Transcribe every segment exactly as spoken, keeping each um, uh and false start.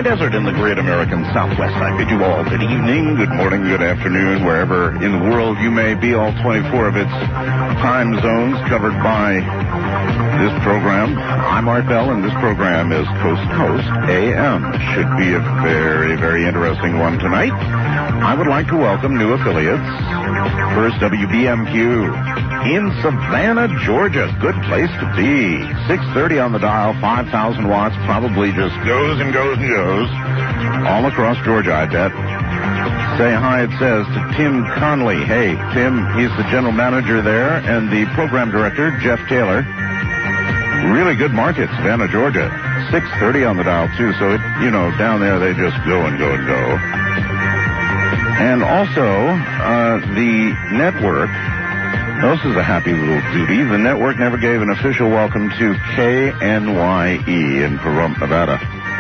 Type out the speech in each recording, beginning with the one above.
desert in the great American Southwest. I bid you all good evening, good morning, good afternoon, wherever in the world you may be, all twenty-four of its time zones covered by this program. I'm Art Bell, and this program is Coast to Coast A M. Should be a very, very interesting one tonight. I would like to welcome new affiliates. First, W B M Q in Savannah, Georgia. Good place to be. six thirty on the dial, five thousand watts, probably just goes and goes and goes. All across Georgia, I bet. Say hi, it says, to Tim Conley. Hey, Tim, he's the general manager there, and the program director, Jeff Taylor. Really good market, Savannah, Georgia. six thirty on the dial, too, so, it, you know, down there they just go and go and go. And also, uh, the network, this is a happy little duty. The network never gave an official welcome to K N Y E in Pahrump, Nevada.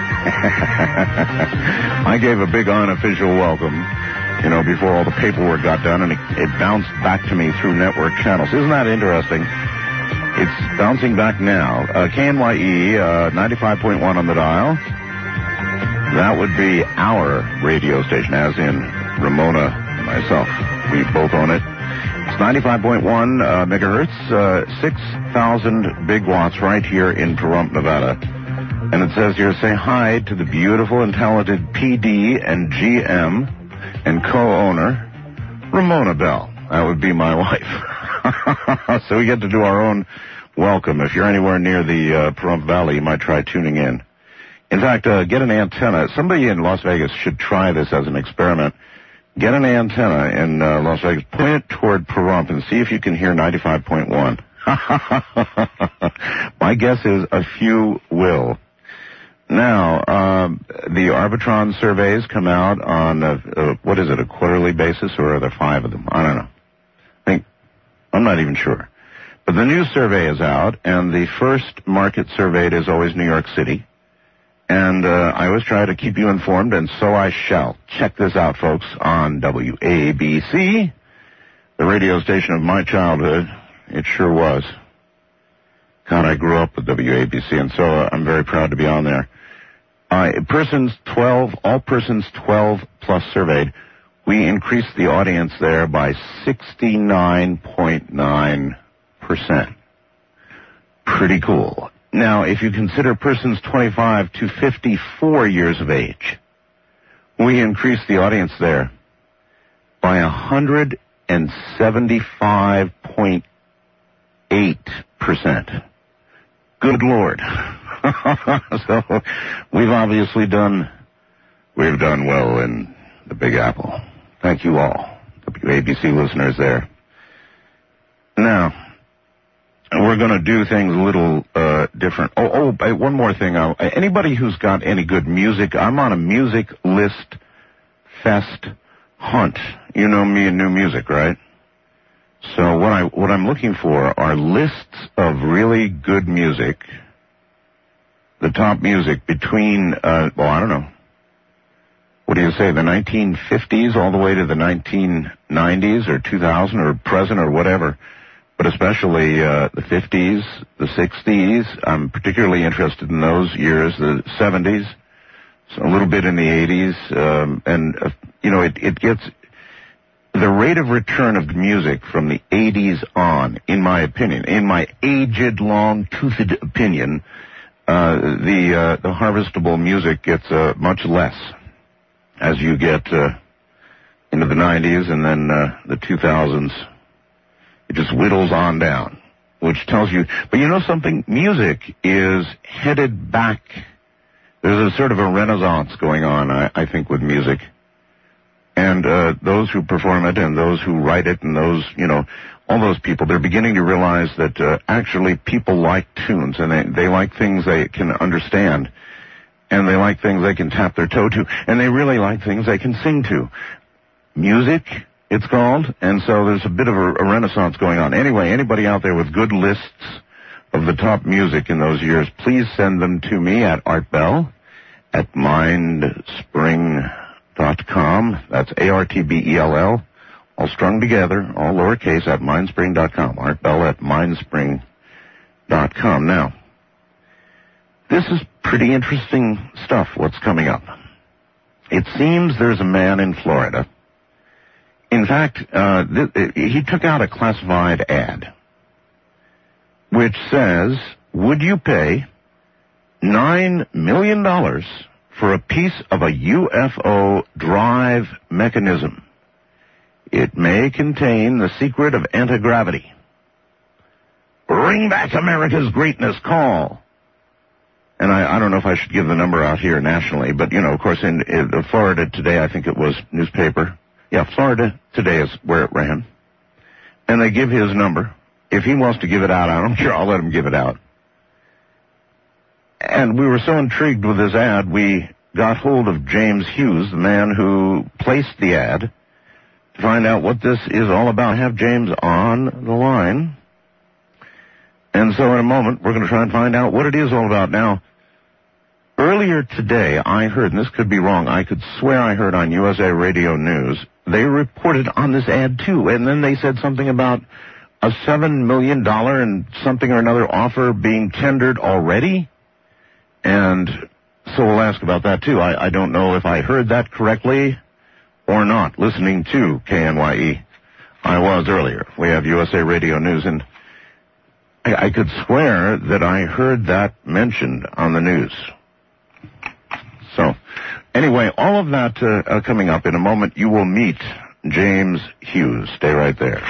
I gave a big unofficial welcome, you know, before all the paperwork got done, and it, it bounced back to me through network channels. Isn't that interesting? It's bouncing back now. Uh, K N Y E, uh, ninety-five point one on the dial. That would be our radio station, as in Ramona and myself. We both own it. It's ninety-five point one uh, megahertz, uh, six thousand big watts right here in Pahrump, Nevada. And it says here, say hi to the beautiful and talented P D and G M and co-owner, Ramona Bell. That would be my wife. So we get to do our own welcome. If you're anywhere near the uh, Pahrump Valley, you might try tuning in. In fact, uh, get an antenna. Somebody in Las Vegas should try this as an experiment. Get an antenna in uh, Las Vegas, point it toward Pahrump, and see if you can hear ninety-five point one. My guess is a few will. Now, um, the Arbitron surveys come out on, a, a, what is it, a quarterly basis, or are there five of them? I don't know. I think, I'm not even sure. But the new survey is out, and the first market surveyed is always New York City. And uh, I always try to keep you informed, and so I shall. Check this out, folks, on W A B C, the radio station of my childhood. It sure was. God, I grew up with W A B C, and so uh, I'm very proud to be on there. Uh, persons twelve, all persons twelve plus surveyed, we increased the audience there by sixty-nine point nine percent. Pretty cool. Now, if you consider persons twenty-five to fifty-four years of age, we increased the audience there by one hundred seventy-five point eight percent. Good Lord. So, we've obviously done, we've done well in the Big Apple. Thank you all, W A B C listeners there. Now, we're going to do things a little uh, different. Oh, oh, one more thing. Uh, anybody who's got any good music, I'm on a music list fest hunt. You know me and new music, right? So what I what I'm looking for are lists of really good music, the top music between, uh, well, I don't know. What do you say, the nineteen fifties all the way to the nineteen nineties or two thousand or present or whatever. But especially uh, the fifties, the sixties. I'm particularly interested in those years, the seventies, so a little bit in the eighties. Um, and, uh, you know, it, it gets the rate of return of music from the eighties on, in my opinion, in my aged, long-toothed opinion, uh, the uh, the harvestable music gets uh, much less as you get uh, into the nineties and then uh, the two thousands. It just whittles on down, which tells you, but you know something? Music is headed back. There's a sort of a renaissance going on, I, I think, with music. And uh, those who perform it and those who write it and those, you know, all those people, they're beginning to realize that uh, actually people like tunes and they, they like things they can understand. And they like things they can tap their toe to. And they really like things they can sing to. Music, it's called, and so there's a bit of a, a renaissance going on. Anyway, anybody out there with good lists of the top music in those years, please send them to me at Art Bell at mindspring dot com. That's A R T B E L L, all strung together, all lowercase, at mindspring dot com. Art Bell at mindspring dot com. Now, this is pretty interesting stuff, what's coming up. It seems there's a man in Florida. In fact, uh, th- he took out a classified ad which says, would you pay nine million dollars for a piece of a U F O drive mechanism? It may contain the secret of anti-gravity. Bring back America's greatness, call. And I, I don't know if I should give the number out here nationally, but, you know, of course, in, in Florida Today, I think it was newspaper. Yeah, Florida Today is where it ran. And they give his number. If he wants to give it out, I'm sure I'll let him give it out. And we were so intrigued with this ad, we got hold of James Hughes, the man who placed the ad, to find out what this is all about. Have James on the line. And so in a moment, we're going to try and find out what it is all about. Now, earlier today, I heard, and this could be wrong, I could swear I heard on U S A Radio News, they reported on this ad too, and then they said something about a seven million dollars and something or another offer being tendered already. And so we'll ask about that too. I, I don't know if I heard that correctly or not, listening to K N Y E. I was earlier. We have U S A Radio News, and I, I could swear that I heard that mentioned on the news. So, anyway, all of that uh, uh, coming up in a moment. You will meet James Hughes. Stay right there.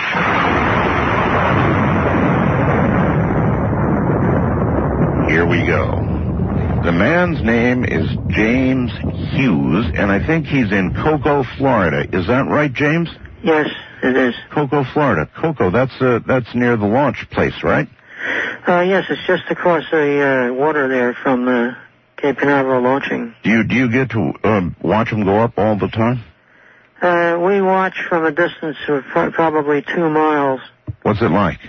Here we go. The man's name is James Hughes, and I think he's in Cocoa, Florida. Is that right, James? Yes, it is. Cocoa, Florida. Cocoa, that's uh, that's near the launch place, right? Uh, yes, it's just across the uh, water there from uh, Cape Canaveral launching. Do you do you get to um, watch them go up all the time? Uh, we watch from a distance of pro- probably two miles. What's it like?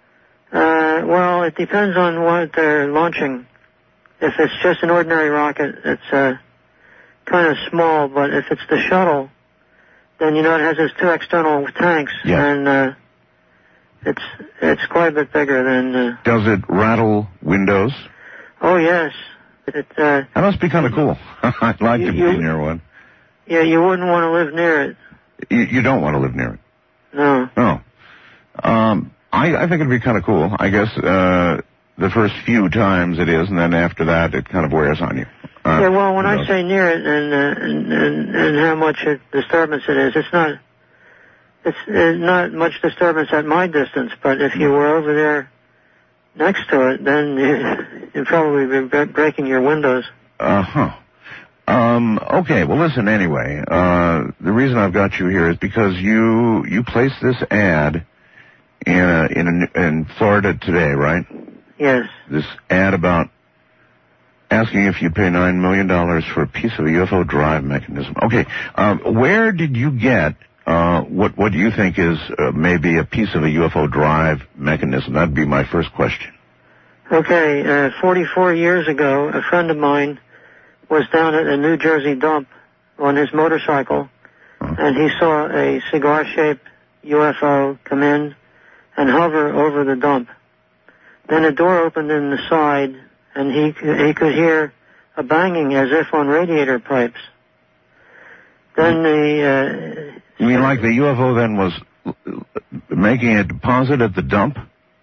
Uh, well, it depends on what they're launching. If it's just an ordinary rocket, it's uh, kind of small, but if it's the shuttle, then, you know, it has those two external tanks, yeah. and uh, it's it's quite a bit bigger than... Uh, Does it rattle windows? Oh, yes. It, uh, that must be kind of cool. I'd like you, to be you, near one. Yeah, you wouldn't want to live near it. You, you don't want to live near it? No. No. Um, I, I think it'd be kind of cool. I guess uh, the first few times it is, and then after that it kind of wears on you. Uh, yeah, well, when you I know. say near it and, uh, and, and and how much it, disturbance it is, it's not it's, it's not much disturbance at my distance. But if you were over there next to it, then you, you'd probably be breaking your windows. Uh huh. Um, okay. Well, listen. Anyway, uh, the reason I've got you here is because you you placed this ad in a, in a, in Florida Today, right? Yes. This ad about asking if you'd pay nine million dollars for a piece of a U F O drive mechanism. Okay, um, where did you get uh, what what do you think is uh, maybe a piece of a U F O drive mechanism? That'd be my first question. Okay, uh, forty-four years ago, a friend of mine was down at a New Jersey dump on his motorcycle, huh? and he saw a cigar-shaped U F O come in and hover over the dump. Then a door opened in the side, and he he could hear a banging as if on radiator pipes. Then the... Uh, you mean like the U F O then was making a deposit at the dump?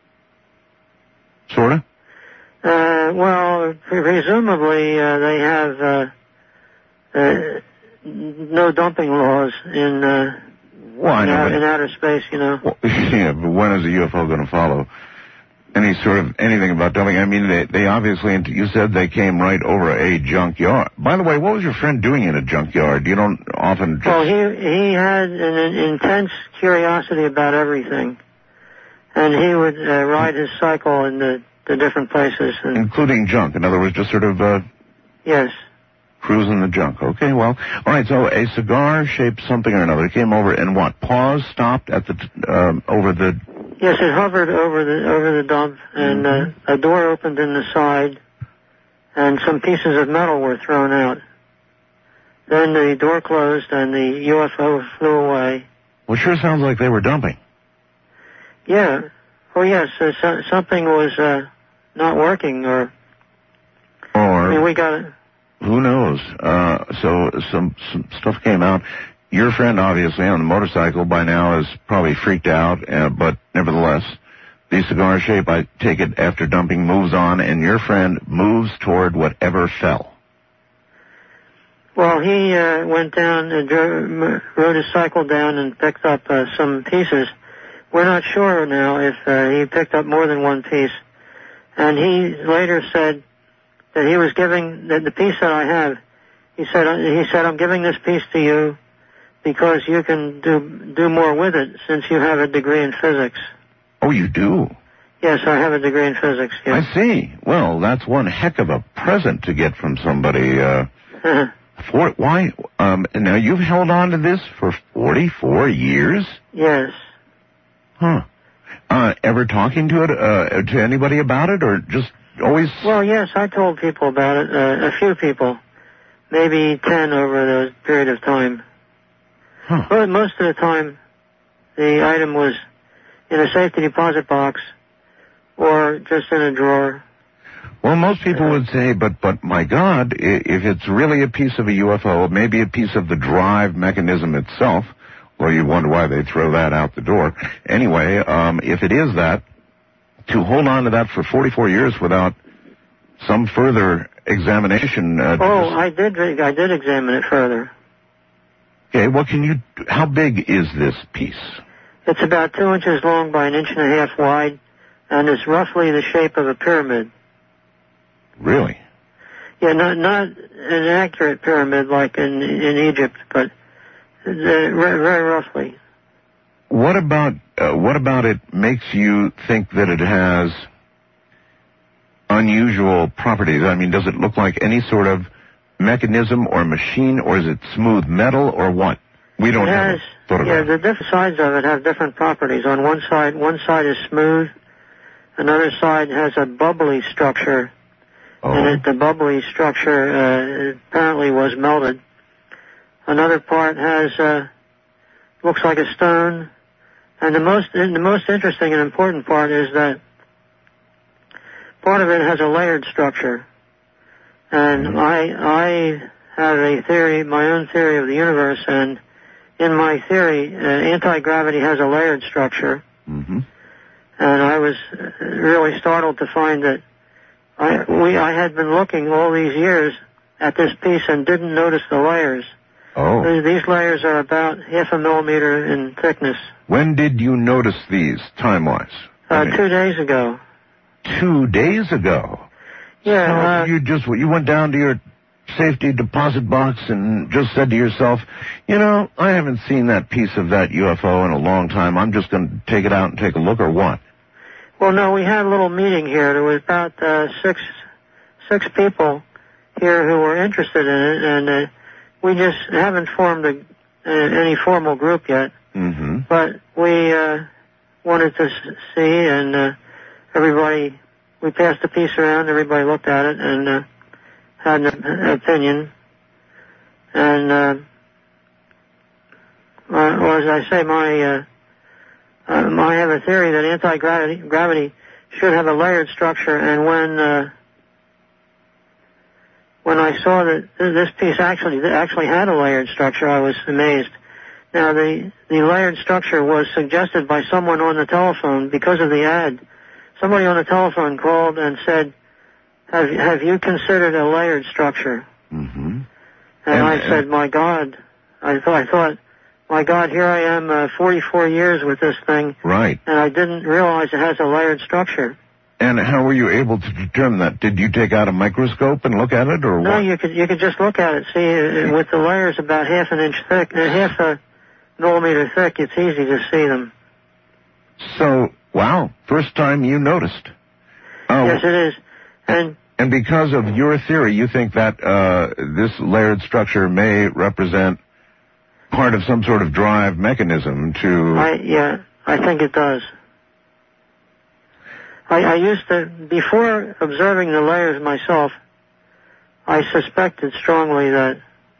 Sort of? Uh, well, presumably uh, they have uh, uh, no dumping laws in, uh, well, I in, know, out, but, in outer space, you know. Well, yeah, but when is the U F O going to follow any sort of anything about dumping? I mean, they, they obviously, you said they came right over a junkyard. By the way, what was your friend doing in a junkyard? You don't often just... Well, he, he had an, an intense curiosity about everything. And he would uh, ride his cycle in the, the different places. And including junk. In other words, just sort of... Uh, yes. Cruising the junk. Okay, well, all right, so a cigar-shaped something or another came over and what? Paused, stopped at the, um, over the... Yes, it hovered over the over the dump, and mm-hmm. uh, a door opened in the side, and some pieces of metal were thrown out. Then the door closed, and the U F O flew away. Well, sure sounds like they were dumping. Yeah. Oh, yes, uh, so, something was uh, not working, or... Or... I mean, we got... who knows? Uh, so some, some stuff came out. Your friend, obviously, on the motorcycle by now is probably freaked out, uh, but nevertheless, the cigar shape, I take it, after dumping, moves on, and your friend moves toward whatever fell. Well, he uh, went down and drove, rode his cycle down and picked up uh, some pieces. We're not sure now if uh, he picked up more than one piece. And he later said that he was giving the, the piece that I have. He said, he said, I'm giving this piece to you because you can do do more with it since you have a degree in physics. Oh, you do? Yes, I have a degree in physics. Yes. I see. Well, that's one heck of a present to get from somebody. Uh, for why? Um, now you've held on to this for forty-four years. Yes. Huh. Uh, ever talking to it, uh, to anybody about it, or just always? Well, yes, I told people about it, uh, a few people, maybe ten over the period of time. Huh. But most of the time, the item was in a safety deposit box or just in a drawer. Well, most people would say, but, but my God, if it's really a piece of a U F O, maybe a piece of the drive mechanism itself, well, you wonder why they throw that out the door. Anyway, um, if it is that, to hold on to that for forty-four years without some further examination. Uh, oh, I did. I did examine it further. Okay, what can you? How big is this piece? It's about two inches long by an inch and a half wide, and it's roughly the shape of a pyramid. Really? Yeah, not not an accurate pyramid like in in Egypt, but very, very roughly. What about uh, what about it makes you think that it has unusual properties? I mean, does it look like any sort of mechanism or machine, or is it smooth metal, or what? We don't it have has, a photograph. Yeah, the different sides of it have different properties. On one side, one side is smooth. Another side has a bubbly structure. Oh. And it, the bubbly structure uh, apparently was melted. Another part has uh, looks like a stone, and the most the most interesting and important part is that part of it has a layered structure. And mm-hmm. I I have a theory, my own theory of the universe, and in my theory, uh, anti-gravity has a layered structure. Mm-hmm. And I was really startled to find that I we I had been looking all these years at this piece and didn't notice the layers. Oh. These layers are about half a millimeter in thickness. When did you notice these, time-wise? Uh, I mean, two days ago. Two days ago? Yeah. So uh, you just, you went down to your safety deposit box and just said to yourself, you know, I haven't seen that piece of that U F O in a long time. I'm just going to take it out and take a look, or what? Well, no, we had a little meeting here. There was about uh, six six people here who were interested in it, and uh, we just haven't formed a, uh, any formal group yet. Mm-hmm. But we uh, wanted to s- see, and uh, everybody, we passed the piece around, everybody looked at it, and uh, had an, an opinion. And, uh, uh, well, as I say, my, uh, um, I have a theory that anti-gravity gravity should have a layered structure, and when, uh, when I saw that this piece actually, actually had a layered structure, I was amazed. Now, the, the layered structure was suggested by someone on the telephone because of the ad. Somebody on the telephone called and said, have, have you considered a layered structure? Mm-hmm. And, and I and said, my God. I thought, I thought, my God, here I am, uh, forty-four years with this thing. Right. And I didn't realize it has a layered structure. And how were you able to determine that? Did you take out a microscope and look at it, or no, what? No, you could, you could just look at it. See, uh, with the layers about half an inch thick, uh, half a millimeter thick, it's easy to see them. So, wow, first time you noticed. Oh, yes, it is. And and because of your theory, you think that uh, this layered structure may represent part of some sort of drive mechanism to... I, yeah, I think it does. I, I used to, before observing the layers myself, I suspected strongly that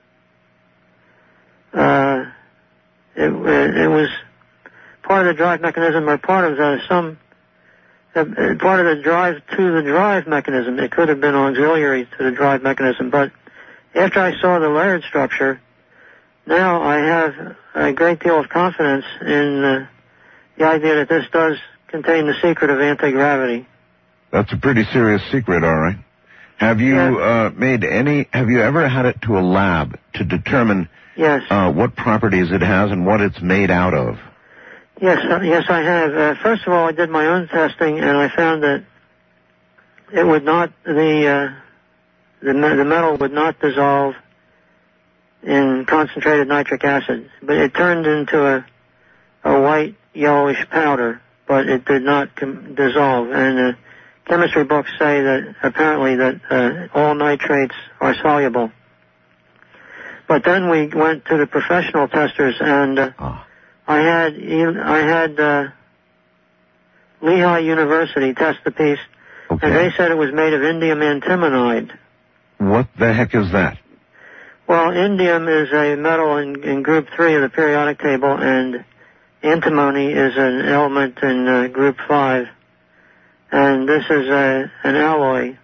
uh, it, it was part of the drive mechanism, or part of the, some, uh, part of the drive to the drive mechanism. It could have been auxiliary to the drive mechanism, but after I saw the layered structure, now I have a great deal of confidence in uh, the idea that this does contain the secret of anti-gravity. That's a pretty serious secret, all right. Have you yeah. uh, made any, have you ever had it to a lab to determine yes. uh, what properties it has and what it's made out of? Yes, uh, yes, I have. Uh, first of all, I did my own testing, and I found that it would not, the, uh, the, the metal would not dissolve in concentrated nitric acid, but it turned into a, a white, yellowish powder, but it did not com- dissolve. And uh, chemistry books say that apparently that uh, all nitrates are soluble. But then we went to the professional testers, and uh, oh. I had I had uh, Lehigh University test the piece, okay. and they said it was made of indium antimonide. What the heck is that? Well, indium is a metal in, in group three of the periodic table, and antimony is an element in uh, group five. And this is a, an alloy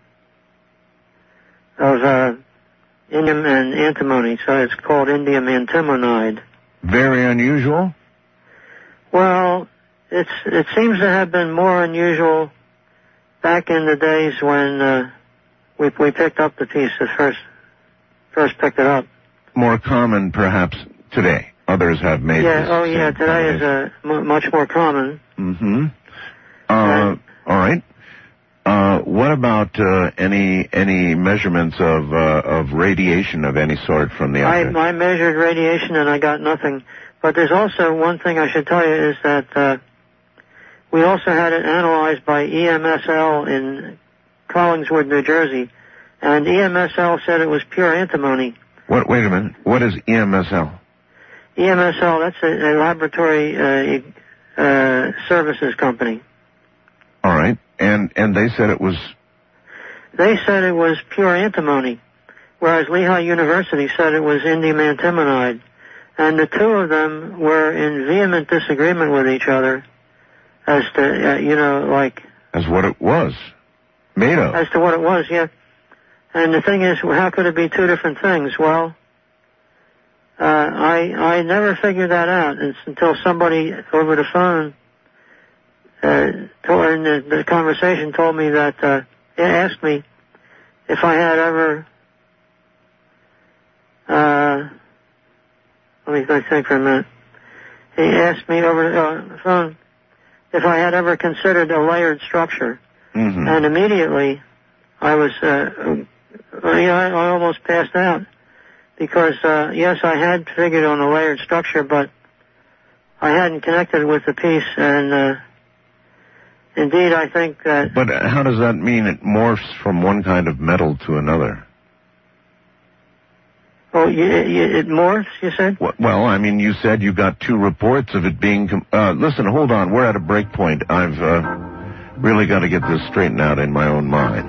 of uh, indium and antimony, so it's called indium antimonide. Very unusual? Well, it's it seems to have been more unusual back in the days when uh, we we picked up the piece that first first picked it up. More common, perhaps, today. Others have made yeah, this. Oh, yeah, today is uh, m- much more common. Mm-hmm. Uh, uh, all right. Uh, what about uh, any any measurements of uh, of radiation of any sort from the object? I, I measured radiation and I got nothing. But there's also one thing I should tell you is that uh, we also had it analyzed by E M S L in Collingswood, New Jersey, and E M S L said it was pure antimony. What? Wait a minute. What is E M S L? E M S L, that's a, a laboratory uh, uh, services company. All right. And and they said it was... They said it was pure antimony, whereas Lehigh University said it was indium antimonide. And the two of them were in vehement disagreement with each other as to, uh, you know, like... As what it was made of. As to what it was, yeah. And the thing is, how could it be two different things? Well, uh, I I never figured that out it's until somebody over the phone uh, told, in the, the conversation told me that, uh, it asked me if I had ever, uh, let me, let me think for a minute. He asked me over the uh, phone if I had ever considered a layered structure. Mm-hmm. And immediately I was, uh, you know, I, I almost passed out because, uh, yes, I had figured on a layered structure, but I hadn't connected with the piece, and, uh, indeed, I think that... But how does that mean it morphs from one kind of metal to another? Oh, you, you, it morphs, you said? Well, I mean, you said you got two reports of it being... Com- uh, listen, hold on. We're at a break point. I've uh, really got to get this straightened out in my own mind.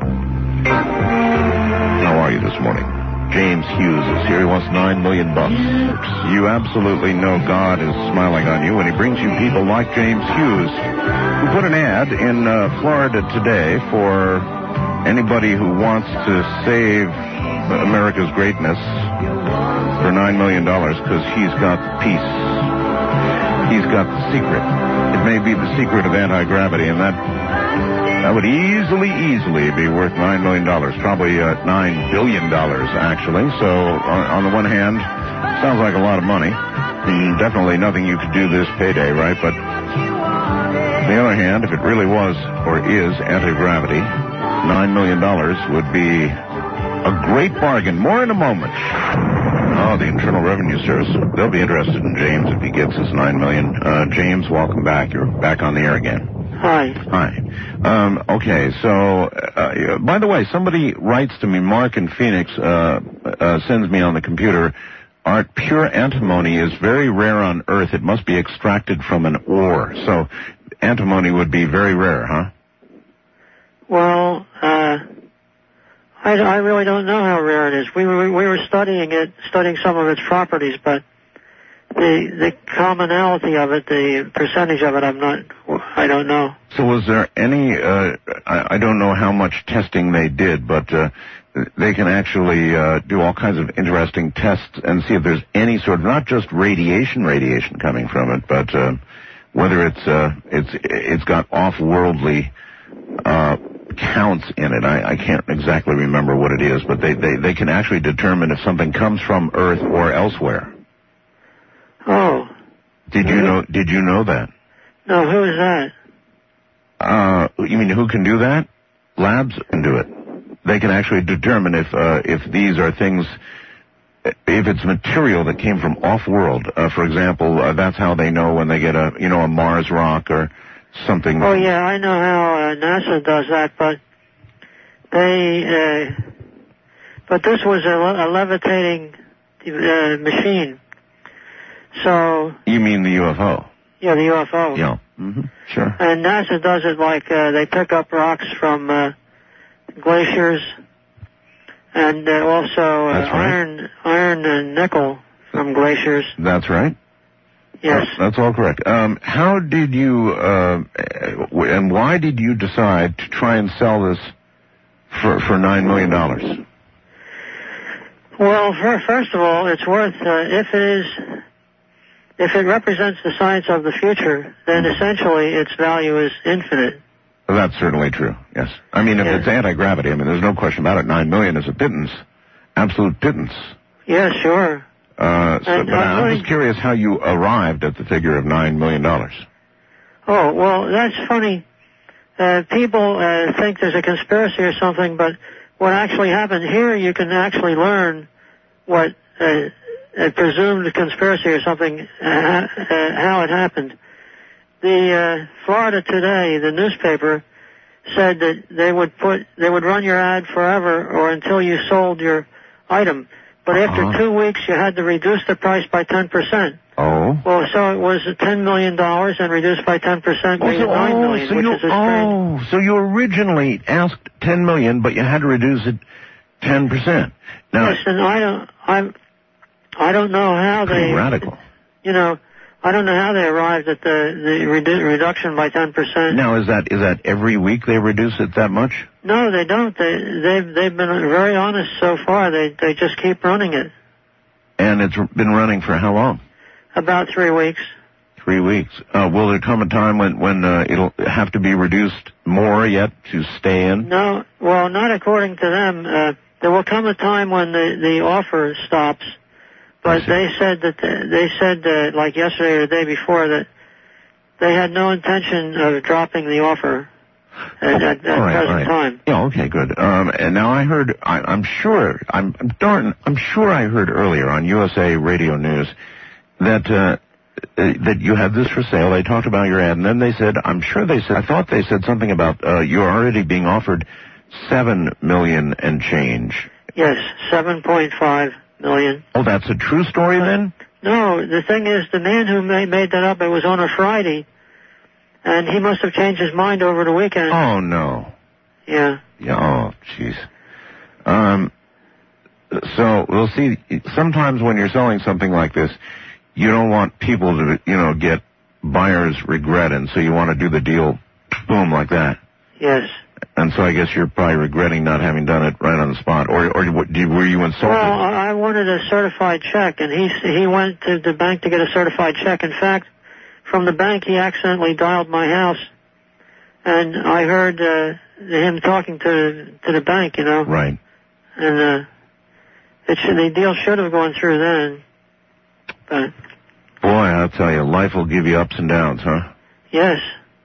How are you this morning? James Hughes is here. He wants nine million bucks. You absolutely know God is smiling on you when he brings you people like James Hughes, who put an ad in uh, Florida today for anybody who wants to save America's greatness for nine million dollars because he's got the peace. He's got the secret. It may be the secret of anti-gravity, and that that would easily, easily be worth nine million dollars, probably uh, nine billion dollars, actually. So on, on the one hand, sounds like a lot of money. Mm, definitely nothing you could do this payday, right? But on the other hand, if it really was or is anti-gravity, nine million dollars would be a great bargain. More in a moment. Oh, the Internal Revenue Service. They'll be interested in James if he gets his nine million dollars. Uh, James, welcome back. You're back on the air again. Hi. Hi. Um, okay, so, uh, by the way, somebody writes to me, Mark in Phoenix, uh, uh, sends me on the computer, Art, pure antimony is very rare on Earth. It must be extracted from an ore. So antimony would be very rare, huh? Well, uh, I, I really don't know how rare it is. We were, we were studying it, studying some of its properties, but the the commonality of it, the percentage of it, I'm not, I don't know. So was there any, uh, I, I don't know how much testing they did, but uh, they can actually uh, do all kinds of interesting tests and see if there's any sort of, not just radiation radiation coming from it, but uh, whether it's uh, it's it's got off-worldly uh, counts in it. I, I can't exactly remember what it is, but they, they, they can actually determine if something comes from Earth or elsewhere. Oh. Did you know? Did you know that? No, who is that? Uh, you mean who can do that? Labs can do it. They can actually determine if uh, if these are things, if it's material that came from off-world. Uh, for example, uh, that's how they know when they get a you know a Mars rock or something. Oh yeah, I know how uh, NASA does that, but they, uh, but this was a, a levitating uh, machine. So. You mean the U F O? Yeah, the U F O. Yeah. Mm-hmm. Sure. And NASA does it like uh, they pick up rocks from uh, glaciers, and uh, also uh, right. iron, iron and nickel from glaciers. That's right. Yes. Uh, that's all correct. Um, how did you, uh, and why did you decide to try and sell this for for nine million dollars? Well, for, first of all, it's worth uh, if it is. If it represents the science of the future, then essentially its value is infinite. Well, that's certainly true, yes. I mean, if yeah. it's anti-gravity, I mean, there's no question about it. Nine million is a pittance. Absolute pittance. Yeah, sure. Uh, so, and, but I'm going... just curious how you arrived at the figure of nine million dollars. Oh, well, that's funny. Uh, people uh, think there's a conspiracy or something, but what actually happened here, you can actually learn what... Uh, a presumed conspiracy or something, uh, uh, how it happened. The uh, Florida Today, the newspaper, said that they would put, they would run your ad forever or until you sold your item. But after uh-huh. two weeks, you had to reduce the price by ten percent. Oh. Well, so it was ten million dollars and reduced by ten percent, oh, made so, nine million, so which you, is a strange... Oh, so you originally asked ten million, but you had to reduce it ten percent. Now, yes, and I don't, I'm... I don't know how Pretty they, radical. You know, I don't know how they arrived at the, the redu- reduction by ten percent. Now, is that is that every week they reduce it that much? No, they don't. They they've they've been very honest so far. They they just keep running it. And it's been running for how long? About three weeks. Three weeks. Uh, will there come a time when when uh, it'll have to be reduced more yet to stay in? No, well, not according to them. Uh, there will come a time when the the offer stops. But they said that they said uh, like yesterday or the day before that they had no intention of dropping the offer at, at, at right, present right. time. Yeah, okay, good. Um, and now I heard, I, I'm sure, I'm darn, I'm sure I heard earlier on U S A Radio News that uh, that you had this for sale. They talked about your ad, and then they said, I'm sure they said, I thought they said something about uh, you're already being offered seven million and change. Yes, seven point five. Million. Oh, that's a true story then? No, the thing is, the man who made, made that up, it was on a Friday, and he must have changed his mind over the weekend. Oh, no. Yeah. Yeah, oh, jeez. Um, so, we'll see, sometimes when you're selling something like this, you don't want people to, you know, get buyer's regret, and so you want to do the deal, boom, like that. Yes. And so I guess you're probably regretting not having done it right on the spot. Or or were you insulted? Well, I wanted a certified check, and he he went to the bank to get a certified check. In fact, from the bank, he accidentally dialed my house, and I heard uh, him talking to to the bank, you know. Right. And uh, it should, the deal should have gone through then. But boy, I'll tell you, life will give you ups and downs, huh? Yes.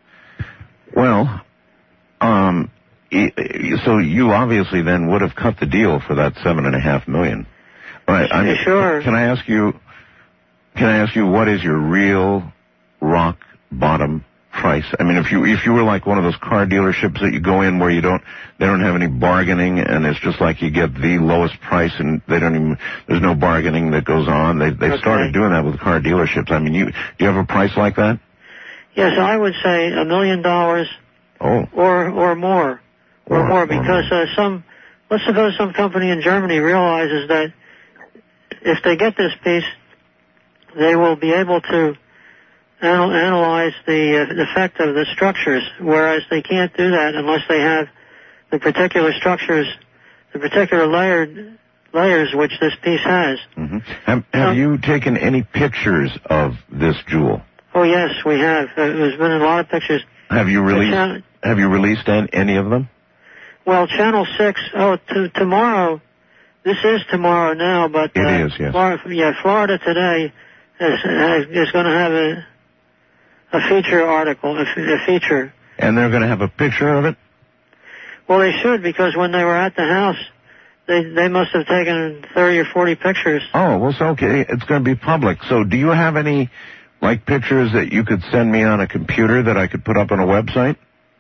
Well, um, so you obviously then would have cut the deal for that seven and a half million. Right. I mean, sure. Can I ask you? Can I ask you what is your real rock bottom price? I mean, if you if you were like one of those car dealerships that you go in where you don't they don't have any bargaining and it's just like you get the lowest price and they don't even there's no bargaining that goes on. They they've okay. started doing that with car dealerships. I mean, you do you have a price like that? Yes, I would say a million dollars. Oh. Or or more, or, or more, because uh, some. Let's suppose some company in Germany realizes that if they get this piece, they will be able to anal- analyze the uh, effect of the structures, whereas they can't do that unless they have the particular structures the particular layered layers which this piece has. Mm-hmm. Have, have um, you taken any pictures of this jewel? Oh yes, we have. Uh, there's been a lot of pictures. Have you released? Channel, have you released any of them? Well, Channel Six. Oh, t- tomorrow. This is tomorrow now, but it uh, is. Yes. Florida, yeah, Florida Today is, is going to have a a feature article, a, a feature. And they're going to have a picture of it? Well, they should, because when they were at the house, they they must have taken thirty or forty pictures. Oh, well, so okay, it's going to be public. So do you have any, like, pictures that you could send me on a computer that I could put up on a website?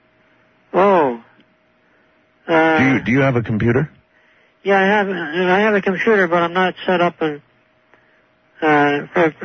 Oh. Uh, do you do you have a computer? Yeah, I have. I have a computer, but I'm not set up and uh,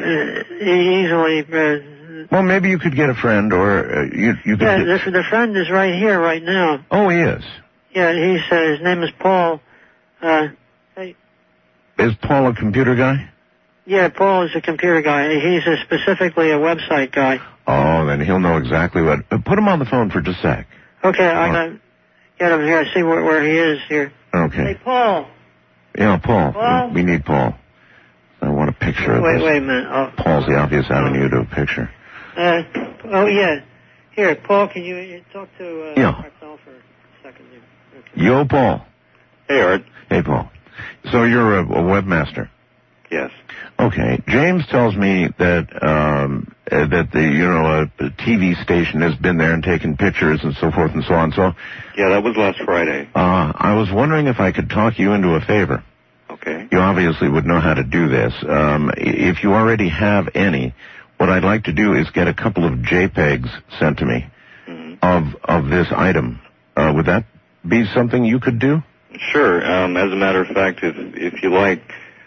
easily. Uh, well, maybe you could get a friend, or uh, you you could. Yeah, get... the, the friend is right here, right now. Oh, he is. Yeah, he's uh, his name is Paul. Uh, hey. Is Paul a computer guy? Yeah, Paul is a computer guy. He's a specifically a website guy. Oh, then he'll know exactly what. Uh, put him on the phone for just a sec. Okay, I gotta get him here. I see where, where he is here. Okay. Hey, Paul. Yeah, Paul. Paul? We need Paul. I want a picture of wait, this. Wait, wait a minute. Oh. Paul's the obvious avenue to a picture. Uh, oh, yeah. Here, Paul, can you, you talk to uh, yeah. Marcel for a second? Okay. Yo, Paul. Hey, Art. Hey, Paul. So you're a, a webmaster? Yes. Okay. James tells me that um, uh, that the you know a, a T V station has been there and taken pictures and so forth and so on. So yeah, that was last Friday. Uh, I was wondering if I could talk you into a favor. Okay. You obviously would know how to do this. Um, if you already have any, what I'd like to do is get a couple of JPEGs sent to me mm-hmm. of of this item. Uh, would that be something you could do? Sure. Um, as a matter of fact, if if you like.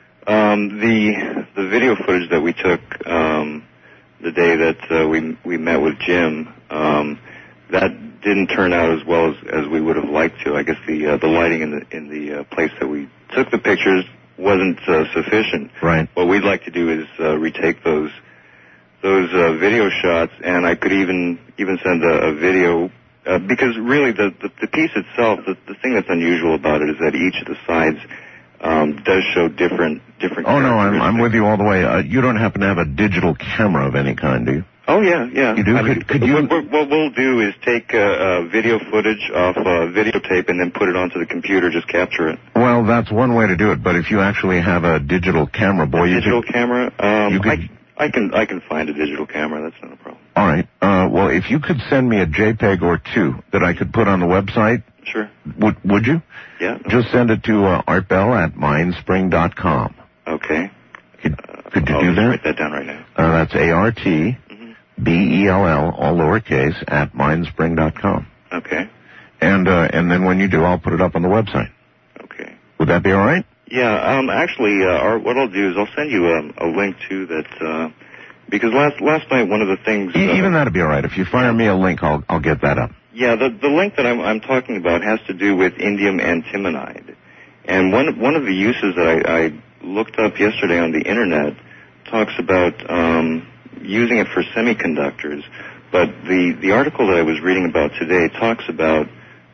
Um, the the video footage that we took um, the day that uh, we we met with Jim, um, that didn't turn out as well as, as we would have liked to. I guess the uh, the lighting in the in the uh, place that we took the pictures wasn't uh, sufficient. Right. What we'd like to do is uh, retake those those uh, video shots, and I could even even send a, a video uh, because really the, the the piece itself, the the thing that's unusual about it is that each of the sides. Um, does show different different. Oh no, I'm I'm with you all the way. Uh, you don't happen to have a digital camera of any kind, do you? Oh yeah, yeah. You do. I could, mean, could you? What, what we'll do is take uh, uh, video footage off uh, videotape and then put it onto the computer. Just capture it. Well, that's one way to do it. But if you actually have a digital camera, boy, a you digital could, camera. Um, you could, I, I can I can find a digital camera. That's not a problem. All right. Uh, well, if you could send me a JPEG or two that I could put on the website. Sure. Would would you? Yeah. No. Just send it to uh, art bell at mindspring dot com. Okay. Could, could you I'll do just that? write that down right now. Uh, that's A R T B E L L, all lowercase, at mindspring dot com. Okay. And uh, and then when you do, I'll put it up on the website. Okay. Would that be all right? Yeah. Um. Actually, uh, Art, what I'll do is I'll send you a, a link to that. Uh, because last last night one of the things. E- uh, even that'd be all right. If you fire me a link, I'll I'll get that up. Yeah, the the link that I'm I'm talking about has to do with indium antimonide, and one one of the uses that I, I looked up yesterday on the internet talks about um, using it for semiconductors. But the the article that I was reading about today talks about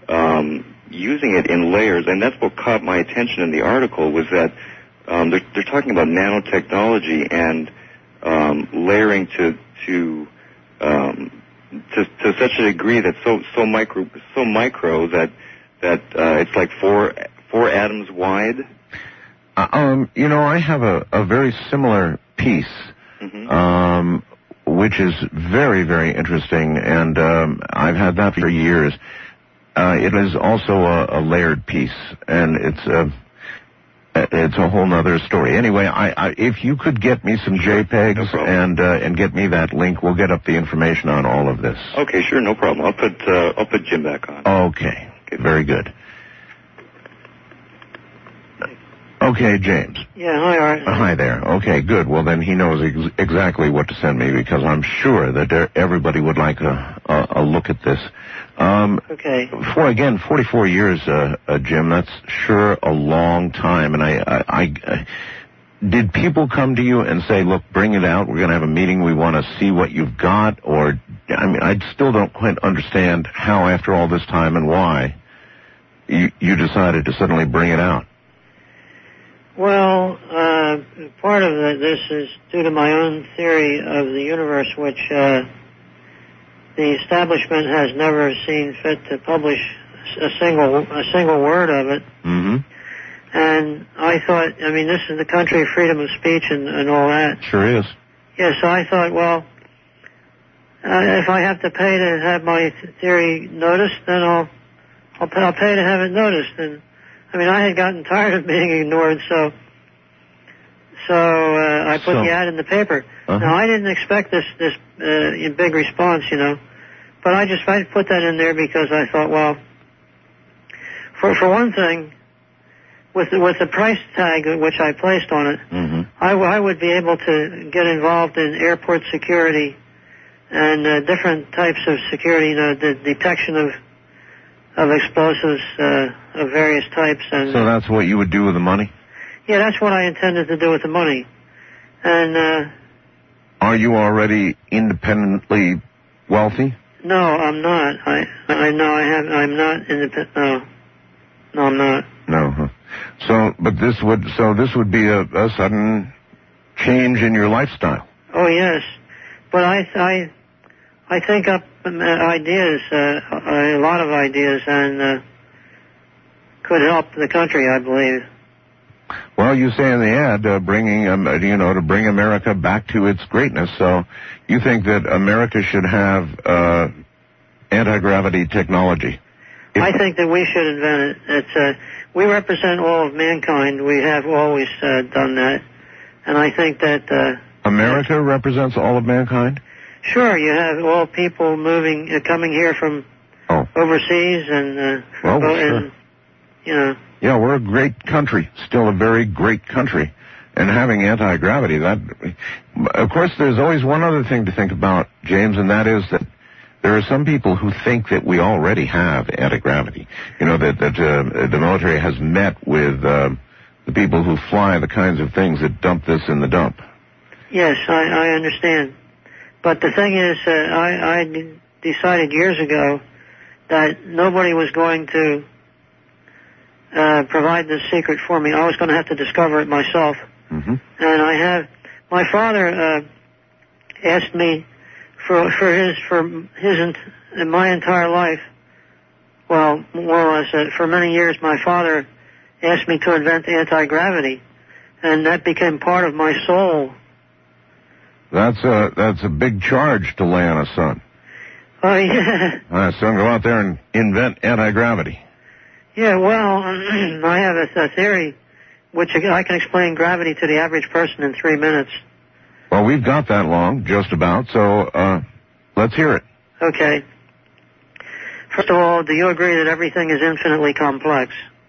um, using it in layers, and that's what caught my attention in the article was that um, they're they're talking about nanotechnology and um, layering to to um, To, to such a degree that so so micro so micro that that uh, it's like four four atoms wide. Uh, um, you know, I have a, a very similar piece, mm-hmm. um, which is very very interesting, and um, I've had that for years. Uh, it is also a, a layered piece, and it's a it's a whole nother story. Anyway, I, I if you could get me some JPEGs no and uh, and get me that link, we'll get up the information on all of this. Okay, sure, no problem. I'll put uh, I'll put Jim back on. Okay, okay, very good. Okay, James. Yeah, hi, Art. Uh, hi there. Okay, good. Well, then he knows ex- exactly what to send me because I'm sure that there, everybody would like a, a, a look at this. Um, okay. For again, forty-four years, uh, uh, Jim. That's sure a long time. And I, I, I uh, did people come to you and say, "Look, bring it out. We're going to have a meeting. We want to see what you've got." Or, I mean, I still don't quite understand how, after all this time, and why you, you decided to suddenly bring it out? Well, uh, part of the, this is due to my own theory of the universe, which uh, the establishment has never seen fit to publish a single a single word of it. Mm-hmm. And I thought, I mean, this is the country of freedom of speech and, and all that. Sure is. Yeah, so I thought, well, uh, if I have to pay to have my th- theory noticed, then I'll, I'll pay, I'll pay to have it noticed. And I mean, I had gotten tired of being ignored, so so uh, I put so, the ad in the paper. Uh-huh. Now, I didn't expect this this uh, big response, you know, but I just I put that in there because I thought, well, for for one thing, with the, with the price tag which I placed on it, mm-hmm. I, w- I would be able to get involved in airport security and uh, different types of security, you know, the detection of of explosives uh, of various types. And so that's what you would do with the money? Yeah, that's what I intended to do with the money. And uh, are you already independently wealthy? No, I'm not. I I know I have. I'm not independent. No, no, I'm not. No. Huh? So, but this would so this would be a, a sudden change in your lifestyle. Oh yes, but I I I think up ideas, uh, a lot of ideas, and uh, could help the country, I believe. Well, you say in the ad, uh, bringing um, you know to bring America back to its greatness. So, you think that America should have uh, anti-gravity technology? If I think that we should invent it. It's uh, we represent all of mankind. We have always uh, done that, and I think that uh, America represents all of mankind. Sure, you have all people moving, uh, coming here from oh. overseas, and uh, well, boat, sure. and you know. Yeah, we're a great country, still a very great country, and having anti-gravity. That, of course, there's always one other thing to think about, James, and that is that there are some people who think that we already have anti-gravity. You know, that, that uh, the military has met with uh, the people who fly the kinds of things that dump this in the dump. Yes, I, I understand. But the thing is, uh, I, I decided years ago that nobody was going to uh, provide this secret for me. I was going to have to discover it myself. Mm-hmm. And I have, my father uh, asked me for for his for his in my entire life. Well, more or less, uh, for many years, my father asked me to invent anti-gravity, and that became part of my soul. That's a that's a big charge to lay on a son. Oh yeah. Uh, son, go out there and invent anti-gravity. Yeah, well, I have a, a theory which I can explain gravity to the average person in three minutes. Well, we've got that long, just about, so uh, let's hear it. Okay. First of all, do you agree that everything is infinitely complex?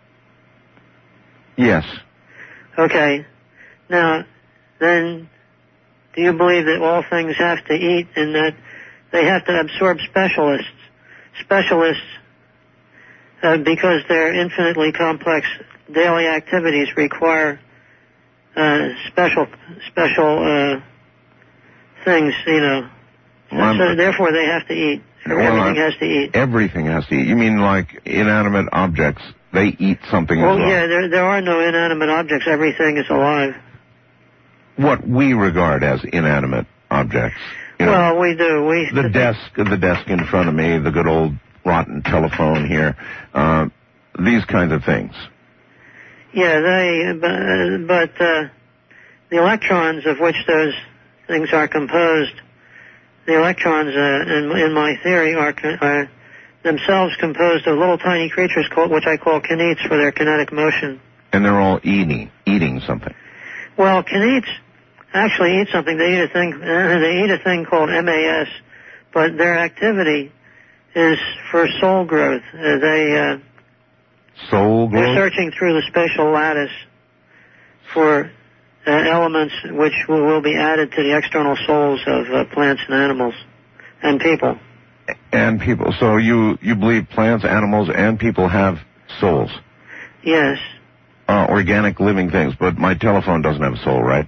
Yes. Okay. Now, then, do you believe that all things have to eat and that they have to absorb specialists? Specialists, uh, because their infinitely complex daily activities require uh, special, special uh, things, you know. Well, so therefore, they have to eat. Well, everything has to eat. Everything has to eat. You mean like inanimate objects? They eat something well, as well. yeah, there, there are no inanimate objects. Everything is alive. What we regard as inanimate objects. You know, well, we do. We the desk, the desk in front of me, the good old rotten telephone here, uh, these kinds of things. Yeah, they. But, but uh, the electrons of which those things are composed, the electrons, uh, in, in my theory, are, are themselves composed of little tiny creatures called, which I call kinetes for their kinetic motion. And they're all eating, eating something. Well, kinetes actually eat something. They eat a thing. Uh, they eat a thing called M A S, but their activity is for soul growth. Uh, they uh, soul growth. They're searching through the spatial lattice for uh, elements which will, will be added to the external souls of uh, plants and animals and people. And people. So you you believe plants, animals, and people have souls? Yes. Uh, organic living things, but my telephone doesn't have a soul, right?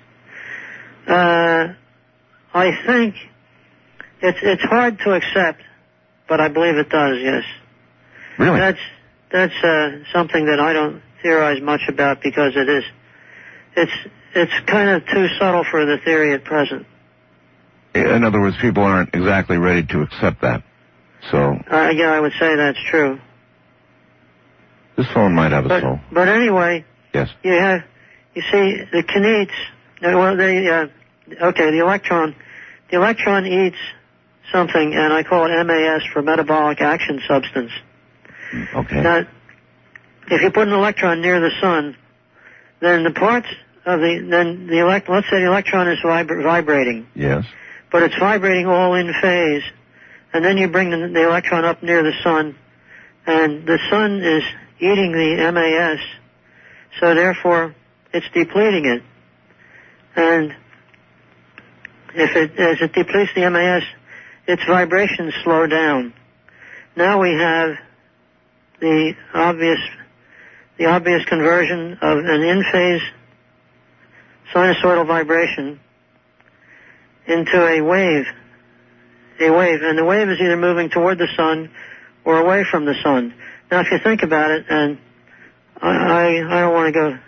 Uh, I think it's it's hard to accept, but I believe it does. Yes. Really? That's that's uh, something that I don't theorize much about because it is, it's, it's kind of too subtle for the theory at present. In other words, people aren't exactly ready to accept that. So. Uh, yeah, I would say that's true. This phone might have a but, soul. But anyway. Yes. You have, you see, the kinetes, well, they, uh, okay, the electron, the electron eats something, and I call it M A S for metabolic action substance. Okay. Now, if you put an electron near the sun, then the parts of the, then the elect, let's say the electron is vib- vibrating. Yes. But it's vibrating all in phase, and then you bring the, the electron up near the sun, and the sun is eating the M A S, so therefore it's depleting it. And if it, as it depletes the M A S, its vibrations slow down. Now we have the obvious, the obvious conversion of an in-phase sinusoidal vibration into a wave, a wave, and the wave is either moving toward the sun or away from the sun. Now, if you think about it, and I, I, I don't want to go,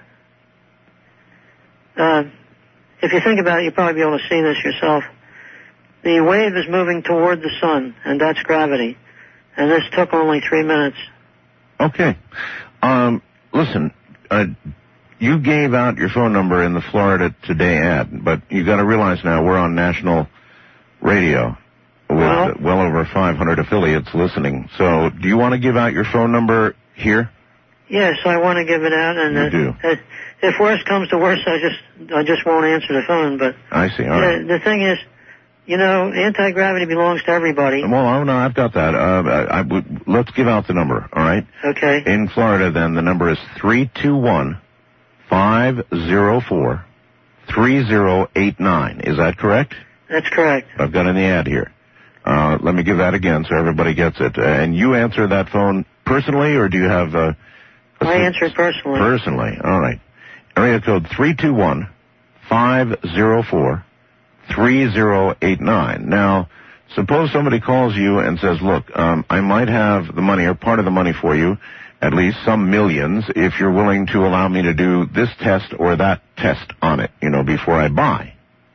uh, if you think about it, you'll probably be able to see this yourself. The wave is moving toward the sun, and that's gravity. And this took only three minutes. Okay. Um, listen, uh, you gave out your phone number in the Florida Today ad, but you got to realize now we're on national radio with well, well over five hundred affiliates listening. So, do you want to give out your phone number here? Yes, I want to give it out. And you uh, do. Uh, if worse comes to worse, I just I just won't answer the phone. But I see. All right. Uh, the thing is, you know, anti-gravity belongs to everybody. Well, oh, no, I've got that. Uh, I, I would, let's give out the number. All right. Okay. In Florida, then the number is three two one. five zero four, three zero eight nine. Is that correct? That's correct. I've got in the ad here. Uh, let me give that again so everybody gets it. Uh, and you answer that phone personally, or do you have uh, a... I answer it personally. Personally. All right. Area code three two one, five zero four, three zero eight nine. Now, suppose somebody calls you and says, look, um, I might have the money or part of the money for you, at least some millions, if you're willing to allow me to do this test or that test on it, you know, before I buy.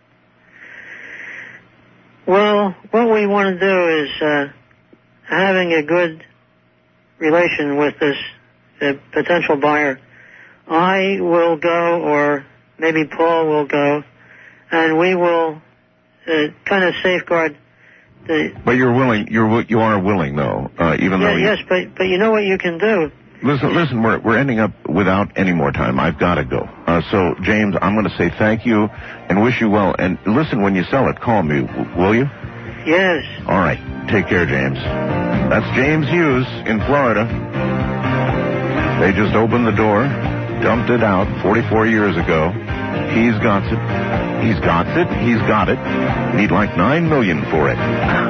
Well, what we want to do is uh, having a good relation with this uh, potential buyer. I will go, or maybe Paul will go, and we will uh, kind of safeguard the... But you're willing, you're, you are willing, though, uh, even yeah, though... You... Yes, but, but you know what you can do? Listen, listen, we're, we're ending up without any more time. I've got to go. Uh, so, James, I'm going to say thank you and wish you well. And listen, when you sell it, call me, w- will you? Yes. All right. Take care, James. That's James Hughes in Florida. They just opened the door, dumped it out forty-four years ago. He's got it. He's got it. He's got it. Need like nine million for it.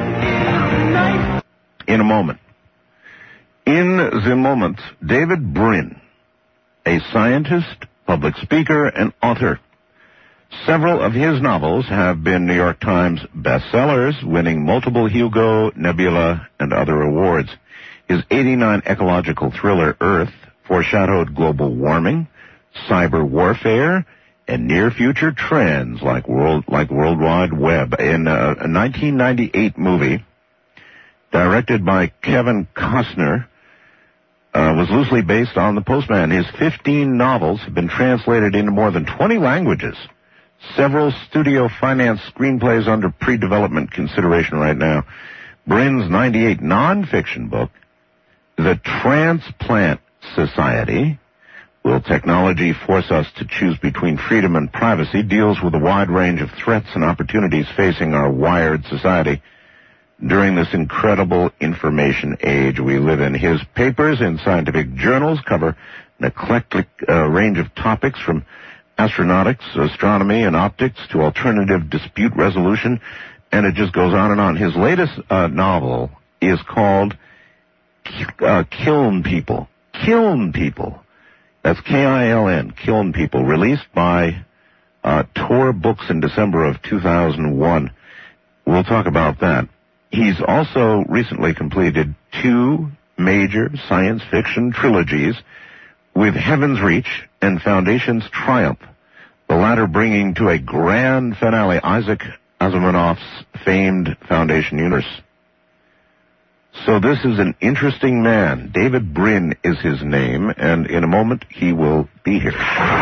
In a moment. In the moment, David Brin, a scientist, public speaker, and author. Several of his novels have been New York Times bestsellers, winning multiple Hugo, Nebula, and other awards. His eighty-nine ecological thriller, Earth, foreshadowed global warming, cyber warfare, and near-future trends like world like World Wide Web. In a, a nineteen ninety-eight movie directed by Kevin Costner, uh, was loosely based on The Postman. His fifteen novels have been translated into more than twenty languages. Several studio-financed screenplays under pre-development consideration right now. Brin's ninety-eight nonfiction book, The Transplant Society, Will Technology Force Us to Choose Between Freedom and Privacy, deals with a wide range of threats and opportunities facing our wired society during this incredible information age we live in. His papers in scientific journals cover an eclectic uh, range of topics from astronautics, astronomy, and optics to alternative dispute resolution, and it just goes on and on. His latest uh, novel is called uh, Kiln People. Kiln People. That's K I L N, Kiln People, released by uh, Tor Books in December of two thousand one. We'll talk about that. He's also recently completed two major science fiction trilogies with Heaven's Reach and Foundation's Triumph, the latter bringing to a grand finale Isaac Asimov's famed Foundation universe. So this is an interesting man. David Brin is his name, and in a moment he will be here.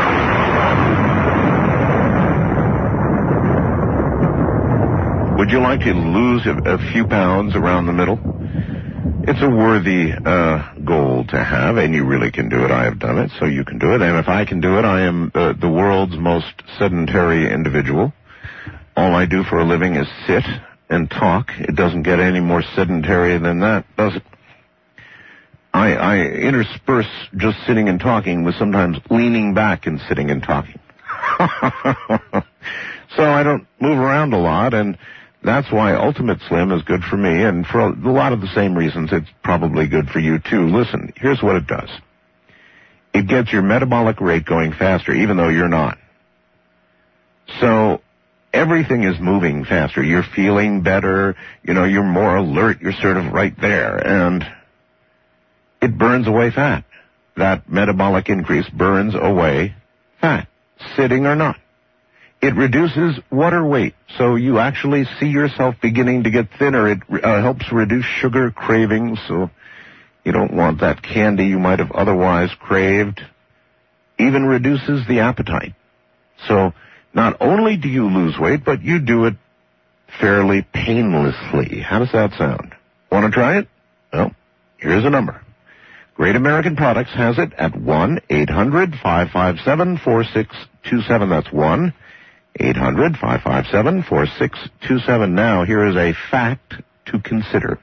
Would you like to lose a, a few pounds around the middle? It's a worthy uh, goal to have, and you really can do it. I have done it, so you can do it. And if I can do it, I am uh, the world's most sedentary individual. All I do for a living is sit and talk. It doesn't get any more sedentary than that, does it? I, I intersperse just sitting and talking with sometimes leaning back and sitting and talking. So I don't move around a lot, and that's why Ultimate Slim is good for me, and for a lot of the same reasons it's probably good for you too. Listen, here's what it does. It gets your metabolic rate going faster, even though you're not. So everything is moving faster. You're feeling better, you know, you're more alert, you're sort of right there, and it burns away fat. That metabolic increase burns away fat, sitting or not. It reduces water weight, so you actually see yourself beginning to get thinner. It uh, helps reduce sugar cravings, so you don't want that candy you might have otherwise craved. Even reduces the appetite. So not only do you lose weight, but you do it fairly painlessly. How does that sound? Want to try it? Well, here's a number. Great American Products has it at one eight hundred five five seven four six two seven. That's one eight hundred five five seven four six two seven. Now, here is a fact to consider.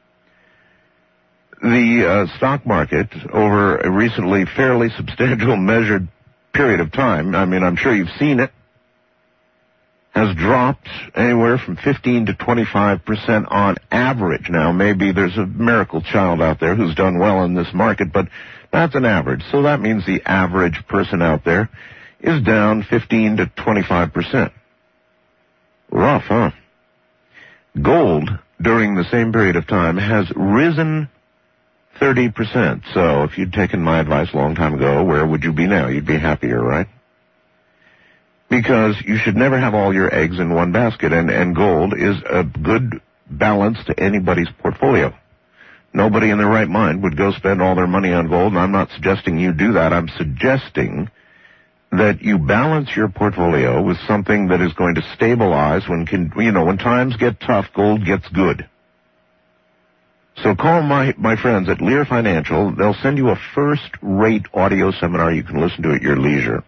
The uh, stock market, over a recently fairly substantial measured period of time, I mean, I'm sure you've seen it, has dropped anywhere from fifteen to twenty-five percent on average. Now, maybe there's a miracle child out there who's done well in this market, but that's an average. So that means the average person out there is down fifteen to twenty-five percent. Rough, huh? Gold, during the same period of time, has risen thirty percent. So if you'd taken my advice a long time ago, where would you be now? You'd be happier, right? Because you should never have all your eggs in one basket, and, and gold is a good balance to anybody's portfolio. Nobody in their right mind would go spend all their money on gold, and I'm not suggesting you do that. I'm suggesting that you balance your portfolio with something that is going to stabilize when, can, you know, when times get tough, gold gets good. So call my, my friends at Lear Financial. They'll send you a first-rate audio seminar you can listen to at your leisure.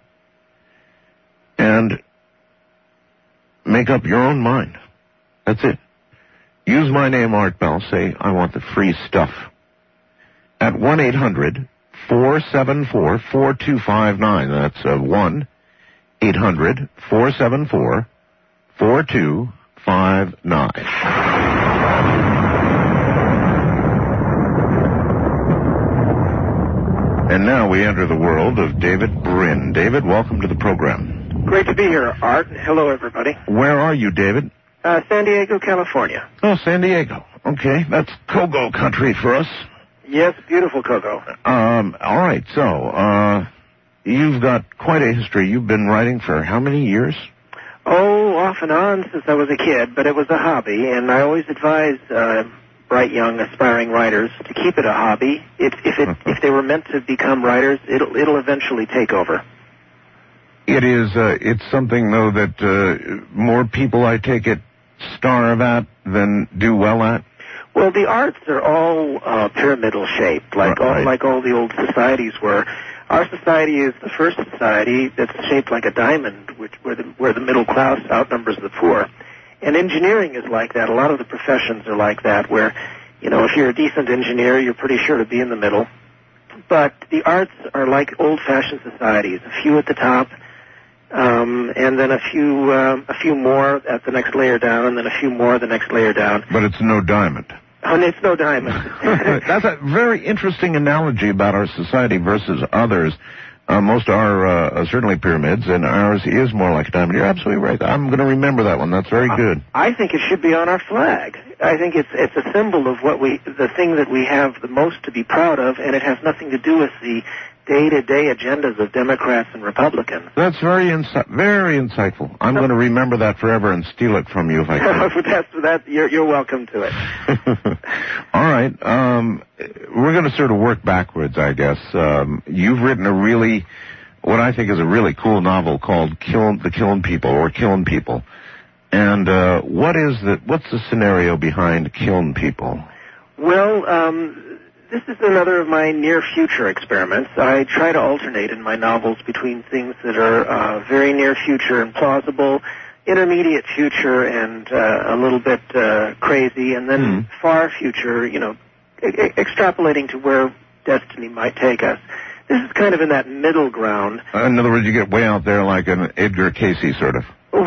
And make up your own mind. That's it. Use my name, Art Bell. Say, I want the free stuff. At one eight hundred four seven four four two five nine. That's uh, one eight hundred four seven four four two five nine. And now we enter the world of David Brin. David, welcome to the program. Great to be here, Art. Hello, everybody. Where are you, David? Uh, San Diego, California. Oh, San Diego. Okay, that's Kogo country for us. Yes, beautiful Kogo. Um, all right, so, uh, you've got quite a history. You've been writing for how many years? Oh, off and on since I was a kid, but it was a hobby, and I always advise uh, bright, young, aspiring writers to keep it a hobby. If, if, it, if they were meant to become writers, it'll, it'll eventually take over. It is, uh, it's something, though, that uh, more people, I take it, starve at than do well at? Well, the arts are all uh, pyramidal shaped, like right. all, like all the old societies were. Our society is the first society that's shaped like a diamond, which where the where the middle class outnumbers the poor. And engineering is like that. A lot of the professions are like that, where, you know, if you're a decent engineer, you're pretty sure to be in the middle. But the arts are like old-fashioned societies, a few at the top, Um, and then a few, uh, a few more at the next layer down, and then a few more the next layer down. But it's no diamond. Oh, and it's no diamond. That's a very interesting analogy about our society versus others. Uh, most are uh, certainly pyramids, and ours is more like a diamond. You're absolutely right. I'm going to remember that one. That's very good. I think it should be on our flag. I think it's it's a symbol of what we, the thing that we have the most to be proud of, and it has nothing to do with the day-to-day agendas of Democrats and Republicans. That's very insi- very insightful. I'm going to remember that forever and steal it from you if I can. That's, that, you're, you're welcome to it. All right. Um, we're going to sort of work backwards, I guess. Um, you've written a really, what I think is a really cool novel called Kill, The Kiln People, or Kiln People. And uh, what is the, what's the scenario behind Kiln People? Well, um... this is another of my near-future experiments. I try to alternate in my novels between things that are uh, very near-future and plausible, intermediate future and uh, a little bit uh, crazy, and then mm. far future, you know, e- extrapolating to where destiny might take us. This is kind of in that middle ground. Uh, in other words, you get way out there like an Edgar Casey sort of. Well,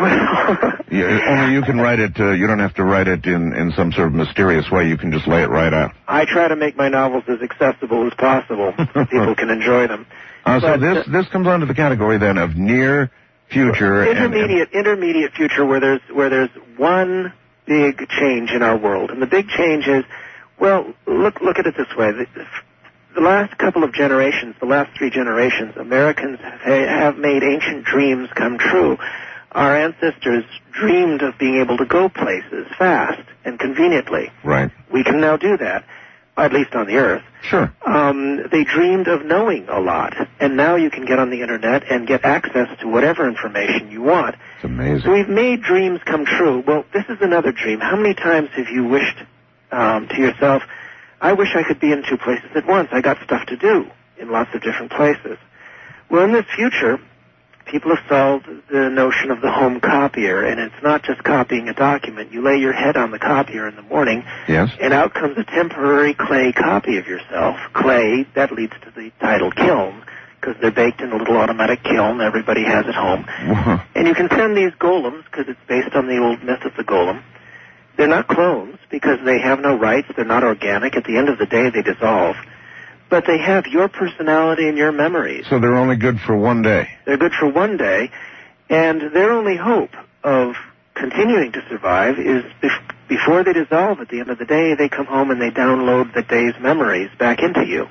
yeah, only you can write it, uh, you don't have to write it in, in some sort of mysterious way. You can just lay it right out. I try to make my novels as accessible as possible so people can enjoy them. Uh, so but, this uh, this comes under the category then of near future. Intermediate, and, and intermediate future where there's, where there's one big change in our world. And the big change is, well, look, look at it this way. The, the last couple of generations, the last three generations, Americans have, have made ancient dreams come true. Our ancestors dreamed of being able to go places fast and conveniently. Right. We can now do that, at least on the Earth. Sure. Um, they dreamed of knowing a lot, and now you can get on the Internet and get access to whatever information you want. It's amazing. So we've made dreams come true. Well, this is another dream. How many times have you wished um, to yourself, I wish I could be in two places at once. I got stuff to do in lots of different places. Well, in this future, people have solved the notion of the home copier, and it's not just copying a document. You lay your head on the copier in the morning, yes, and out comes a temporary clay copy of yourself. Clay, that leads to the title kiln, because they're baked in a little automatic kiln everybody has at home. Uh-huh. And you can send these golems, because it's based on the old myth of the golem. They're not clones, because they have no rights. They're not organic. At the end of the day, they dissolve. But they have your personality and your memories. So they're only good for one day. They're good for one day, and their only hope of continuing to survive is bef- before they dissolve at the end of the day, they come home and they download the day's memories back into you.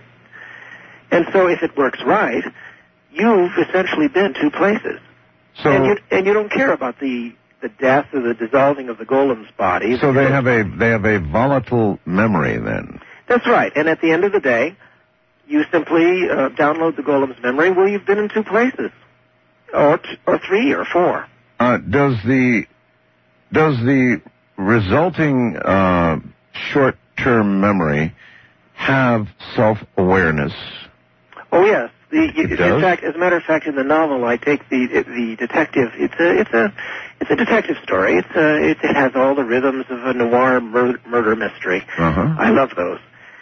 And so if it works right, you've essentially been two places. So and you, and you don't care about the, the death or the dissolving of the golem's body. So they have a they have a volatile memory then. That's right. And at the end of the day, you simply uh, download the golem's memory. Well, you've been in two places, or t- or three, or four. Uh, does the does the resulting uh, short-term memory have self-awareness? Oh yes. The, it in does? fact, as a matter of fact, in the novel, I take the the detective. It's a it's a it's a detective story. It's a, it, it has all the rhythms of a noir mur- murder mystery. Uh-huh. I love those.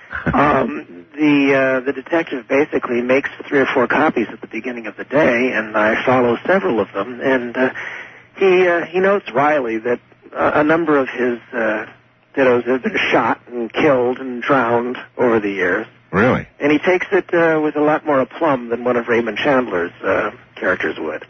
um, the uh, the detective basically makes three or four copies at the beginning of the day, and I follow several of them. And uh, he uh, he notes wryly that uh, a number of his uh, dittos have been shot and killed and drowned over the years. Really? And he takes it uh, with a lot more aplomb than one of Raymond Chandler's uh, characters would.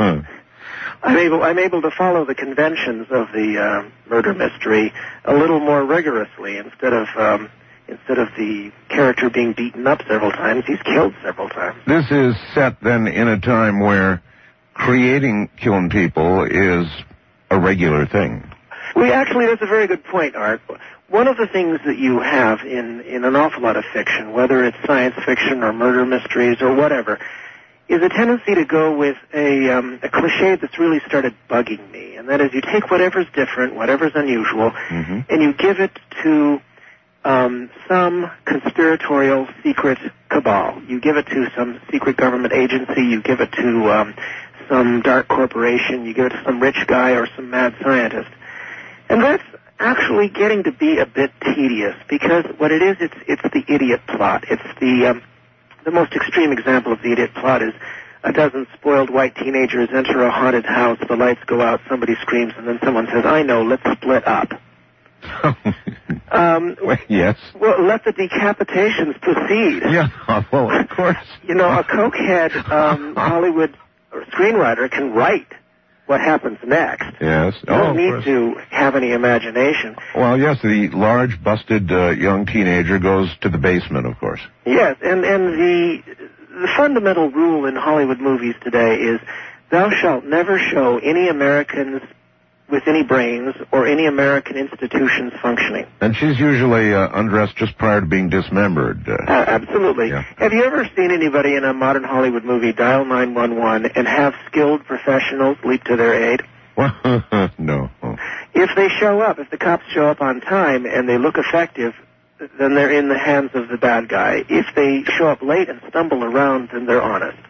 I'm able I'm able to follow the conventions of the uh, murder mystery a little more rigorously instead of. Um, Instead of the character being beaten up several times, he's killed several times. This is set then in a time where creating killing people is a regular thing. Well, actually, that's a very good point, Art. One of the things that you have in, in an awful lot of fiction, whether it's science fiction or murder mysteries or whatever, is a tendency to go with a, um, a cliche that's really started bugging me. And that is you take whatever's different, whatever's unusual, mm-hmm. and you give it to Um, some conspiratorial secret cabal. You give it to some secret government agency. You give it to um, some dark corporation. You give it to some rich guy or some mad scientist. And that's actually getting to be a bit tedious because what it is, it's it's the idiot plot. It's the um, the most extreme example of the idiot plot is a dozen spoiled white teenagers enter a haunted house. The lights go out. Somebody screams, and then someone says, "I know. Let's split up." Um, Wait, yes. Well, let the decapitations proceed. Yeah, well, of course. You know, a cokehead um, Hollywood screenwriter can write what happens next. Yes. You oh, don't of need course. to have any imagination. Well, yes, the large, busted uh, young teenager goes to the basement, of course. Yes, and, and the, the fundamental rule in Hollywood movies today is thou shalt never show any Americans with any brains or any American institutions functioning. And she's usually uh, undressed just prior to being dismembered. Uh, Uh, absolutely. Yeah. Have you ever seen anybody in a modern Hollywood movie dial nine one one and have skilled professionals leap to their aid? no. Oh. If they show up, if the cops show up on time and they look effective, then they're in the hands of the bad guy. If they show up late and stumble around, then they're honest.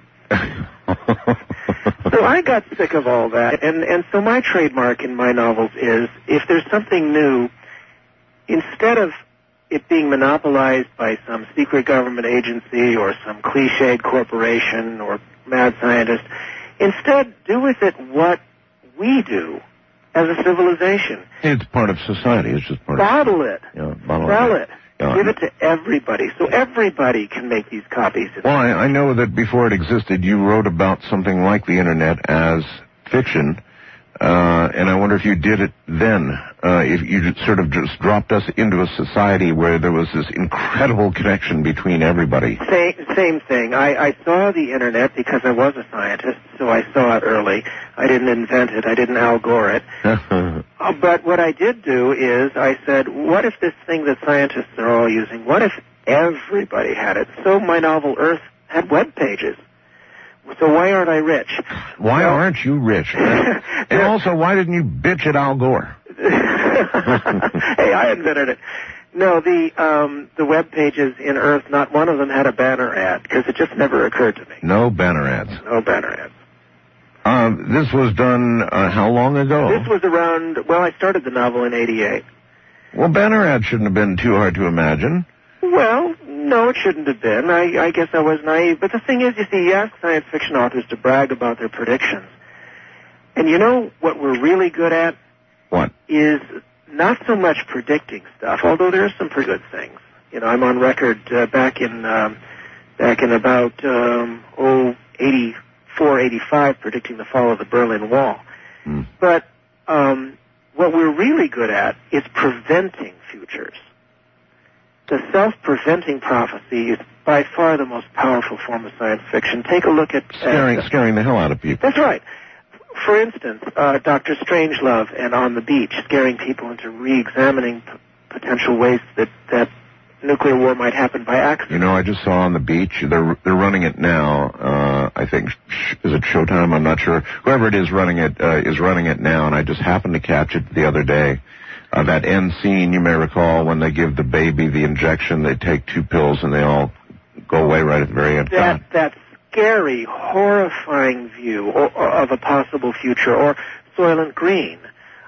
So I got sick of all that, and, and so my trademark in my novels is, if there's something new, instead of it being monopolized by some secret government agency or some cliched corporation or mad scientist, instead do with it what we do as a civilization. It's part of society. It's just part Bottle of it. Yeah, bottle Sell it. it. Yeah. Give it to everybody, so everybody can make these copies. Well, I, I know that before it existed, you wrote about something like the Internet as fiction, uh, and I wonder if you did it then, uh, if you just sort of just dropped us into a society where there was this incredible connection between everybody. Same, same thing. I, I saw the Internet because I was a scientist, so I saw it early. I didn't invent it. I didn't Al Gore it. Uh, but what I did do is I said, what if this thing that scientists are all using, what if everybody had it? So my novel Earth had web pages. So why aren't I rich? Why well, aren't you rich? And also, why didn't you bitch at Al Gore? Hey, I invented it. No, the um, the web pages in Earth, not one of them had a banner ad, because it just never occurred to me. No banner ads. No banner ads. Uh, this was done uh, how long ago? This was around, well, I started the novel in eighty-eight. Well, banner ads shouldn't have been too hard to imagine. Well, no, it shouldn't have been. I, I guess I was naive. But the thing is, you see, you ask science fiction authors to brag about their predictions. And you know what we're really good at? What? Is not so much predicting stuff, although there are some pretty good things. You know, I'm on record uh, back in um, back in about um, oh eighty-four, eighty-five, predicting the fall of the Berlin Wall. Hmm. But um, what we're really good at is preventing futures. The self-preventing prophecy is by far the most powerful form of science fiction. Take a look at Scaring, uh, scaring the hell out of people. That's right. For instance, uh, Doctor Strangelove and On the Beach, scaring people into re-examining p- potential ways that, that nuclear war might happen by accident. You know, I just saw On the Beach. They're they're running it now. Uh, I think sh- is it Showtime? I'm not sure. Whoever it is running it uh, is running it now, and I just happened to catch it the other day. Uh, that end scene, you may recall, when they give the baby the injection, they take two pills and they all go away right at the very end. That that scary, horrifying view or, or of a possible future, or Soylent Green,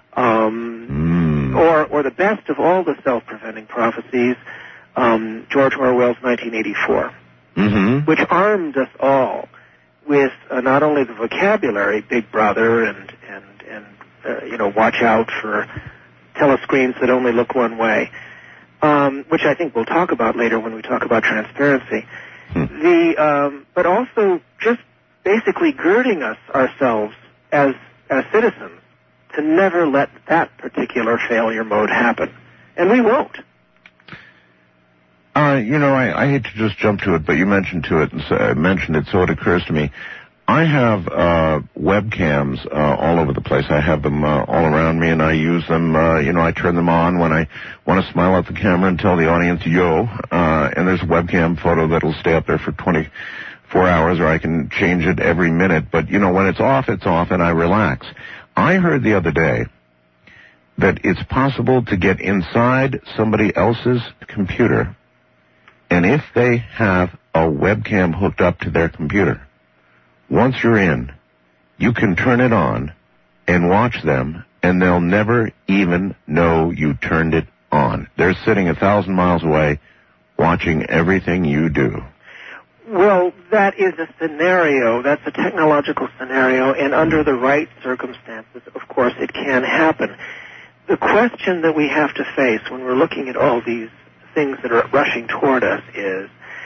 um, Mm. or or the best of all the self-preventing prophecies, um, George Orwell's nineteen eighty-four, Mm-hmm. which armed us all with uh, not only the vocabulary, Big Brother, and and and uh, you know, watch out for telescreens that only look one way, um, which I think we'll talk about later when we talk about transparency. Hmm. The um, but also just basically girding us ourselves as as citizens to never let that particular failure mode happen, and we won't. Uh, you know, I, I hate to just jump to it, but you mentioned to it and so, uh, mentioned it, so it occurs to me. I have uh, webcams uh, all over the place. I have them uh, all around me, and I use them. Uh, you know, I turn them on when I want to smile at the camera and tell the audience, yo. Uh, and there's a webcam photo that'll stay up there for twenty-four hours, or I can change it every minute. But, you know, when it's off, it's off, and I relax. I heard the other day that it's possible to get inside somebody else's computer, and if they have a webcam hooked up to their computer, once you're in, you can turn it on and watch them, and they'll never even know you turned it on. They're sitting a thousand miles away watching everything you do. Well, that is a scenario. That's a technological scenario, and under the right circumstances, of course, it can happen. the question that we have to face when we're looking at all these things that are rushing toward us is,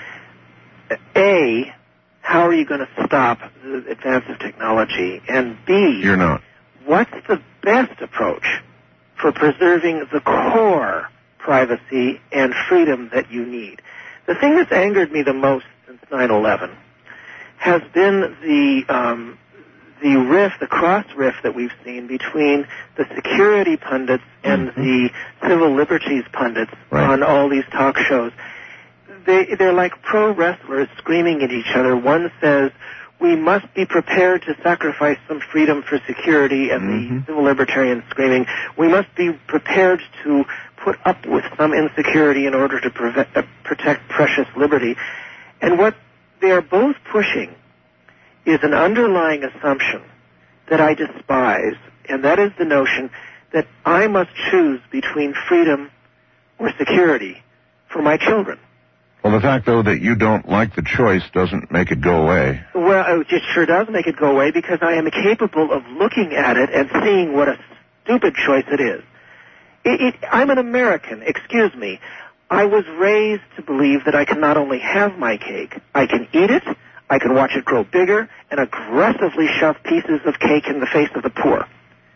A, how are you going to stop the advance of technology? And B, You're not. what's the best approach for preserving the core privacy and freedom that you need? The thing that's angered me the most since nine eleven has been the um, the rift, the cross rift that we've seen between the security pundits and mm-hmm. the civil liberties pundits right. on all these talk shows. They, they're like pro wrestlers screaming at each other. One says, we must be prepared to sacrifice some freedom for security, and mm-hmm. the civil libertarians screaming, we must be prepared to put up with some insecurity in order to prevent, uh, protect precious liberty. And what they are both pushing is an underlying assumption that I despise, and that is the notion that I must choose between freedom or security for my children. Well, the fact, though, that you don't like the choice doesn't make it go away. Well, it sure does make it go away, because I am capable of looking at it and seeing what a stupid choice it is. It, it, I'm an American, excuse me. I was raised to believe that I can not only have my cake, I can eat it, I can watch it grow bigger, and aggressively shove pieces of cake in the face of the poor.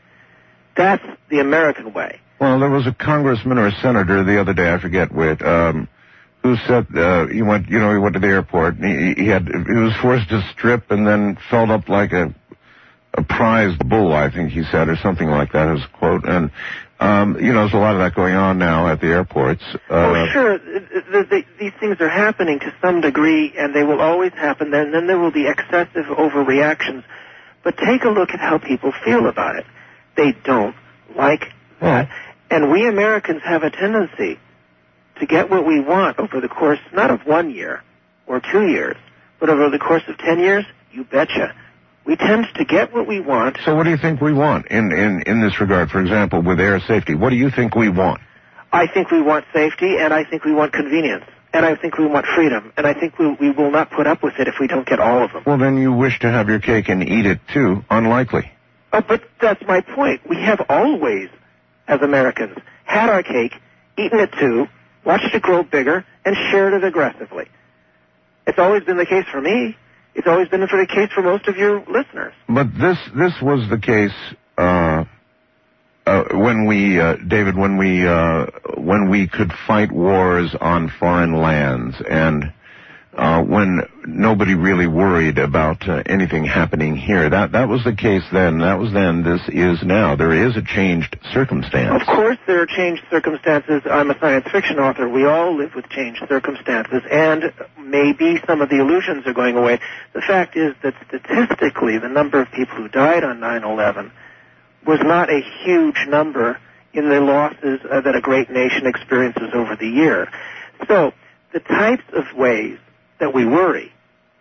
That's the American way. Well, there was a congressman or a senator the other day, I forget which, um, who said uh, he went, you know, he went to the airport and he, he had, he was forced to strip and then felt up like a, a prized bull, I think he said, or something like that, his quote. And um, you know, there's a lot of that going on now at the airports. Uh, oh, sure. The, the, these things are happening to some degree, and they will always happen. And then there will be excessive overreactions. But take a look at how people feel about it. They don't like that. And we Americans have a tendency to get what we want over the course, not of one year or two years, but over the course of ten years, you betcha. We tend to get what we want. So what do you think we want in, in, in this regard, for example, with air safety? What do you think we want? I think we want safety, and I think we want convenience, and I think we want freedom, and I think we, we will not put up with it if we don't get all of them. Well, then you wish to have your cake and eat it, too. Unlikely. Oh, but that's my point. We have always, as Americans, had our cake, eaten it too, watched it grow bigger, and shared it aggressively. It's always been the case for me. It's always been the case for most of your listeners. But this this was the case uh, uh, when we, uh, David, when we uh, when we could fight wars on foreign lands, and uh, when nobody really worried about uh, anything happening here. That that was the case then. That was then. This is now. There is a changed circumstance. Of course there are changed circumstances. I'm a science fiction author. We all live with changed circumstances, and maybe some of the illusions are going away. The fact is that statistically the number of people who died on nine eleven was not a huge number in the losses uh, that a great nation experiences over the year. So the types of ways that we worry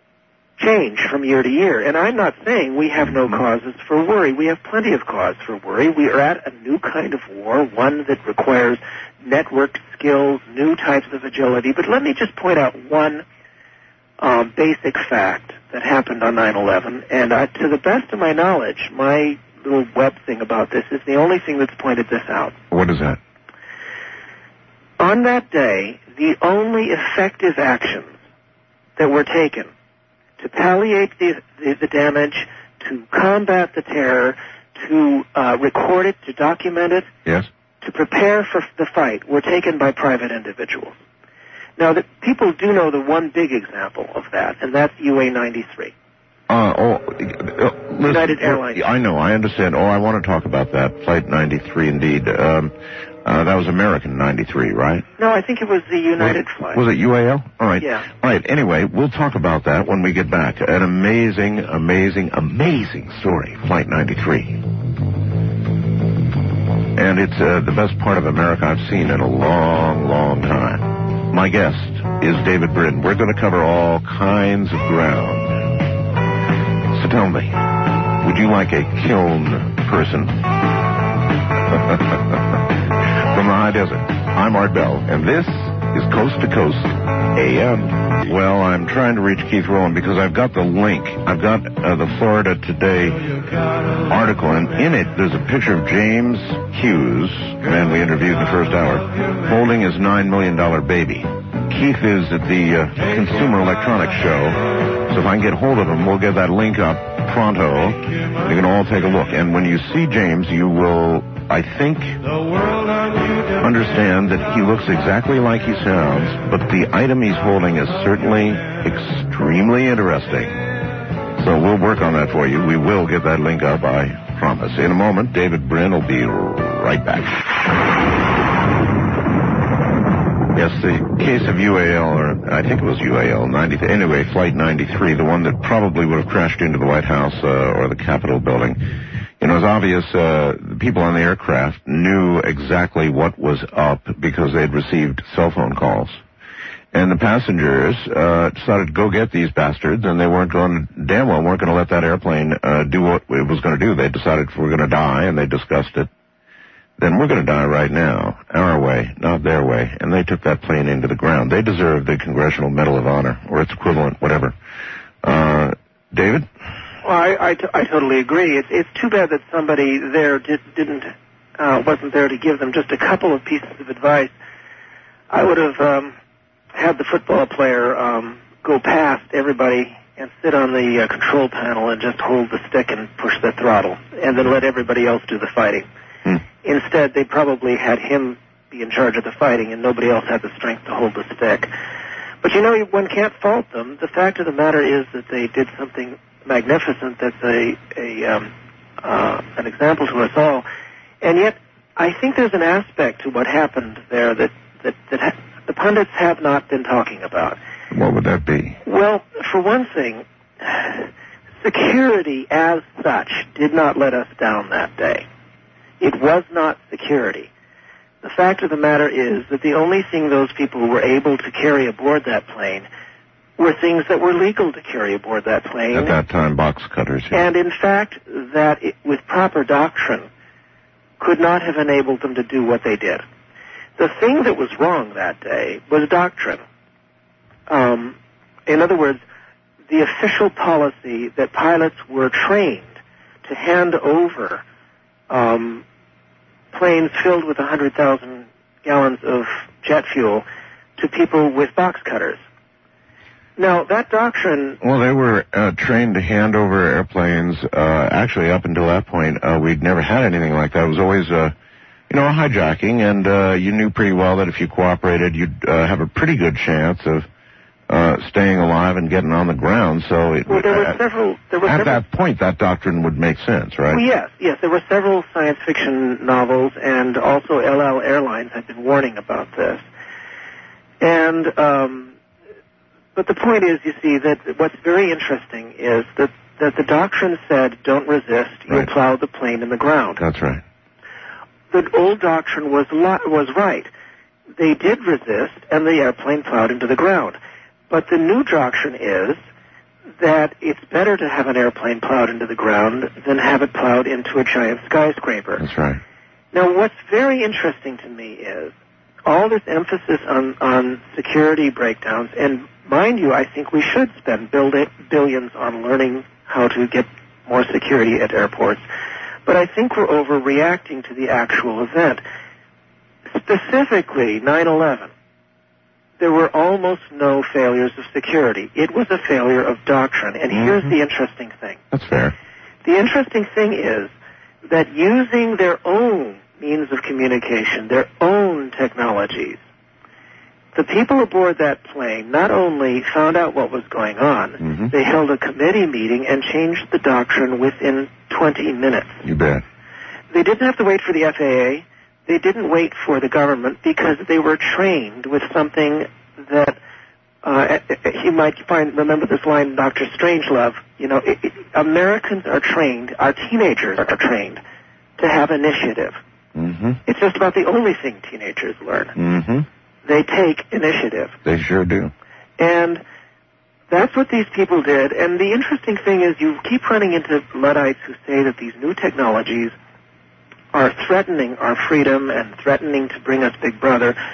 change from year to year. And I'm not saying we have no causes for worry. We have plenty of cause for worry. We are at a new kind of war, one that requires network skills, new types of agility. But let me just point out one um, basic fact that happened on nine eleven. And uh, to the best of my knowledge, my little web thing about this is the only thing that's pointed this out. What is that? On that day, the only effective actions that were taken to palliate the, the, the damage, to combat the terror, to uh, record it, to document it, yes, to prepare for the fight, were taken by private individuals. Now, the, people do know the one big example of that, and that's U A ninety-three. Uh, oh, uh, listen, United Airlines. I know, I understand. Oh, I want to talk about that. Flight ninety-three, indeed. Um, uh, that was American ninety-three, right? No, I think it was the United was, flight. Was it U A L? All right. Yeah. All right, anyway, we'll talk about that when we get back. An amazing, amazing, amazing story, Flight ninety-three. And it's uh, the best part of America I've seen in a long, long time. My guest is David Brin. We're going to cover all kinds of ground. So tell me, would you like a kiln person? From the high desert, I'm Art Bell, and this is Coast to Coast A M. Well, I'm trying to reach Keith Rowland because I've got the link. I've got uh, the Florida Today article, and in it there's a picture of James Hughes, the man we interviewed in the first hour, holding his nine million dollars baby. Keith is at the uh, Consumer Electronics Show, so if I can get hold of him, we'll get that link up pronto. You can all take a look. And when you see James, you will, I think, understand that he looks exactly like he sounds, but the item he's holding is certainly extremely interesting. So we'll work on that for you. We will get that link up, I promise. In a moment, David Brin will be right back. Yes, the case of U A L, or I think it was U A L, ninety, anyway, Flight ninety-three, the one that probably would have crashed into the White House uh, or the Capitol building. You know, it was obvious uh, the people on the aircraft knew exactly what was up because they'd received cell phone calls. And the passengers uh, decided to go get these bastards, and they weren't going, damn well weren't going to let that airplane uh, do what it was going to do. They decided if we're going to die, and they discussed it, then we're going to die right now, our way, not their way. And they took that plane into the ground. They deserve the Congressional Medal of Honor, or its equivalent, whatever. Uh, David? Well, I, I, t- I totally agree. It's, it's too bad that somebody there did, didn't, uh, wasn't there to give them just a couple of pieces of advice. I would have um, had the football player um, go past everybody and sit on the uh, control panel and just hold the stick and push the throttle, and then let everybody else do the fighting. Hmm. Instead, they probably had him be in charge of the fighting, and nobody else had the strength to hold the stick. But, you know, one can't fault them. The fact of the matter is that they did something magnificent that's a, a um, uh, an example to us all. And yet, I think there's an aspect to what happened there that, that, that ha- the pundits have not been talking about. What would that be? Well, for one thing, security as such did not let us down that day. It was not security. The fact of the matter is that the only thing those people were able to carry aboard that plane were things that were legal to carry aboard that plane. At that time, box cutters. Yeah. And in fact, that it, with proper doctrine, could not have enabled them to do what they did. The thing that was wrong that day was doctrine. Um, in other words, the official policy that pilots were trained to hand over um, planes filled with one hundred thousand gallons of jet fuel to people with box cutters. Now, that doctrine... Well, they were uh, trained to hand over airplanes. Uh, actually, up until that point, uh, we'd never had anything like that. It was always, uh, you know, a hijacking, and uh, you knew pretty well that if you cooperated, you'd uh, have a pretty good chance of uh, staying alive and getting on the ground. So it, well, there were uh, several... There were at several, that point, that doctrine would make sense, right? Well, yes, yes. There were several science fiction novels, and also El Al Airlines had been warning about this. And... Um, But the point is, you see, that what's very interesting is that, that the doctrine said, don't resist, you'll right. plow the plane in the ground. That's right. The old doctrine was li- was right. They did resist, and the airplane plowed into the ground. But the new doctrine is that it's better to have an airplane plowed into the ground than have it plowed into a giant skyscraper. That's right. Now, what's very interesting to me is all this emphasis on, on security breakdowns, and mind you, I think we should spend billions on learning how to get more security at airports. But I think we're overreacting to the actual event. Specifically, nine eleven, there were almost no failures of security. It was a failure of doctrine. And mm-hmm. here's the interesting thing. That's fair. The interesting thing is that using their own means of communication, their own technologies, the people aboard that plane not only found out what was going on, mm-hmm. they held a committee meeting and changed the doctrine within twenty minutes. You bet. They didn't have to wait for the F A A. They didn't wait for the government because they were trained with something that uh, you might find, remember this line, Doctor Strangelove, you know, it, it, Americans are trained, our teenagers are trained to have initiative. Mm-hmm. It's just about the only thing teenagers learn. Mm-hmm. They take initiative. They sure do. And that's what these people did. And the interesting thing is you keep running into Luddites who say that these new technologies are threatening our freedom and threatening to bring us Big Brother,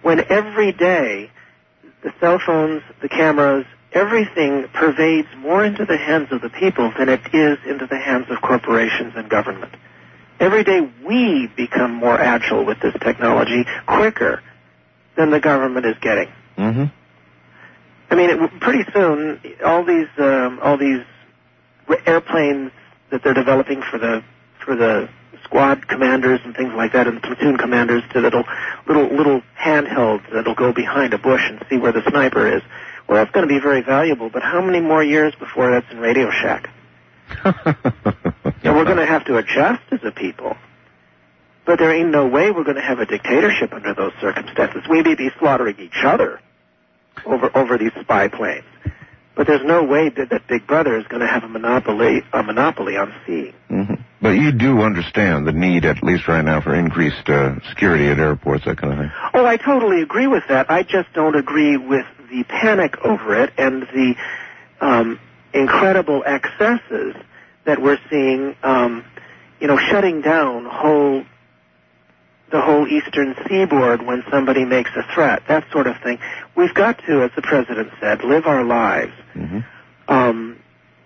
when every day the cell phones, the cameras, everything pervades more into the hands of the people than it is into the hands of corporations and government. Every day we become more agile with this technology quicker than the government is getting. Mm-hmm. I mean, it, pretty soon, all these um, all these airplanes that they're developing for the for the squad commanders and things like that, and platoon commanders, to little little little handhelds that'll go behind a bush and see where the sniper is. Well, that's going to be very valuable. But how many more years before that's in Radio Shack? And we're going to have to adjust as a people. But there ain't no way we're going to have a dictatorship under those circumstances. We may be slaughtering each other over over these spy planes, but there's no way that, that Big Brother is going to have a monopoly a monopoly on seeing. Mm-hmm. But you do understand the need, at least right now, for increased uh, security at airports, that kind of thing. Oh, I totally agree with that. I just don't agree with the panic over it and the um, incredible excesses that we're seeing. Um, you know, shutting down whole. the whole eastern seaboard when somebody makes a threat, that sort of thing. We've got to, as the president said, live our lives mm-hmm. um,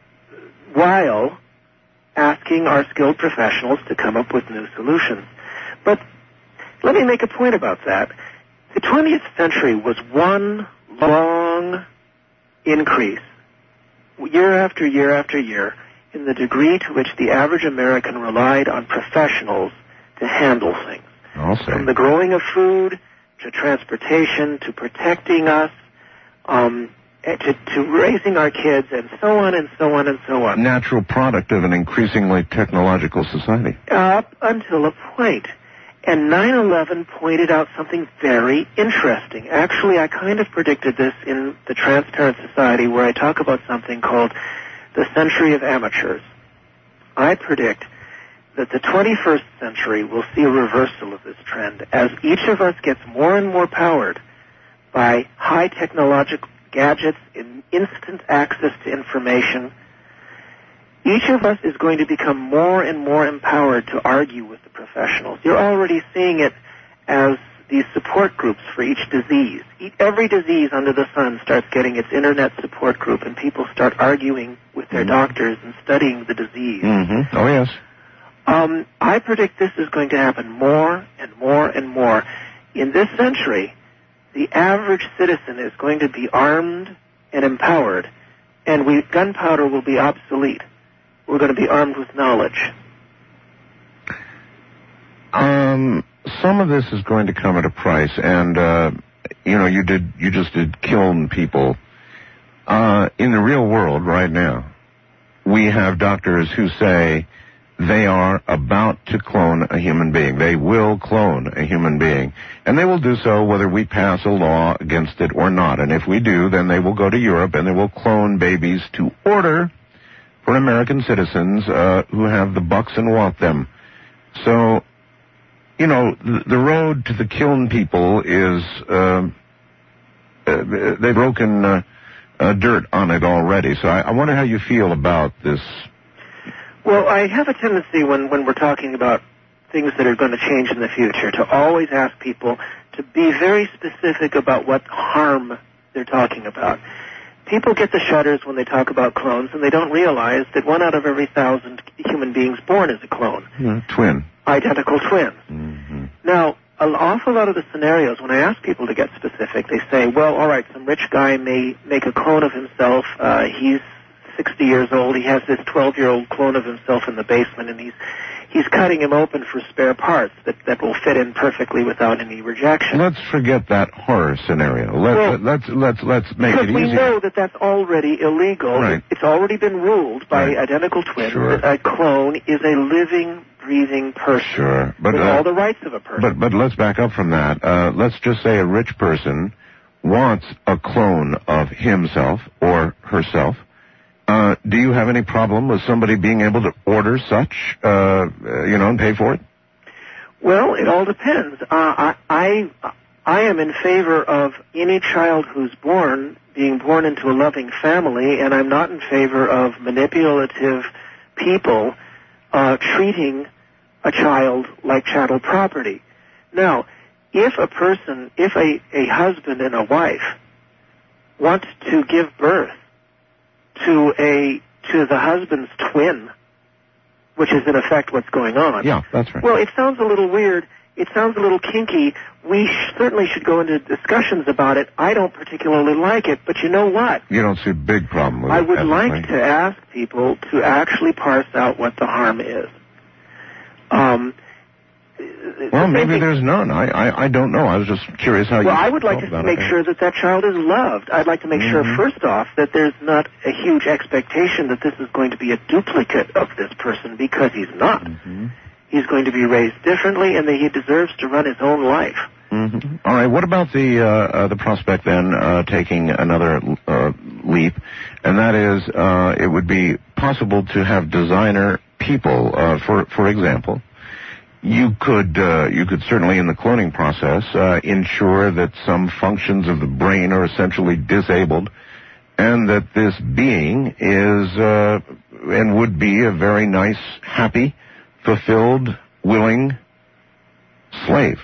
while asking our skilled professionals to come up with new solutions. But let me make a point about that. The twentieth century was one long increase, year after year after year, in the degree to which the average American relied on professionals to handle things. From the growing of food, to transportation, to protecting us, um, to, to raising our kids, and so on and so on and so on. Natural product of an increasingly technological society. Up until a point. And nine eleven pointed out something very interesting. Actually, I kind of predicted this in the Transparent Society, where I talk about something called the Century of Amateurs. I predict that the twenty-first century will see a reversal of this trend as each of us gets more and more powered by high technological gadgets and instant access to information. Each of us is going to become more and more empowered to argue with the professionals. You're already seeing it as these support groups for each disease. Every disease under the sun starts getting its internet support group, and people start arguing with their mm-hmm. doctors and studying the disease. Mm-hmm. Oh, yes. Um, I predict this is going to happen more and more and more. In this century, the average citizen is going to be armed and empowered, and we, gunpowder will be obsolete. We're going to be armed with knowledge. Um, some of this is going to come at a price, and uh, you know, you did, you just did killing people. Uh, in the real world right now, we have doctors who say they are about to clone a human being. They will clone a human being. And they will do so whether we pass a law against it or not. And if we do, then they will go to Europe and they will clone babies to order for American citizens uh, who have the bucks and want them. So, you know, the, the road to the killing people is, uh, uh, they've broken uh, uh, dirt on it already. So I, I wonder how you feel about this. Well, I have a tendency when, when we're talking about things that are going to change in the future to always ask people to be very specific about what harm they're talking about. People get the shudders when they talk about clones, and they don't realize that one out of every thousand human beings born is a clone. Mm, twin. Identical twins. Mm-hmm. Now, an awful lot of the scenarios, when I ask people to get specific, they say, well, all right, some rich guy may make a clone of himself. Uh, he's sixty years old. He has this twelve-year-old clone of himself in the basement, and he's he's cutting him open for spare parts that, that will fit in perfectly without any rejection. Let's forget that horror scenario. Let's well, let's let's let's make it easier. Because we know that that's already illegal. Right. It's already been ruled by right. identical twins sure. that a clone is a living, breathing person. Sure, but with uh, all the rights of a person. But but let's back up from that. Uh, let's just say a rich person wants a clone of himself or herself. Uh, do you have any problem with somebody being able to order such, uh, you know, and pay for it? Well, it all depends. Uh, I, I, I am in favor of any child who's born being born into a loving family, and I'm not in favor of manipulative people uh, treating a child like chattel property. Now, if a person, if a, a husband and a wife want to give birth to a to the husband's twin, which is in effect what's going on. Yeah, that's right. Well, it sounds a little weird. It sounds a little kinky. We sh- certainly should go into discussions about it. I don't particularly like it, but you know what? You don't see a big problem with I it. would ethically. like to ask people to actually parse out what the harm is. Um, Well, maybe thing, there's none. I, I, I don't know. I was just curious how well, you Well, I would like felt to about make it. sure that that child is loved. I'd like to make Mm-hmm. sure, first off, that there's not a huge expectation that this is going to be a duplicate of this person, because he's not. Mm-hmm. He's going to be raised differently, and that he deserves to run his own life. Mm-hmm. All right. What about the uh, uh, the prospect then uh, taking another uh, leap, and that is uh, it would be possible to have designer people. Uh, for for example, you could uh, you could certainly in the cloning process uh, ensure that some functions of the brain are essentially disabled, and that this being is uh, and would be a very nice, happy, fulfilled, willing slave.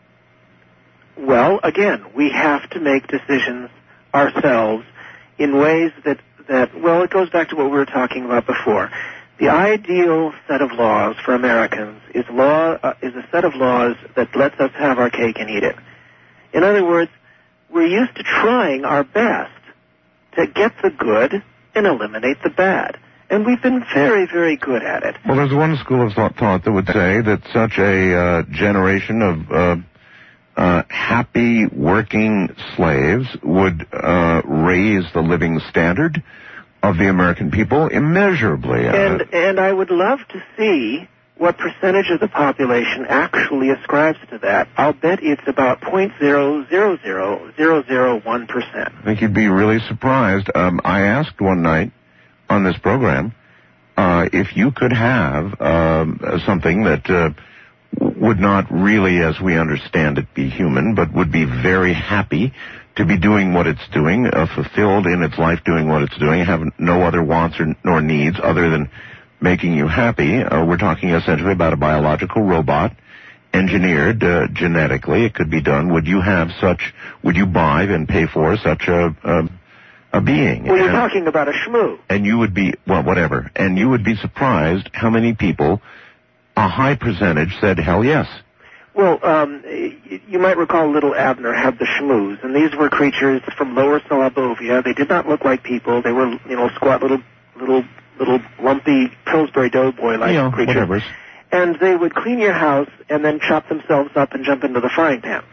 Well, again, we have to make decisions ourselves in ways that, that, well, it goes back to what we were talking about before. The ideal set of laws for Americans is law uh, is a set of laws that lets us have our cake and eat it. In other words, we're used to trying our best to get the good and eliminate the bad. And we've been very, very good at it. Well, there's one school of thought, thought that would say that such a uh, generation of uh, uh, happy working slaves would uh, raise the living standard of the American people immeasurably. And and I would love to see what percentage of the population actually ascribes to that. I'll bet it's about zero point zero zero zero zero zero one percent. I think you'd be really surprised. Um, I asked one night on this program uh, if you could have um, something that uh, would not really, as we understand it, be human, but would be very happy to be doing what it's doing, uh, fulfilled in its life doing what it's doing, have no other wants or, nor needs other than making you happy. Uh, we're talking essentially about a biological robot, engineered uh, genetically. It could be done. Would you have such, would you buy and pay for such a, a, a being? Well, you're and, talking about a shmoo. And you would be, well, whatever. And you would be surprised how many people, a high percentage, said, hell yes. Well, um, you might recall Little Abner had the shmoos, and these were creatures from Lower Solobovia. They did not look like people. They were, you know, squat little, little, little lumpy Pillsbury Doughboy-like you know, creatures. Whatever. And they would clean your house and then chop themselves up and jump into the frying pan.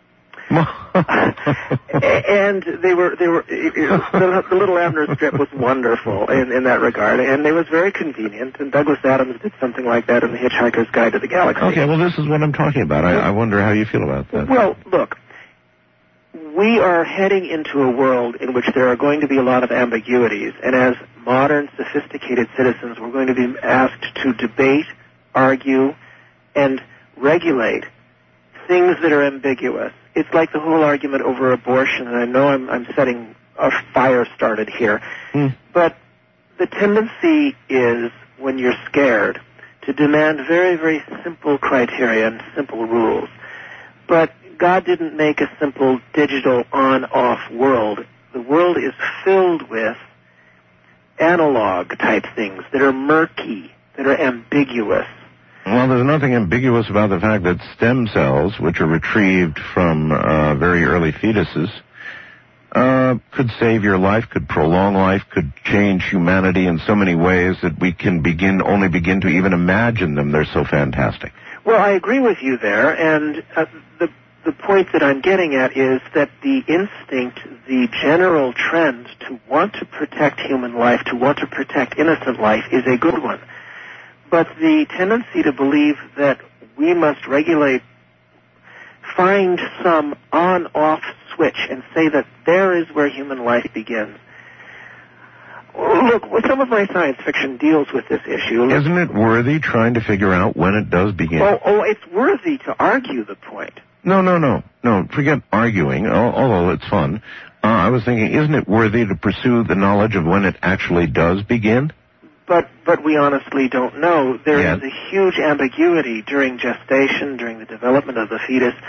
And they were, they were, the, the Little Abner strip was wonderful in, in that regard, and it was very convenient, and Douglas Adams did something like that in The Hitchhiker's Guide to the Galaxy. Okay, well, this is what I'm talking about. I, I wonder how you feel about that. Well, look, we are heading into a world in which there are going to be a lot of ambiguities, and as modern, sophisticated citizens, we're going to be asked to debate, argue, and regulate things that are ambiguous. It's like the whole argument over abortion, and I know I'm, I'm setting a fire started here, mm. but the tendency is, when you're scared, to demand very, very simple criteria and simple rules. But God didn't make a simple digital on-off world. The world is filled with analog-type things that are murky, that are ambiguous. Well, there's nothing ambiguous about the fact that stem cells, which are retrieved from uh, very early fetuses, uh, could save your life, could prolong life, could change humanity in so many ways that we can begin, only begin to even imagine them. They're so fantastic. Well, I agree with you there, and uh, the the point that I'm getting at is that the instinct, the general trend to want to protect human life, to want to protect innocent life, is a good one. But the tendency to believe that we must regulate, find some on-off switch and say that there is where human life begins. Look, some of my science fiction deals with this issue. Isn't it worthy trying to figure out when it does begin? Oh, oh it's worthy to argue the point. No, no, no. No, forget arguing, although it's fun. Uh, I was thinking, isn't it worthy to pursue the knowledge of when it actually does begin? But but we honestly don't know. There yeah. is a huge ambiguity during gestation, during the development of the fetus. Mm-hmm.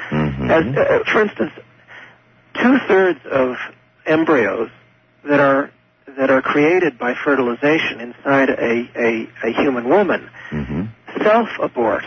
Mm-hmm. As, uh, for instance, two-thirds of embryos that are that are created by fertilization inside a, a, a human woman Mm-hmm. self-abort.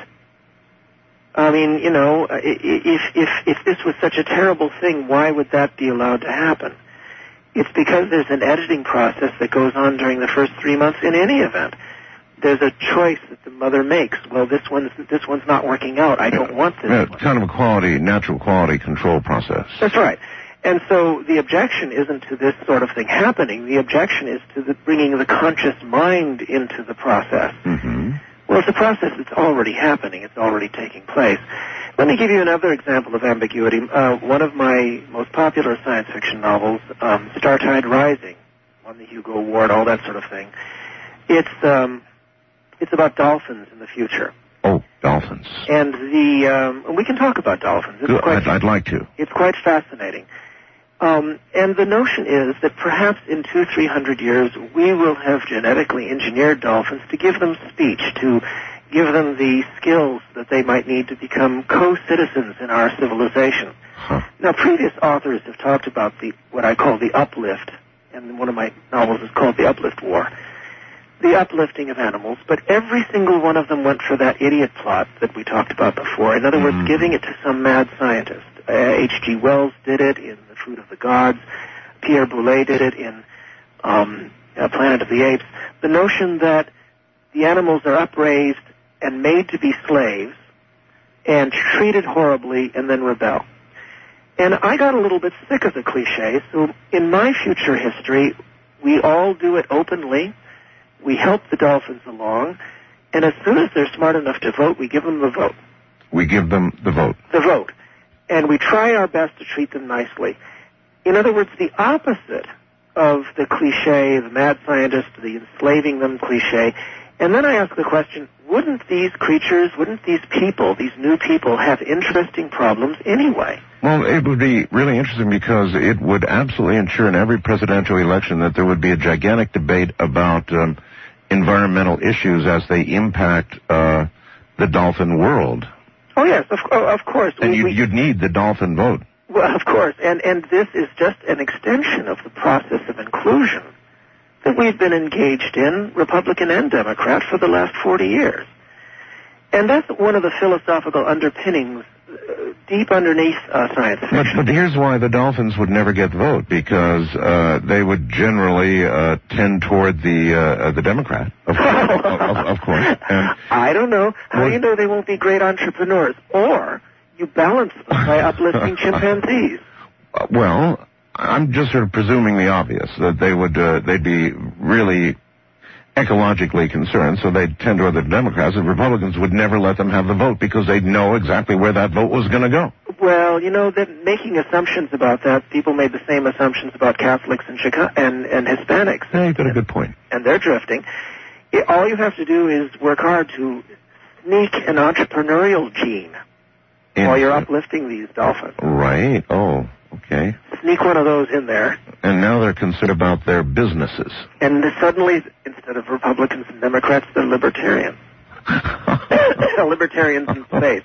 I mean, you know, if, if, if this was such a terrible thing, why would that be allowed to happen? It's because there's an editing process that goes on during the first three months in any event. There's a choice that the mother makes. Well, this one's, this one's not working out. I don't want this Yeah, one. kind of a quality, natural quality control process. That's right. And so the objection isn't to this sort of thing happening. The objection is to the bringing the conscious mind into the process. Mm-hmm. Well, it's a process that's already happening. It's already taking place. Let me give you another example of ambiguity. Uh, one of my most popular science fiction novels, um, Startide Rising, won the Hugo Award, all that sort of thing. It's um, it's about dolphins in the future. Oh, dolphins. And the um, and we can talk about dolphins. It's Good. quite, I'd, I'd like to. It's quite fascinating. Um, and the notion is that perhaps in two, three hundred years, we will have genetically engineered dolphins to give them speech, to give them the skills that they might need to become co-citizens in our civilization. Huh. Now, previous authors have talked about the what I call the uplift, and one of my novels is called The Uplift War, the uplifting of animals, but every single one of them went for that idiot plot that we talked about before. In other words, Mm. giving it to some mad scientist. Uh, H G Wells did it in The Food of the Gods. Pierre Boulez did it in um, uh, Planet of the Apes. The notion that the animals are upraised and made to be slaves and treated horribly and then rebel. And I got a little bit sick of the cliches, so in my future history, we all do it openly. We help the dolphins along, and as soon as they're smart enough to vote, we give them the vote. We give them the vote. The vote. And we try our best to treat them nicely. In other words, the opposite of the cliche, the mad scientist, the enslaving them cliche. And then I ask the question, wouldn't these creatures, wouldn't these people, these new people, have interesting problems anyway? Well, it would be really interesting because it would absolutely ensure in every presidential election that there would be a gigantic debate about um, environmental issues as they impact uh, the dolphin world. Oh, yes, of, of course. And we, you'd, we, you'd need the dolphin vote. Well, of course. And, and this is just an extension of the process of inclusion that we've been engaged in, Republican and Democrat, for the last forty years. And that's one of the philosophical underpinnings uh, deep underneath uh, science But, fiction. but here's why the dolphins would never get the vote, because uh, they would generally uh, tend toward the uh, the Democrat, of, of, of, of course. And I don't know. How Well- do you know they won't be great entrepreneurs? Or you balance them by uplifting chimpanzees. uh, well, I'm just sort of presuming the obvious, that they would uh, they'd be really ecologically concerned, so they'd tend toward the Democrats, and Republicans would never let them have the vote because they'd know exactly where that vote was going to go. Well, you know, that making assumptions about that, people made the same assumptions about Catholics and Chica- and, and Hispanics. Yeah, you've got a good point. And they're drifting. It, all you have to do is work hard to sneak an entrepreneurial gene while you're uplifting these dolphins. Right. Oh, okay. Sneak one of those in there, And now they're concerned about their businesses. and suddenly, instead of Republicans and Democrats, they're libertarians. Libertarians in space.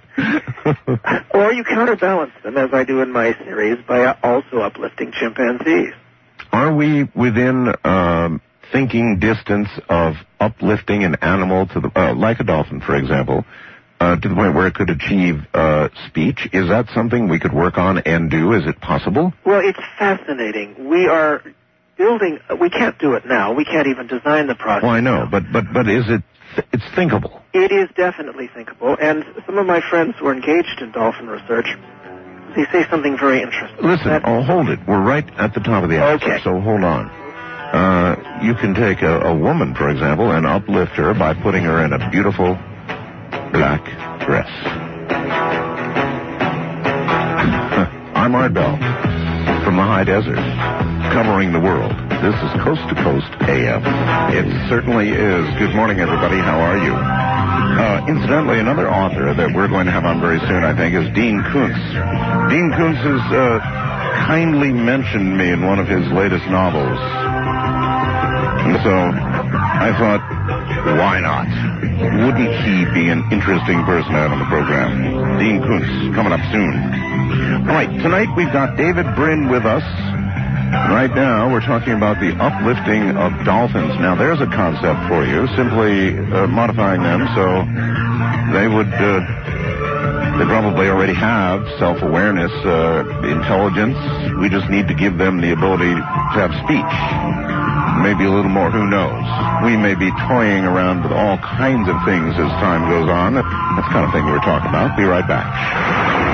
Or you counterbalance them, as I do in my series, by also uplifting chimpanzees. Are we within um, thinking distance of uplifting an animal to the, uh, like a dolphin, for example, uh, to the point where it could achieve uh, speech? Is that something we could work on and do? Is it possible? Well, it's fascinating. We are building, we can't do it now. We can't even design the process. Well, I know, now. but but but is it? It's thinkable. It is definitely thinkable, and some of my friends who are engaged in dolphin research, they say something very interesting. Listen, That- oh, hold it. We're right at the top of the hour, Okay. so hold on. Uh, you can take a, a woman, for example, and uplift her by putting her in a beautiful black dress. I'm Art Bell from the high desert, covering the world. This is Coast to Coast A M. It certainly is. Good morning, everybody. How are you? Uh, incidentally, another author that we're going to have on very soon, I think, is Dean Koontz. Dean Koontz has uh, kindly mentioned me in one of his latest novels. And so I thought, Why not? Wouldn't he be an interesting person to have on the program? Dean Koontz, coming up soon. All right, tonight we've got David Brin with us. Right now, we're talking about the uplifting of dolphins. Now, there's a concept for you, simply uh, modifying them so they would, uh, they probably already have self-awareness, uh, intelligence. We just need to give them the ability to have speech. Maybe a little more, who knows? We may be toying around with all kinds of things as time goes on. That's the kind of thing we're talking about. Be right back.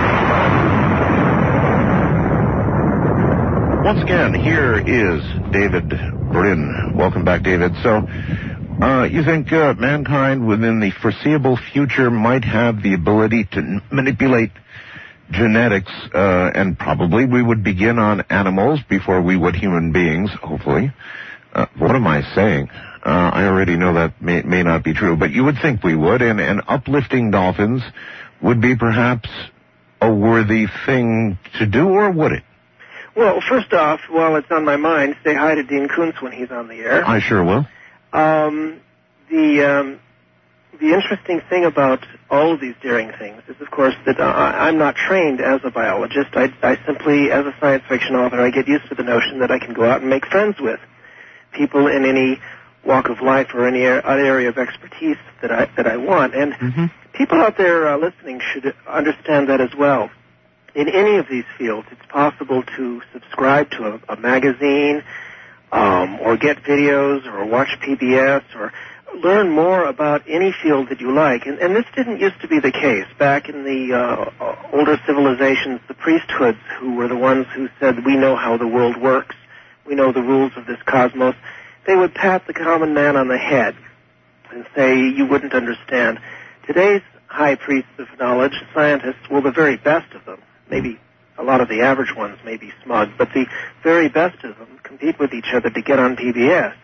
Once again, here is David Brin. Welcome back, David. So, uh, you think uh, mankind within the foreseeable future might have the ability to n- manipulate genetics, uh, and probably we would begin on animals before we would human beings, hopefully. Uh, what am I saying? Uh, I already know that may, may not be true, but you would think we would, and, and uplifting dolphins would be perhaps a worthy thing to do, or would it? Well, first off, while it's on my mind, say hi to Dean Koontz when he's on the air. I sure will. Um, the um, the interesting thing about all of these daring things is, of course, that uh, I'm not trained as a biologist. I, I simply, as a science fiction author, I get used to the notion that I can go out and make friends with people in any walk of life or any area of expertise that I that I want. And mm-hmm. people out there uh, listening should understand that as well. In any of these fields, it's possible to subscribe to a, a magazine, um, or get videos, or watch P B S, or learn more about any field that you like. And, and this didn't used to be the case. Back in the uh, older civilizations, the priesthoods, who were the ones who said, we know how the world works, we know the rules of this cosmos, they would pat the common man on the head and say, you wouldn't understand. Today's high priests of knowledge, scientists, well, the very best of them, maybe a lot of the average ones may be smug, but the very best of them compete with each other to get on P B S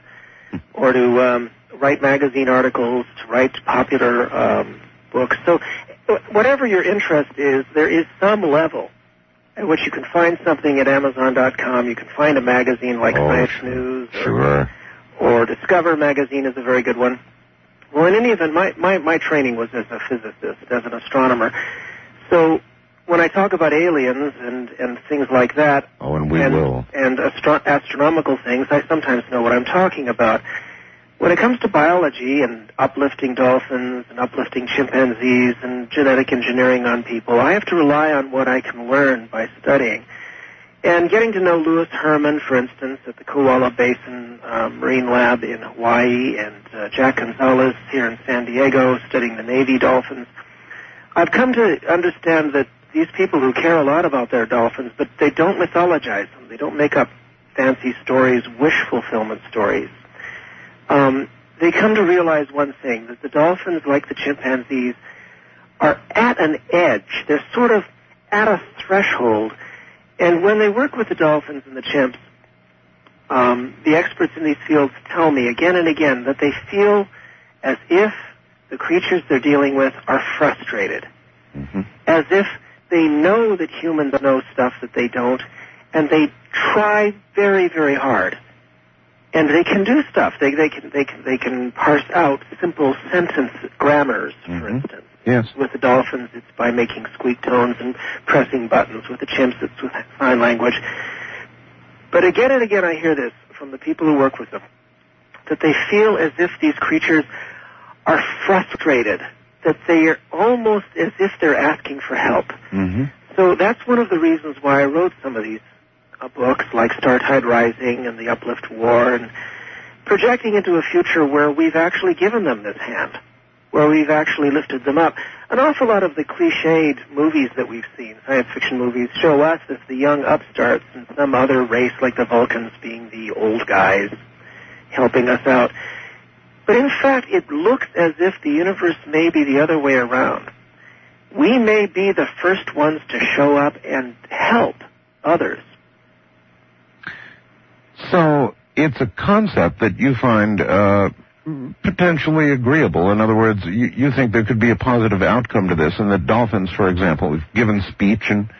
or to um, write magazine articles, to write popular um, books. So whatever your interest is, there is some level at which you can find something at Amazon dot com. You can find a magazine like oh, Science News or, sure. or Discover magazine is a very good one. Well, in any event, my, my, my training was as a physicist, as an astronomer. So when I talk about aliens and, and things like that, oh, and we and, will, and astro- astronomical things, I sometimes know what I'm talking about. When it comes to biology and uplifting dolphins and uplifting chimpanzees and genetic engineering on people, I have to rely on what I can learn by studying. And getting to know Louis Herman, for instance, at the Koala Basin uh, Marine Lab in Hawaii, and uh, Jack Gonzalez here in San Diego studying the Navy dolphins, I've come to understand that these people who care a lot about their dolphins, but they don't mythologize them. They don't make up fancy stories, wish fulfillment stories. Um, they come to realize one thing, that the dolphins, like the chimpanzees, are at an edge. They're sort of at a threshold. And when they work with the dolphins and the chimps, um, the experts in these fields tell me again and again that they feel as if the creatures they're dealing with are frustrated. Mm-hmm. As if they know that humans know stuff that they don't, and they try very, very hard. And they can do stuff. They they can they can they can parse out simple sentence grammars, mm-hmm. for instance. Yes. With the dolphins, it's by making squeak tones and pressing buttons. With the chimps, it's with sign language. But again and again, I hear this from the people who work with them, that they feel as if these creatures are frustrated, that they are almost as if they're asking for help. Mm-hmm. So that's one of the reasons why I wrote some of these uh, books, like Startide Rising and The Uplift War, and projecting into a future where we've actually given them this hand, where we've actually lifted them up. An awful lot of the cliched movies that we've seen, science fiction movies, show us as the young upstarts and some other race like the Vulcans being the old guys helping us out. But in fact, it looks as if the universe may be the other way around. We may be the first ones to show up and help others. So it's a concept that you find uh, potentially agreeable. In other words, you, you think there could be a positive outcome to this, and that dolphins, for example, we've given speech and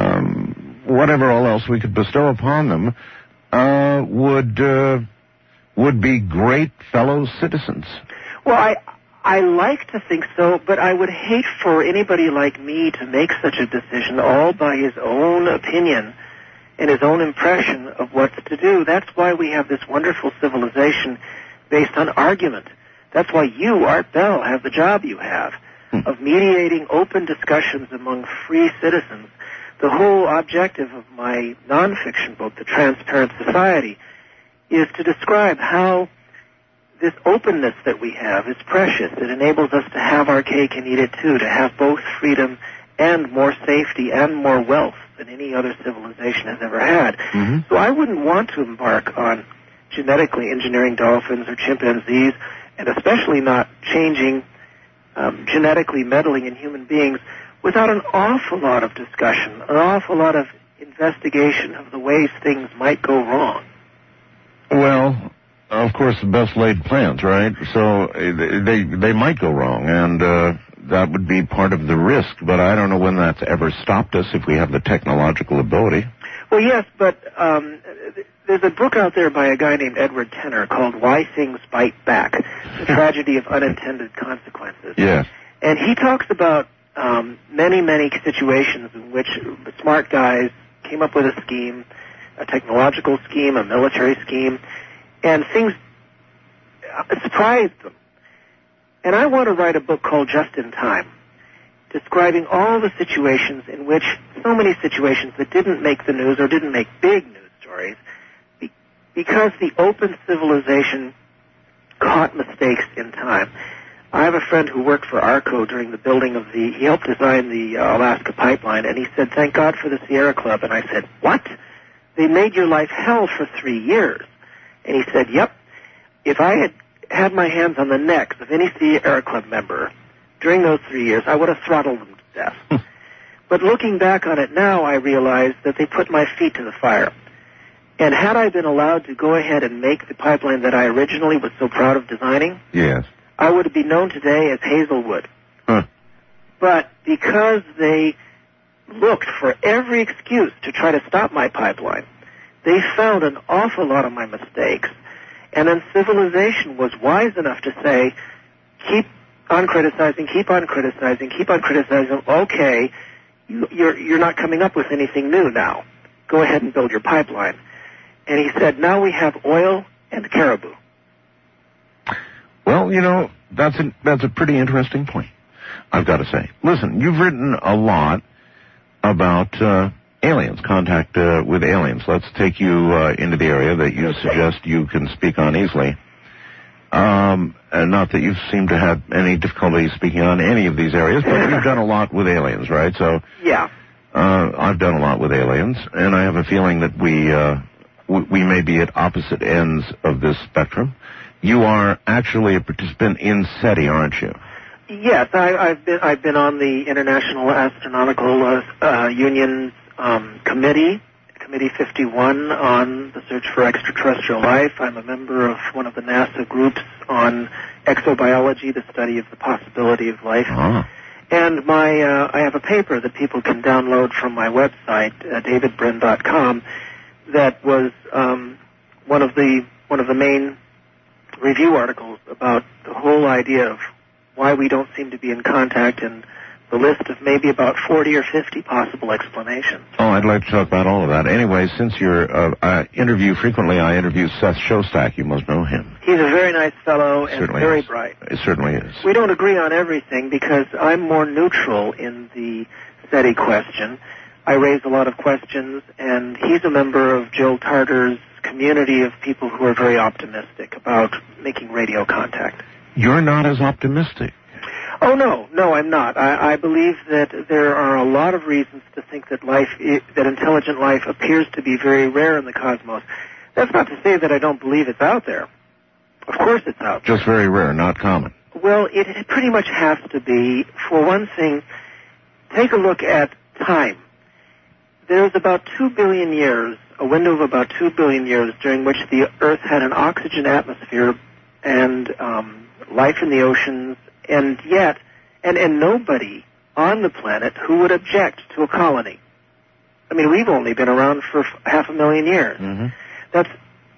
um, whatever all else we could bestow upon them, uh, would uh, would be great fellow citizens. Well, I I like to think so, but I would hate for anybody like me to make such a decision all by his own opinion and his own impression of what's to do. That's why we have this wonderful civilization based on argument. That's why you, Art Bell, have the job you have of mediating open discussions among free citizens. The whole objective of my nonfiction book, The Transparent Society, is to describe how this openness that we have is precious. It enables us to have our cake and eat it too, to have both freedom and more safety and more wealth than any other civilization has ever had. Mm-hmm. So I wouldn't want to embark on genetically engineering dolphins or chimpanzees, and especially not changing, um, genetically meddling in human beings without an awful lot of discussion, an awful lot of investigation of the ways things might go wrong. Well, of course, the best laid plans, right? So uh, they they might go wrong, and uh, that would be part of the risk. But I don't know when that's ever stopped us if we have the technological ability. Well, yes, but um, there's a book out there by a guy named Edward Tenner called Why Things Bite Back, The Tragedy of Unintended Consequences. Yes. And he talks about um, many, many situations in which smart guys came up with a scheme, a technological scheme, a military scheme, and things surprised them. And I want to write a book called Just in Time, describing all the situations in which, so many situations that didn't make the news or didn't make big news stories, be, because the open civilization caught mistakes in time. I have a friend who worked for ARCO during the building of the, he helped design the uh, Alaska pipeline, and he said, thank God for the Sierra Club. And I said, what? They made your life hell for three years. And he said, yep, if I had had my hands on the necks of any Sierra Club member during those three years, I would have throttled them to death. But looking back on it now, I realize that they put my feet to the fire. And had I been allowed to go ahead and make the pipeline that I originally was so proud of designing, yes, I would be known today as Hazelwood. Huh. But because they looked for every excuse to try to stop my pipeline, they found an awful lot of my mistakes. And then civilization was wise enough to say, keep on criticizing, keep on criticizing, keep on criticizing. Okay, you, you're, you're not coming up with anything new now. Go ahead and build your pipeline. And he said, now we have oil and caribou. Well, you know, that's a, that's a pretty interesting point, I've got to say. Listen, you've written a lot about uh, aliens, contact uh, with aliens. Let's take you uh, into the area that you suggest you can speak on easily. Um, and not that you seem to have any difficulty speaking on any of these areas, but you've done a lot with aliens, right? So yeah, uh, I've done a lot with aliens, and I have a feeling that we uh, w- we may be at opposite ends of this spectrum. You are actually a participant in SETI, aren't you? Yes, I, I've been I've been on the International Astronautical uh, uh, Union's um, committee, Committee fifty-one, on the search for extraterrestrial life. I'm a member of one of the NASA groups on exobiology, the study of the possibility of life. Ah. And my uh, I have a paper that people can download from my website, uh, david brin dot com, that was um, one of the one of the main review articles about the whole idea of why we don't seem to be in contact, and the list of maybe about forty or fifty possible explanations. Oh, I'd like to talk about all of that. Anyway, since you're, uh, I interview frequently, I interview Seth Shostak. You must know him. He's a very nice fellow and Certainly very is. bright. It certainly is. We don't agree on everything because I'm more neutral in the SETI question. I raise a lot of questions, and he's a member of Jill Tarter's community of people who are very optimistic about making radio contact. You're not as optimistic. Oh, no, no, I'm not. I, I believe that there are a lot of reasons to think that life, that intelligent life appears to be very rare in the cosmos. That's not to say that I don't believe it's out there. Of course it's out there. Just very rare, not common. Well, it, it pretty much has to be. For one thing, take a look at time. There's about two billion years, a window of about two billion years, during which the Earth had an oxygen atmosphere and um, life in the oceans, and yet, and, and nobody on the planet who would object to a colony. I mean, we've only been around for half a million years. Mm-hmm. That's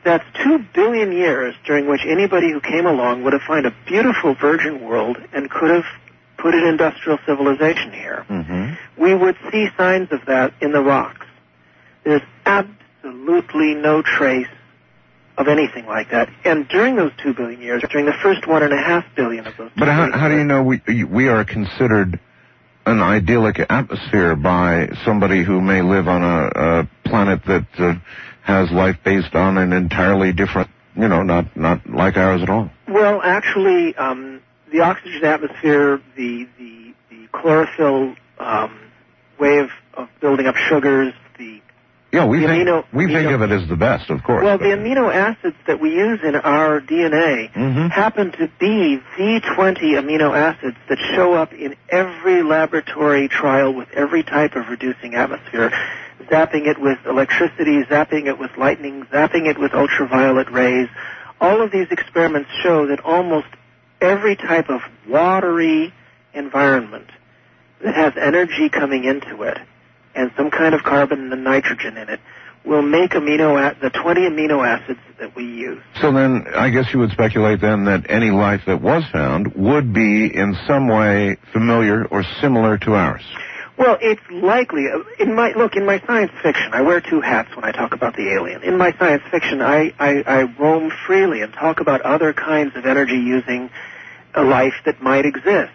That's two billion years during which anybody who came along would have found a beautiful virgin world and could have put an industrial civilization here. Mm-hmm. We would see signs of that in the rocks. There's absolutely no trace of anything like that. And during those two billion years, during the first one and a half billion of those two But how, billion how do you years, know we we are considered an idyllic atmosphere by somebody who may live on a, a planet that uh, has life based on an entirely different, you know, not not like ours at all? Well, actually, um, the oxygen atmosphere, the the, the chlorophyll um, way of, of building up sugars, the Yeah, we the think amino, we amino, think of it as the best, of course. Well, but- the amino acids that we use in our D N A Mhm. happen to be the twenty amino acids that show up in every laboratory trial with every type of reducing atmosphere, zapping it with electricity, zapping it with lightning, zapping it with ultraviolet rays. All of these experiments show that almost every type of watery environment that has energy coming into it and some kind of carbon and nitrogen in it will make amino a- the twenty amino acids that we use. So then, I guess you would speculate then that any life that was found would be in some way familiar or similar to ours. Well, it's likely. uh, In my look, in my science fiction, I wear two hats when I talk about the alien. In my science fiction, I, I, I roam freely and talk about other kinds of energy-using a life that might exist.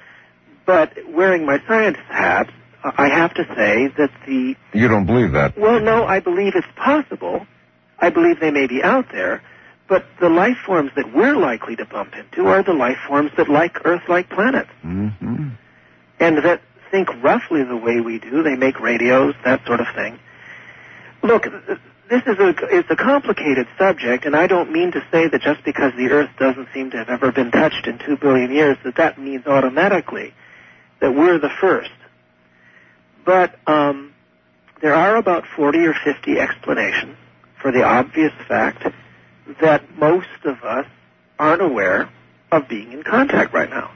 But wearing my science hat, uh, I have to say that the You don't believe that? well, no, I believe it's possible. I believe they may be out there. But the life forms that we're likely to bump into are the life forms that like Earth-like planets. Mm-hmm. And that think roughly the way we do. They make radios, that sort of thing. Look, this is a, it's a complicated subject, and I don't mean to say that just because the Earth doesn't seem to have ever been touched in two billion years that that means automatically that we're the first. But um, there are about forty or fifty explanations for the obvious fact that most of us aren't aware of being in contact right now.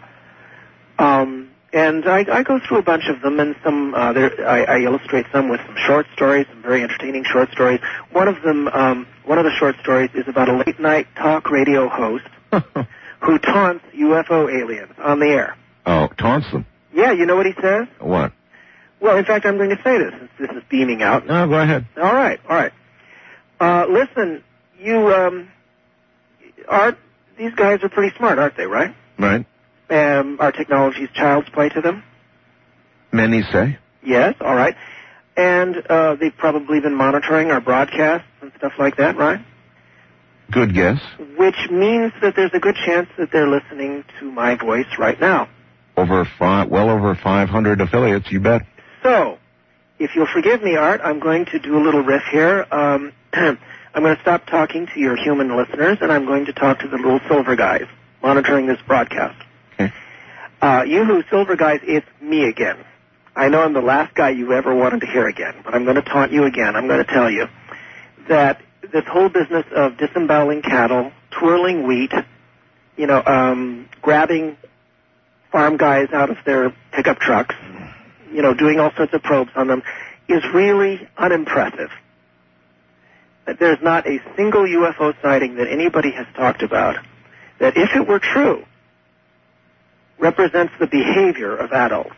Um, and I, I go through a bunch of them, and some uh, there, I, I illustrate some with some short stories, some very entertaining short stories. One of them, um, one of the short stories, is about a late-night talk radio host who taunts U F O aliens on the air. Oh, taunts them. Yeah, you know what he says? What? Well, in fact, I'm going to say this since this is beaming out. No, go ahead. All right, all right. Uh, listen, you, um, are, these guys are pretty smart, aren't they, right? Right. Um, our technology's child's play to them? Many say. Yes, all right. And uh, they've probably been monitoring our broadcasts and stuff like that, right? Good guess. Which means that there's a good chance that they're listening to my voice right now. Over five, well over five hundred affiliates, you bet. So, if you'll forgive me, Art, I'm going to do a little riff here. Um, I'm going to stop talking to your human listeners, and I'm going to talk to the little silver guys monitoring this broadcast. Okay. Uh, you who silver guys, it's me again. I know I'm the last guy you ever wanted to hear again, but I'm going to taunt you again. I'm going to tell you that this whole business of disemboweling cattle, twirling wheat, you know, um, grabbing farm guys out of their pickup trucks, you know, doing all sorts of probes on them, is really unimpressive. There's not a single U F O sighting that anybody has talked about that, if it were true, represents the behavior of adults.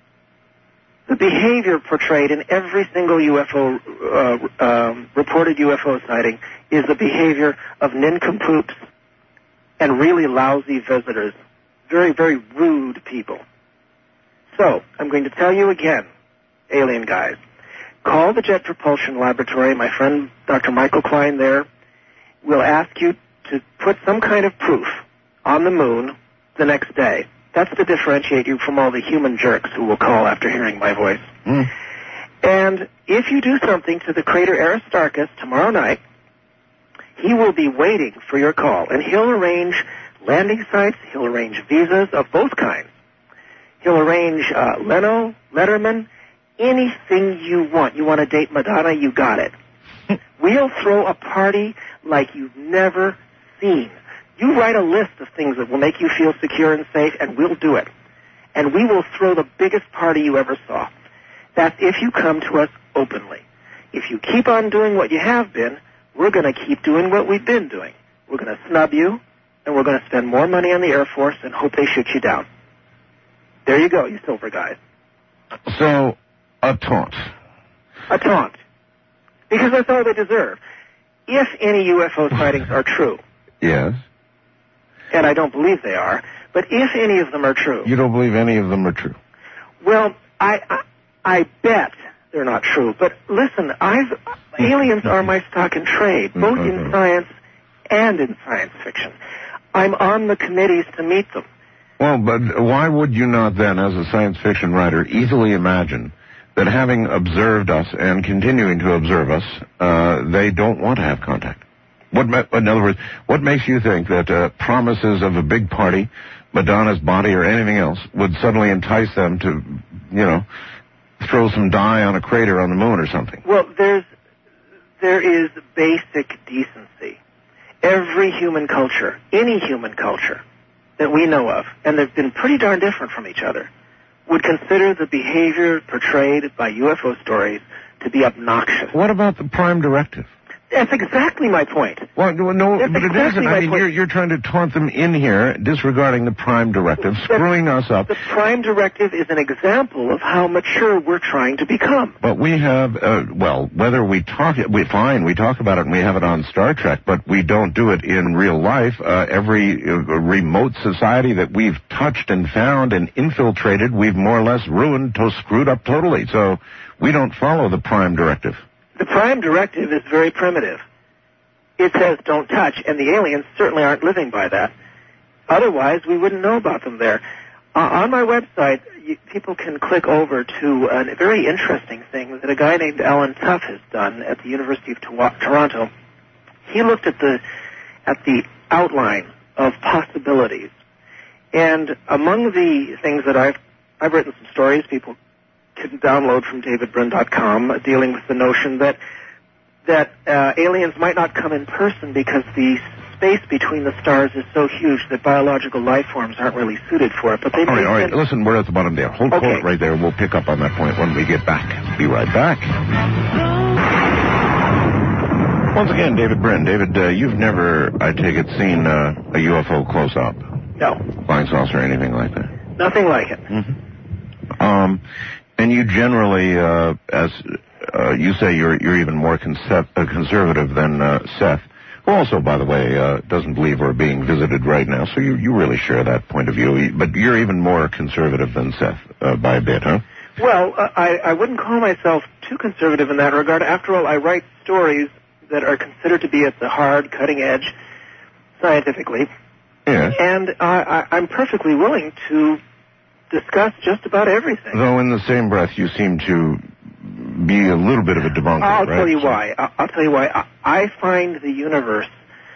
The behavior portrayed in every single U F O, uh, um, reported U F O sighting is the behavior of nincompoops and really lousy visitors. Very, very rude people. So, I'm going to tell you again, alien guys, call the Jet Propulsion Laboratory. My friend Doctor Michael Klein there will ask you to put some kind of proof on the moon the next day. That's to differentiate you from all the human jerks who will call after hearing my voice. Mm. And if you do something to the crater Aristarchus tomorrow night, he will be waiting for your call, and he'll arrange landing sites, he'll arrange visas of both kinds. He'll arrange uh, Leno, Letterman, anything you want. You want to date Madonna, you got it. We'll throw a party like you've never seen. You write a list of things that will make you feel secure and safe, and we'll do it. And we will throw the biggest party you ever saw. That's if you come to us openly. If you keep on doing what you have been, we're going to keep doing what we've been doing. We're going to snub you, and we're going to spend more money on the Air Force and hope they shoot you down. There you go, you silver guys. So, a taunt. A taunt. Because that's all they deserve. If any U F O sightings are true. Yes. And I don't believe they are, but if any of them are true. You don't believe any of them are true? Well, I I, I bet they're not true. But listen, I've aliens are my stock and trade, both in science and in science fiction. I'm on the committees to meet them. Well, but why would you not then, as a science fiction writer, easily imagine that having observed us and continuing to observe us, uh, they don't want to have contact? What, in other words, what makes you think that uh, promises of a big party, Madonna's body, or anything else would suddenly entice them to, you know, throw some dye on a crater on the moon or something? Well, there's there is basic decency. Every human culture, any human culture that we know of, and they've been pretty darn different from each other, would consider the behavior portrayed by U F O stories to be obnoxious. What about the Prime Directive? That's exactly my point. Well, no, That's but exactly it isn't. I mean, point. you're, you're trying to taunt them in here, disregarding the Prime Directive, screwing us up. The Prime Directive is an example of how mature we're trying to become. But we have, uh, well, whether we talk, we fine, we talk about it and we have it on Star Trek, but we don't do it in real life. Uh, every uh, remote society that we've touched and found and infiltrated, we've more or less ruined, to screwed up totally. So we don't follow the Prime Directive. The Prime Directive is very primitive. It says don't touch, and the aliens certainly aren't living by that. Otherwise, we wouldn't know about them there. Uh, on my website, you, people can click over to a very interesting thing that a guy named Alan Tuff has done at the University of to- Toronto. He looked at the at the outline of possibilities, and among the things that I've I've written some stories people can download from david brin dot com uh, dealing with the notion that that uh, aliens might not come in person because the space between the stars is so huge that biological life forms aren't really suited for it. But they all right, all right. Send... Listen, we're at the bottom there. Hold, okay. hold it right there. We'll pick up on that point when we get back. Be right back. Once again, David Brin. David, uh, you've never, I take it, seen uh, a U F O close up? No. Flying saucer or anything like that? Nothing like it. Mm-hmm. Um, and you generally, uh, as uh, you say, you're you're even more concept, uh, conservative than uh, Seth, who also, by the way, uh, doesn't believe we're being visited right now. So you you really share that point of view. But you're even more conservative than Seth uh, by a bit, huh? Well, uh, I I wouldn't call myself too conservative in that regard. After all, I write stories that are considered to be at the hard, cutting edge, scientifically. Yeah. And uh, I, I'm perfectly willing to discuss just about everything. Though in the same breath, you seem to be a little bit of a debunker, I'll right? tell you so. why. I'll, I'll tell you why. I, I find the universe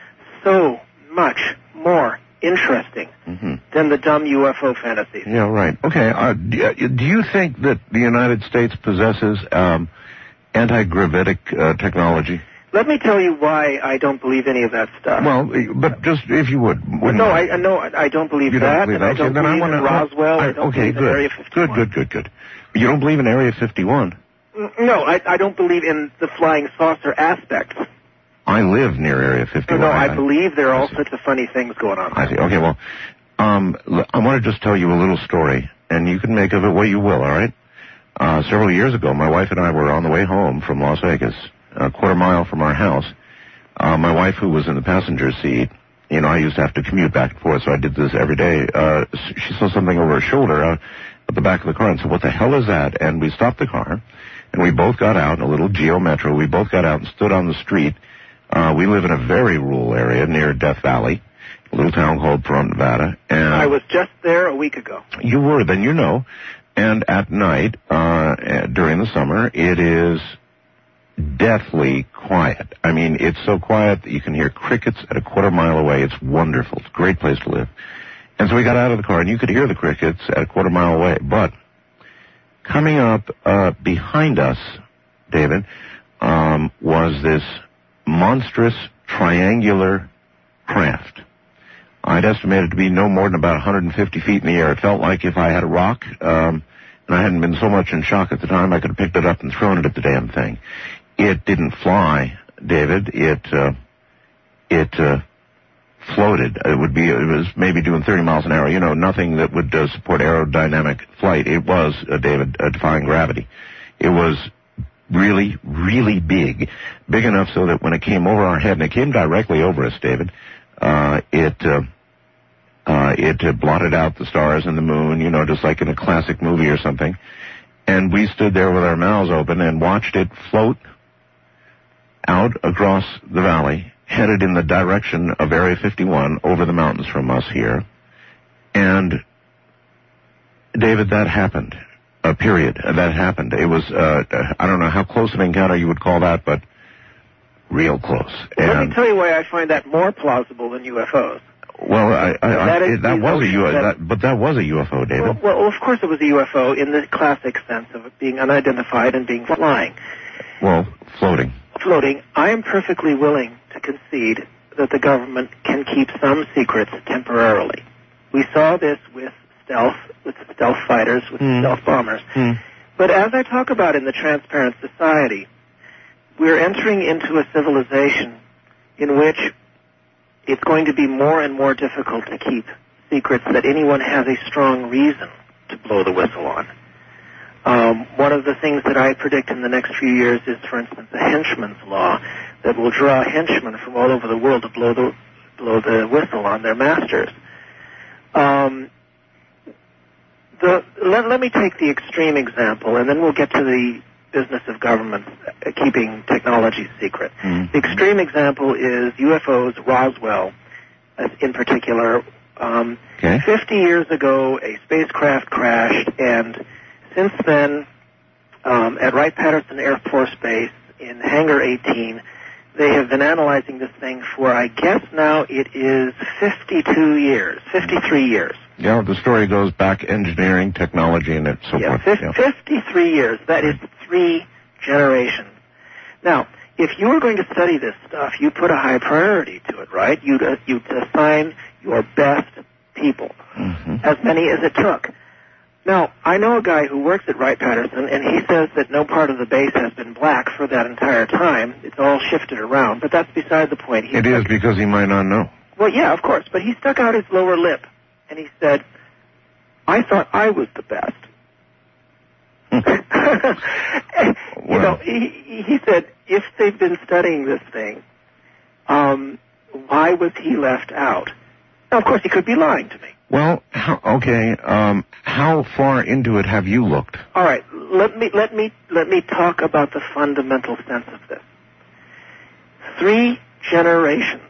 so much more interesting mm-hmm. than the dumb U F O fantasies. Yeah, right. Okay. Uh, do, do you think that the United States possesses um, anti-gravitic uh, technology? Let me tell you why I don't believe any of that stuff. Well, but just if you would. Well, no, I no, I don't believe you that, don't believe and I that. don't Okay, then believe I wanna, in Roswell. I, I don't okay, believe good. in Area fifty-one. Good, good, good, good. You don't believe in Area fifty-one? No, I, I don't believe in the flying saucer aspect. I live near Area fifty-one. No, no, I, I believe there are all sorts of funny things going on. I see. Okay, well, um, I want to just tell you a little story, and you can make of it what you will, all right? Uh, several years ago, my wife and I were on the way home from Las Vegas, a quarter mile from our house. Uh, my wife, who was in the passenger seat, you know, I used to have to commute back and forth, so I did this every day. Uh, she saw something over her shoulder out at the back of the car and said, "What the hell is that?" And we stopped the car, and we both got out in a little Geo Metro. We both got out and stood on the street. Uh, we live in a very rural area near Death Valley, a little town called Pahrump, Nevada. And I was just there a week ago. You were, then you know. And at night, uh, during the summer, it is deathly quiet. I mean, it's so quiet that you can hear crickets at a quarter mile away. It's wonderful. It's a great place to live. And so we got out of the car, and you could hear the crickets at a quarter mile away. But coming up uh, behind us, David, um, was this monstrous triangular craft. I'd estimate it to be no more than about one hundred fifty feet in the air. It felt like if I had a rock, um, and I hadn't been so much in shock at the time, I could have picked it up and thrown it at the damn thing. It didn't fly. David, it uh, it uh, floated. It would be, it was maybe doing thirty miles an hour. You know, nothing that would uh, support aerodynamic flight. It was, uh, David, uh, defying gravity. It was really, really big, big enough so that when it came over our head, and it came directly over us, David, uh, it. Uh, Uh, it uh, blotted out the stars and the moon, you know, just like in a classic movie or something. And we stood there with our mouths open and watched it float out across the valley, headed in the direction of Area fifty-one over the mountains from us here. And, David, that happened. A period. That happened. It was, uh, I don't know how close an encounter you would call that, but real close. Well, and let me tell you why I find that more plausible than U F Os. Well, I, I, that, I, is it, that was a U F O, that, that, but that was a U F O, David. Well, well, of course it was a U F O in the classic sense of it being unidentified and being flying. Well, floating. Floating. I am perfectly willing to concede that the government can keep some secrets temporarily. We saw this with stealth, with stealth fighters, with mm. stealth bombers. Mm. But as I talk about in the Transparent Society, we're entering into a civilization in which it's going to be more and more difficult to keep secrets that anyone has a strong reason to blow the whistle on. Um, one of the things that I predict in the next few years is, for instance, the henchman's law that will draw henchmen from all over the world to blow the blow the whistle on their masters. Um, the, let, let me take the extreme example, and then we'll get to the business of government uh, keeping technology secret. Mm-hmm. The extreme example is U F Os, Roswell, uh, in particular. Um, okay. Fifty years ago, a spacecraft crashed, and since then, um, at Wright-Patterson Air Force Base in Hangar eighteen, they have been analyzing this thing for, I guess now it is fifty-two years, fifty-three years. Yeah, the story goes back engineering, technology, and it so yeah, forth. F- yeah, fifty-three years. That is three generations. Now, if you were going to study this stuff, you put a high priority to it, right? You'd, uh, you'd assign your best people, mm-hmm. as many as it took. Now, I know a guy who works at Wright-Patterson, and he says that no part of the base has been black for that entire time. It's all shifted around, but that's beside the point. He it is because he might not know. Well, yeah, of course, but he stuck out his lower lip, and he said, I thought I was the best. you well. know, he, he said, if they've been studying this thing, um, why was he left out? Now, of course, he could be lying to me. Well, how, okay. Um, how far into it have you looked? All right. Let me let me let me talk about the fundamental sense of this. Three generations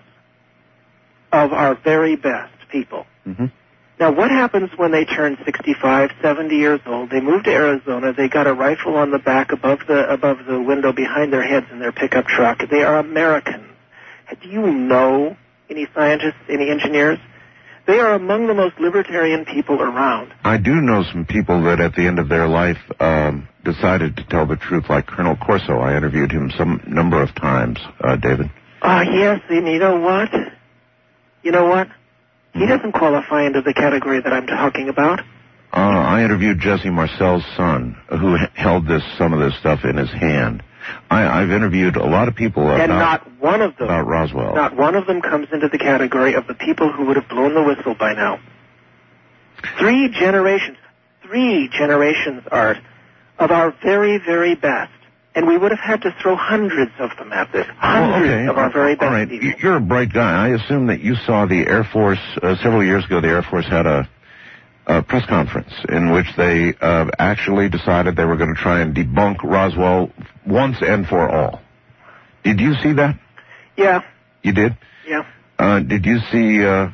of our very best people. Mm-hmm. Now, what happens when they turn sixty-five, seventy years old? They move to Arizona. They got a rifle on the back above the above the window behind their heads in their pickup truck. They are Americans. Do you know any scientists, any engineers? They are among the most libertarian people around. I do know some people that at the end of their life um, decided to tell the truth, like Colonel Corso. I interviewed him some number of times, uh, David. Ah, uh, yes, and you know what? You know what? He doesn't qualify into the category that I'm talking about. Uh, I interviewed Jesse Marcel's son, who h- held this some of this stuff in his hand. I, I've interviewed a lot of people about, and not one of them, about Roswell. Not one of them comes into the category of the people who would have blown the whistle by now. Three generations, three generations, Art, of our very, very best. And we would have had to throw hundreds of them at this. Hundreds well, okay. of our very best All right. people. You're a bright guy. I assume that you saw the Air Force, uh, several years ago, the Air Force had a, a press conference in which they uh, actually decided they were going to try and debunk Roswell once and for all. Did you see that? Yeah. You did? Yeah. Uh, did you see... Uh,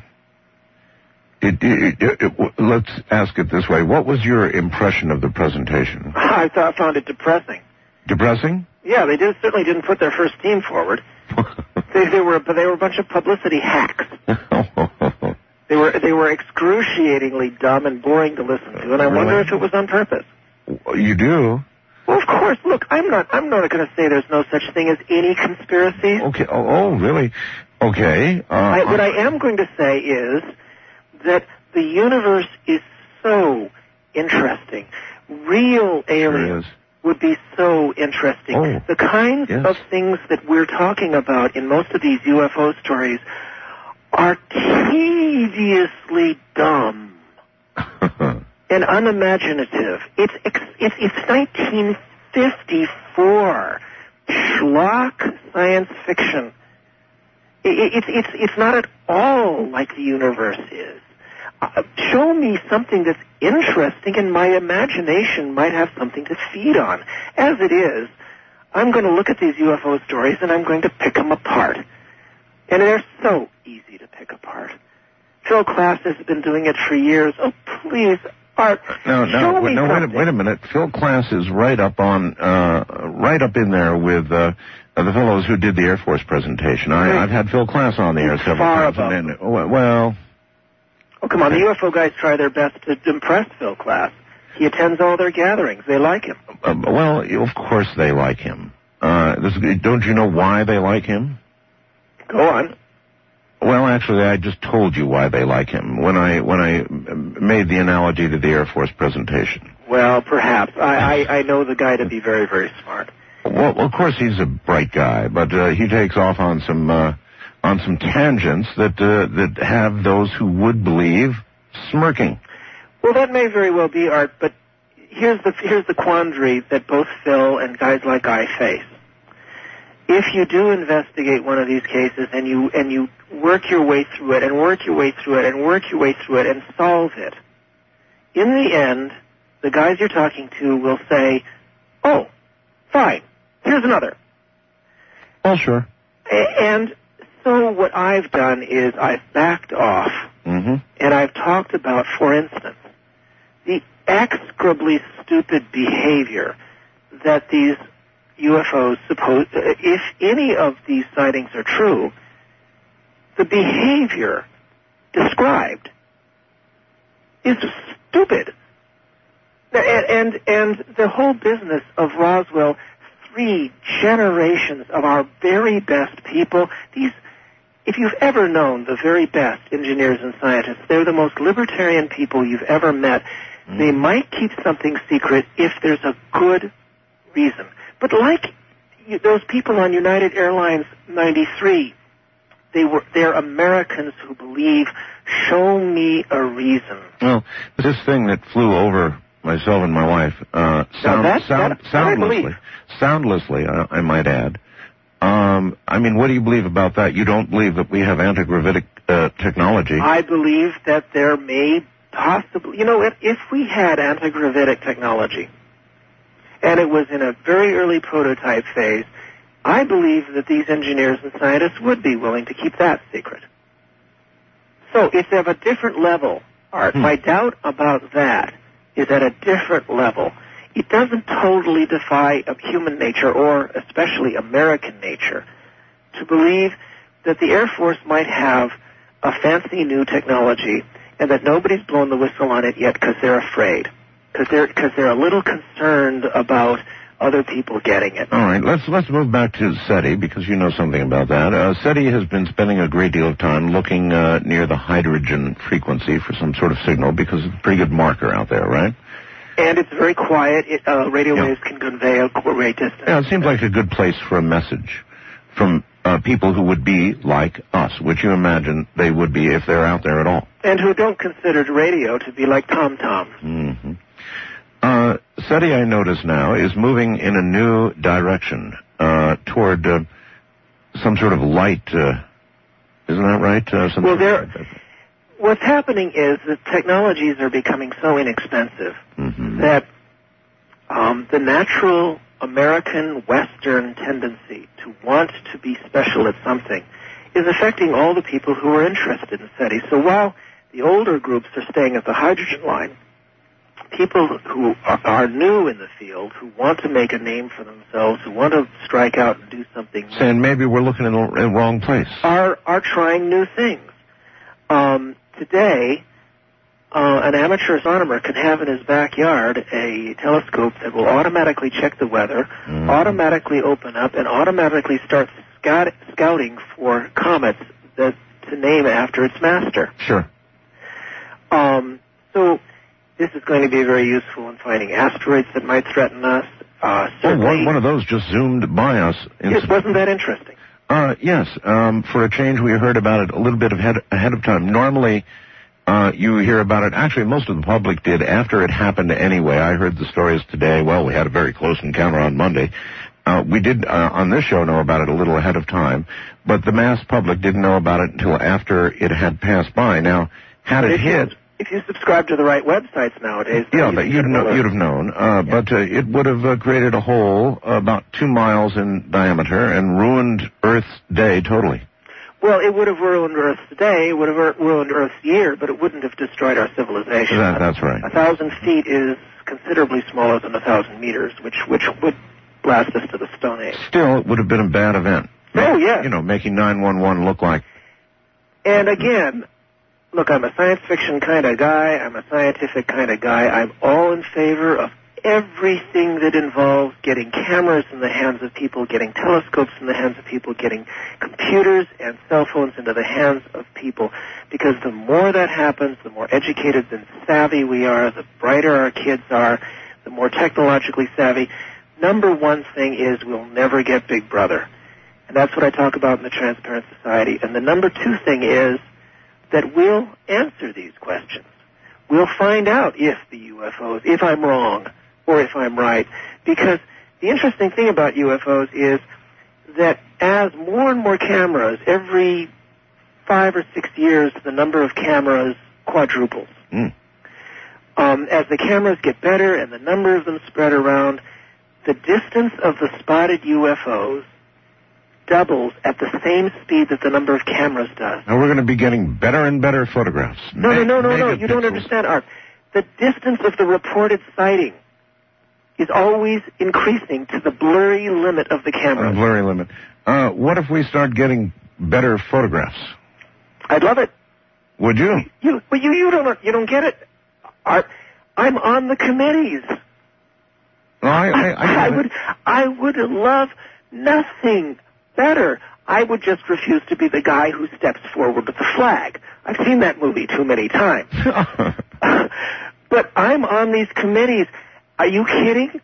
It, it, it, it, let's ask it this way. What was your impression of the presentation? I thought, found it depressing. Depressing? Yeah, they did, certainly didn't put their first team forward. they, they were, they were a bunch of publicity hacks. they were, they were excruciatingly dumb and boring to listen to, and I really? wonder if it was on purpose. You do? Well, of course. Look, I'm not, I'm not going to say there's no such thing as any conspiracy. Okay. Oh, oh really? Okay. Uh, I, what I am going to say is that the universe is so interesting. Real aliens, would be so interesting. Oh, the kinds yes. of things that we're talking about in most of these U F O stories are tediously dumb and unimaginative. It's it's it's nineteen fifty-four schlock science fiction. It, it's it's it's not at all like the universe is. Uh, show me something that's interesting, and my imagination might have something to feed on. As it is, I'm going to look at these U F O stories and I'm going to pick them apart. And they're so easy to pick apart. Phil Klass has been doing it for years. Oh, please, Art, no, show no, me no. Wait a, something. wait a minute. Phil Klass is right up on, uh, right up in there with uh, the fellows who did the Air Force presentation. I, Right. I've had Phil Klass on the air several Far times. above And, and, well, Oh, come on, the U F O guys try their best to impress Phil Klass. He attends all their gatherings. They like him. uh, well, of course they like him. Uh, this, don't you know why they like him? Go on. Well, actually, I just told you why they like him when I when I made the analogy to the Air Force presentation. Well, perhaps. I, I, I know the guy to be very, very smart. Well, of course, he's a bright guy, but uh, he takes off on some uh, on some tangents that uh, that have those who would believe smirking. Well, that may very well be, Art, but here's the here's the quandary that both Phil and guys like I face. If you do investigate one of these cases and you and you work your way through it and work your way through it and work your way through it and solve it, in the end, the guys you're talking to will say, "Oh, fine, here's another." Well, sure. A- And so what I've done is I've backed off, Mm-hmm. and I've talked about, for instance, the execrably stupid behavior that these U F Os suppose, if any of these sightings are true, the behavior described is stupid. And, and, and the whole business of Roswell, three generations of our very best people, these, if you've ever known the very best engineers and scientists, they're the most libertarian people you've ever met. Mm. They might keep something secret if there's a good reason. But like you, those people on United Airlines ninety-three, they were, they're Americans who believe, show me a reason. Well, this thing that flew over myself and my wife, uh, sound, that, sound, that, soundlessly, soundlessly, I, I might add. Um, I mean, what do you believe about that? You don't believe that we have anti-gravitic uh, technology? I believe that there may possibly, you know, if, if we had anti-gravitic technology, and it was in a very early prototype phase, I believe that these engineers and scientists would be willing to keep that secret. So it's of a different level, Art. Hmm. My doubt about that is at a different level. It doesn't totally defy human nature, or especially American nature, to believe that the Air Force might have a fancy new technology and that nobody's blown the whistle on it yet because they're afraid. Because they're, because they're a little concerned about other people getting it. All right, let's let's move back to SETI, because you know something about that. Uh, SETI has been spending a great deal of time looking uh, near the hydrogen frequency for some sort of signal, because it's a pretty good marker out there, right? And it's very quiet. It, uh, radio yeah. waves can convey a great distance. Yeah, it seems like a good place for a message from uh, people who would be like us, which you imagine they would be if they're out there at all. And who don't consider radio to be like TomTom. Mm-hmm. Uh, SETI, I notice now, is moving in a new direction uh, toward uh, some sort of light. Uh, isn't that right? Uh, some well, there. What's happening is that technologies are becoming so inexpensive mm-hmm. that um, the natural American Western tendency to want to be special at something is affecting all the people who are interested in SETI. So while the older groups are staying at the hydrogen line, people who are, are new in the field, who want to make a name for themselves, who want to strike out and do something new, saying maybe we're looking in the, in the wrong place, are are trying new things. Um, today, uh, an amateur astronomer can have in his backyard a telescope that will automatically check the weather, mm. automatically open up, and automatically start scout- scouting for comets that to name after its master. Sure. Um, so this is going to be very useful in finding asteroids that might threaten us. Uh, well, one, one of those just zoomed by us. Yes, wasn't that interesting? Uh, yes. Um, for a change, we heard about it a little bit ahead, ahead of time. Normally, uh, you hear about it. Actually, most of the public did after it happened anyway. I heard the stories today. Well, we had a very close encounter on Monday. Uh, we did, uh, on this show, know about it a little ahead of time, but the mass public didn't know about it until after it had passed by. Now, had it if hit... You, if you subscribe to the right websites nowadays... Yeah, but you'd, know, you'd have known. Uh, yeah. But uh, it would have uh, created a hole about two miles in diameter and ruined Earth's day totally. Well, it would have ruined Earth's day, it would have ruined Earth's year, but it wouldn't have destroyed our civilization. That, that's right. A thousand feet is considerably smaller than a thousand meters, which which would blast us to the Stone Age. Still, it would have been a bad event. Oh, yeah. You know, making nine one one look like... And again, look, I'm a science fiction kind of guy, I'm a scientific kind of guy, I'm all in favor of everything that involves getting cameras in the hands of people, getting telescopes in the hands of people, getting computers and cell phones into the hands of people. Because the more that happens, the more educated and savvy we are, the brighter our kids are, the more technologically savvy. Number one thing is we'll never get Big Brother. And that's what I talk about in the Transparent Society. And the number two thing is that we'll answer these questions. We'll find out if the U F Os, if I'm wrong, or if I'm right. Because the interesting thing about U F Os is that as more and more cameras, every five or six years, the number of cameras quadruples. Mm. Um, as the cameras get better and the number of them spread around, the distance of the spotted U F Os doubles at the same speed that the number of cameras does. Now we're going to be getting better and better photographs. No, no, no, no, no. You don't understand, Art. The distance of the reported sighting is always increasing to the blurry limit of the camera. A blurry limit. Uh, what if we start getting better photographs? I'd love it. Would you? You, but you, you don't, you don't get it. Art, I'm on the committees. Well, I, I, I, I would, I would love nothing better. I would just refuse to be the guy who steps forward with the flag. I've seen that movie too many times. But I'm on these committees. Are you kidding?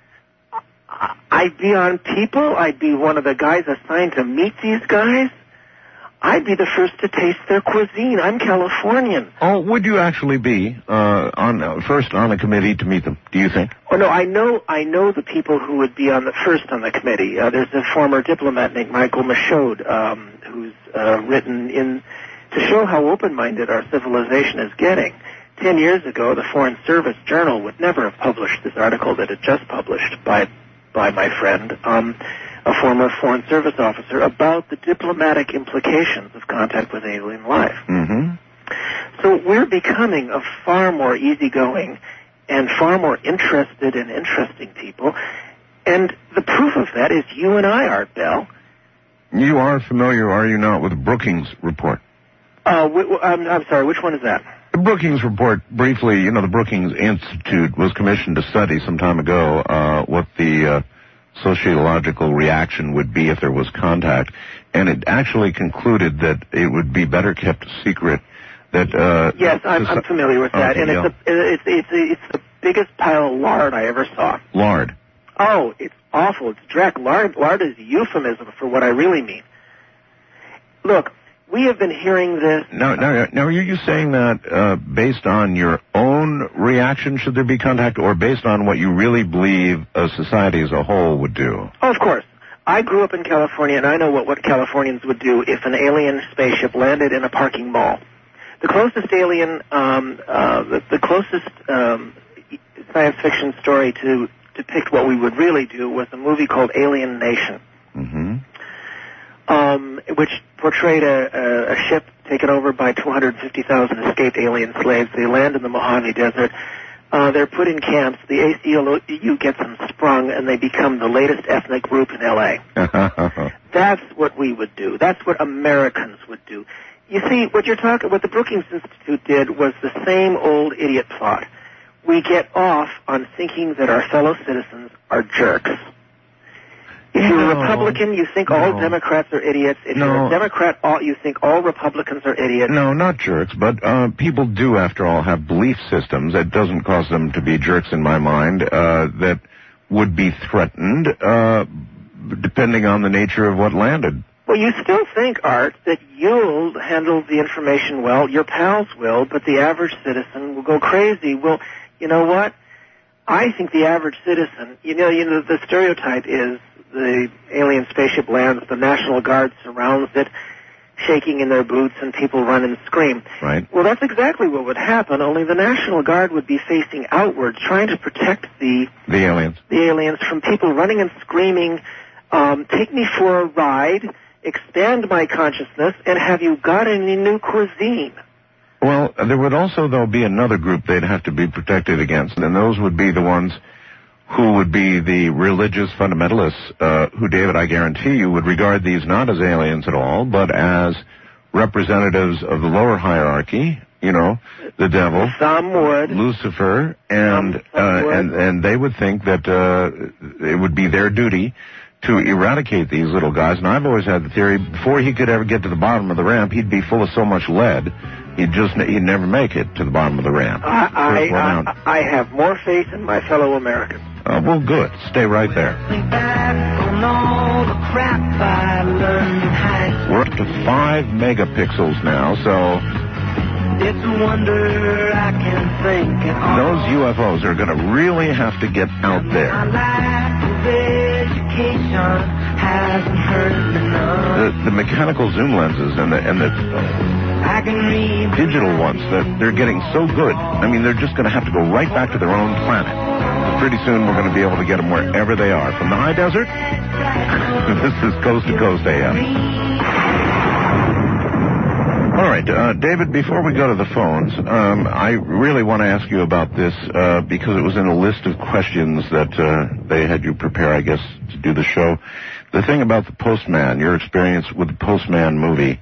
I'd be on people. I'd be one of the guys assigned to meet these guys. I'd be the first to taste their cuisine. I'm Californian. Oh, would you actually be uh, on uh, first on the committee to meet them? Do you think? Oh no, I know. I know the people who would be on the first on the committee. Uh, there's a former diplomat named Michael Michaud, um, who's uh, written in to show how open-minded our civilization is getting. Ten years ago, the Foreign Service Journal would never have published this article that it just published by by my friend. Um, a former Foreign Service officer, about the diplomatic implications of contact with alien life. Mm-hmm. So we're becoming a far more easygoing and far more interested and interesting people. And the proof of that is you and I, Art Bell. You are familiar, are you not, with the Brookings Report? Uh, w- w- I'm, I'm sorry, which one is that? The Brookings Report, briefly, you know, the Brookings Institute was commissioned to study some time ago uh, what the... Uh, sociological reaction would be if there was contact, and it actually concluded that it would be better kept secret. That uh, yes, I'm, I'm familiar with that, okay, and yeah. it's, a, it's it's it's the biggest pile of lard I ever saw. Lard. Oh, it's awful. It's dreck. Lard lard is a euphemism for what I really mean. Look, we have been hearing this. Now, now, now are you saying that uh, based on your own reaction, should there be contact, or based on what you really believe a society as a whole would do? Oh, of course. I grew up in California, and I know what, what Californians would do if an alien spaceship landed in a parking mall. The closest alien, um, uh, the, the closest um, science fiction story to depict what we would really do was a movie called Alien Nation. Mm-hmm. Um, which portrayed a, a, a ship taken over by two hundred fifty thousand escaped alien slaves. They land in the Mojave Desert. Uh, they're put in camps. The A C L U gets them sprung, and they become the latest ethnic group in L A That's what we would do. That's what Americans would do. You see, what you're talking, what the Brookings Institute did was the same old idiot plot. We get off on thinking that our fellow citizens are jerks. If you're no, a Republican, you think no. all Democrats are idiots. If no. you're a Democrat, all, you think all Republicans are idiots. No, not jerks, but uh, people do, after all, have belief systems. It doesn't cause them to be jerks in my mind. Uh, that would be threatened, uh, depending on the nature of what landed. Well, you still think, Art, that you'll handle the information well, your pals will, but the average citizen will go crazy. Well, you know what? I think the average citizen, you know, you know, the stereotype is the alien spaceship lands, the National Guard surrounds it, shaking in their boots, and people run and scream. Right. Well, that's exactly what would happen, only the National Guard would be facing outward, trying to protect the... The aliens. The aliens from people running and screaming, um, take me for a ride, expand my consciousness, and have you got any new cuisine? Well, there would also, though, be another group they'd have to be protected against, and those would be the ones who would be the religious fundamentalists, uh, who, David, I guarantee you, would regard these not as aliens at all, but as representatives of the lower hierarchy, you know, the devil, some would, Lucifer, and some, some uh, would. and and they would think that uh, it would be their duty to eradicate these little guys. And I've always had the theory, before he could ever get to the bottom of the ramp, he'd be full of so much lead, he'd just he'd never make it to the bottom of the ramp. I I, I, I have more faith in my fellow Americans. Uh, well, good. Stay right there. We're up to five megapixels now, so it's a wonder I can think at all. Those U F Os are going to really have to get out there. The, the mechanical zoom lenses and the and the uh, digital ones, they're, they're getting so good. I mean, they're just going to have to go right back to their own planet. Pretty soon we're going to be able to get them wherever they are. From the high desert, this is Coast to Coast A M. All right, uh, David, before we go to the phones, um, I really want to ask you about this uh, because it was in a list of questions that uh, they had you prepare, I guess, to do the show. The thing about the Postman, your experience with the Postman movie,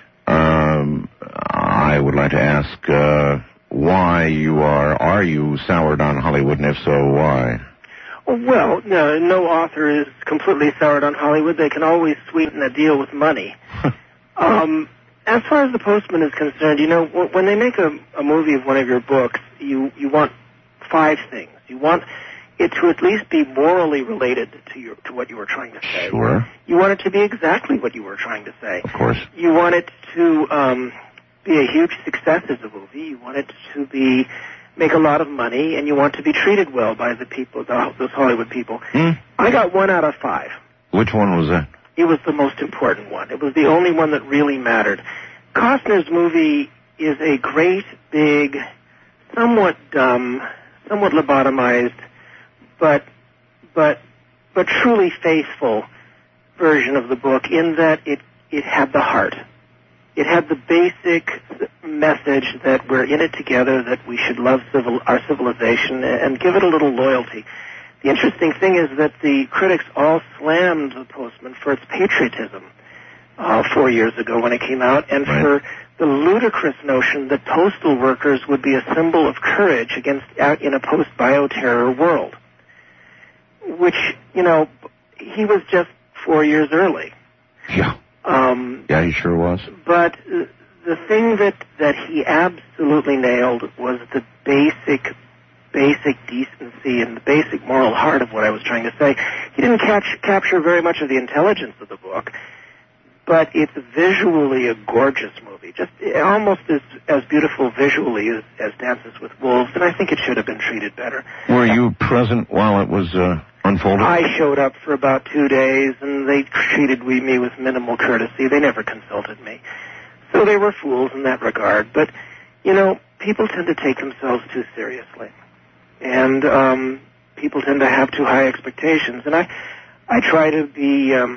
um, I would like to ask uh, why you are, are you soured on Hollywood, and if so, why? Well, no, no author is completely soured on Hollywood. They can always sweeten a deal with money. um... As far as The Postman is concerned, you know, when they make a, a movie of one of your books, you, you want five things. You want it to at least be morally related to your to what you were trying to say. Sure. You want it to be exactly what you were trying to say. Of course. You want it to um, be a huge success as a movie. You want it to be make a lot of money, and you want to be treated well by the people, the, those Hollywood people. Hmm. I got one out of five. Which one was that? It was the most important one. It was the only one that really mattered. Costner's movie is a great, big, somewhat dumb, somewhat lobotomized, but but but truly faithful version of the book in that it, it had the heart. It had the basic message that we're in it together, that we should love civil, our civilization and give it a little loyalty. The interesting thing is that the critics all slammed The Postman for its patriotism uh, four years ago when it came out, and right. for the ludicrous notion that postal workers would be a symbol of courage against out in a post-bioterror world, which, you know, he was just four years early. Yeah. Um, yeah, he sure was. But uh, the thing that, that he absolutely nailed was the basic basic decency and the basic moral heart of what I was trying to say. He didn't catch, capture very much of the intelligence of the book, but it's visually a gorgeous movie, just almost as, as beautiful visually as, as Dances with Wolves, and I think it should have been treated better. Were you present while it was uh, unfolding? I showed up for about two days, and they treated me with minimal courtesy. They never consulted me. So they were fools in that regard, but, you know, people tend to take themselves too seriously. And um, people tend to have too high expectations, and I, I try to be, um,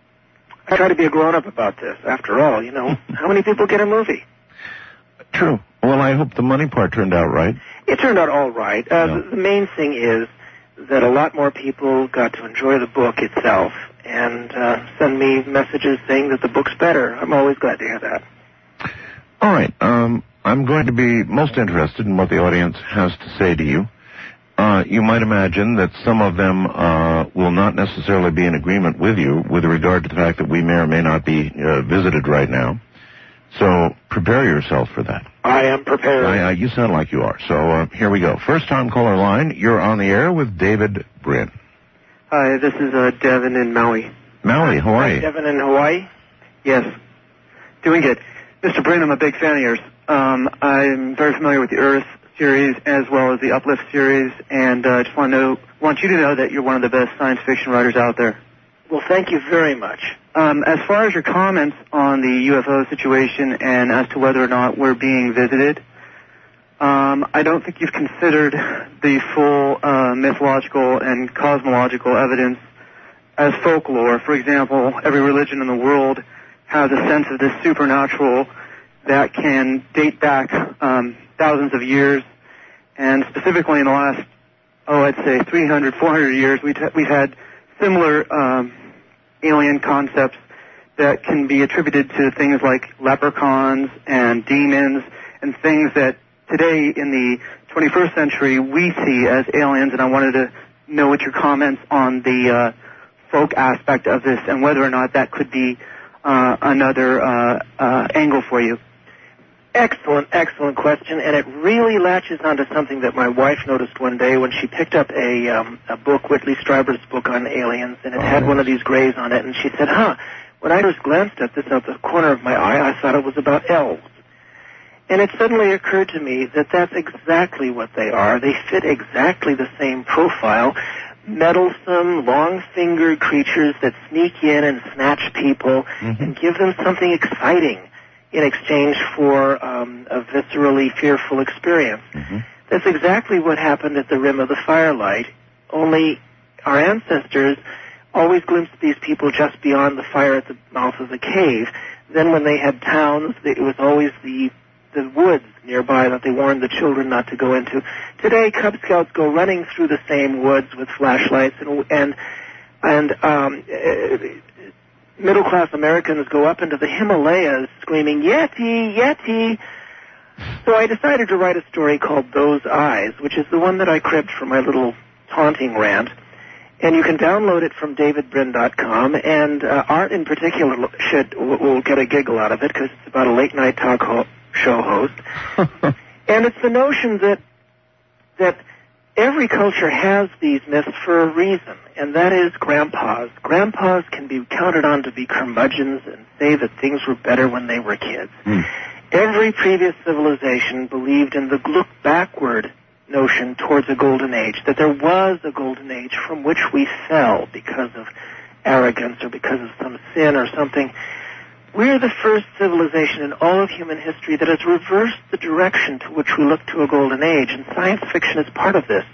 I try to be a grown-up about this. After all, you know, how many people get a movie? True. Well, I hope the money part turned out right. It turned out all right. Uh, no. the, the main thing is that a lot more people got to enjoy the book itself and uh, send me messages saying that the book's better. I'm always glad to hear that. All right. Um, I'm going to be most interested in what the audience has to say to you. Uh, you might imagine that some of them uh, will not necessarily be in agreement with you with regard to the fact that we may or may not be uh, visited right now. So prepare yourself for that. I am prepared. I, uh, you sound like you are. So uh, here we go. First time caller line. You're on the air with David Brin. Hi, this is uh, Devin in Maui. Maui, Hawaii. Hi, Devin in Hawaii? Yes. Doing good. Mister Brin, I'm a big fan of yours. Um, I'm very familiar with the Earth series as well as the Uplift series, and I uh, just want to know, want you to know that you're one of the best science fiction writers out there. Well, thank you very much. Um, as far as your comments on the U F O situation and as to whether or not we're being visited, um, I don't think you've considered the full uh, mythological and cosmological evidence as folklore. For example, every religion in the world has a sense of this supernatural that can date back um, thousands of years, and specifically in the last, oh, I'd say three hundred, four hundred years, we've, we've had similar um, alien concepts that can be attributed to things like leprechauns and demons and things that today in the twenty-first century we see as aliens, and I wanted to know what your comments on the uh, folk aspect of this and whether or not that could be uh, another uh, uh, angle for you. Excellent, excellent question, and it really latches onto something that my wife noticed one day when she picked up a um, a book, Whitley Strieber's book on aliens, and it oh, had yes. one of these grays on it, and she said, huh, when I first glanced at this out the corner of my eye, I thought it was about elves. And it suddenly occurred to me that that's exactly what they are. They fit exactly the same profile, meddlesome, long-fingered creatures that sneak in and snatch people mm-hmm. and give them something exciting in exchange for um, a viscerally fearful experience. Mm-hmm. That's exactly what happened at the Rim of the Firelight, only our ancestors always glimpsed these people just beyond the fire at the mouth of the cave. Then when they had towns, it was always the the woods nearby that they warned the children not to go into. Today, Cub Scouts go running through the same woods with flashlights, and and, and um, middle-class Americans go up into the Himalayas screaming, Yeti, Yeti. So I decided to write a story called Those Eyes, which is the one that I cribbed for my little taunting rant. And you can download it from david brin dot com, and uh, Art in particular should will get a giggle out of it because it's about a late-night talk ho- show host. And it's the notion that that every culture has these myths for a reason, and that is grandpas. Grandpas can be counted on to be curmudgeons and say that things were better when they were kids. Mm. Every previous civilization believed in the look backward notion towards a golden age, that there was a golden age from which we fell because of arrogance or because of some sin or something. We're the first civilization in all of human history that has reversed the direction to which we look to a golden age, and science fiction is part of this.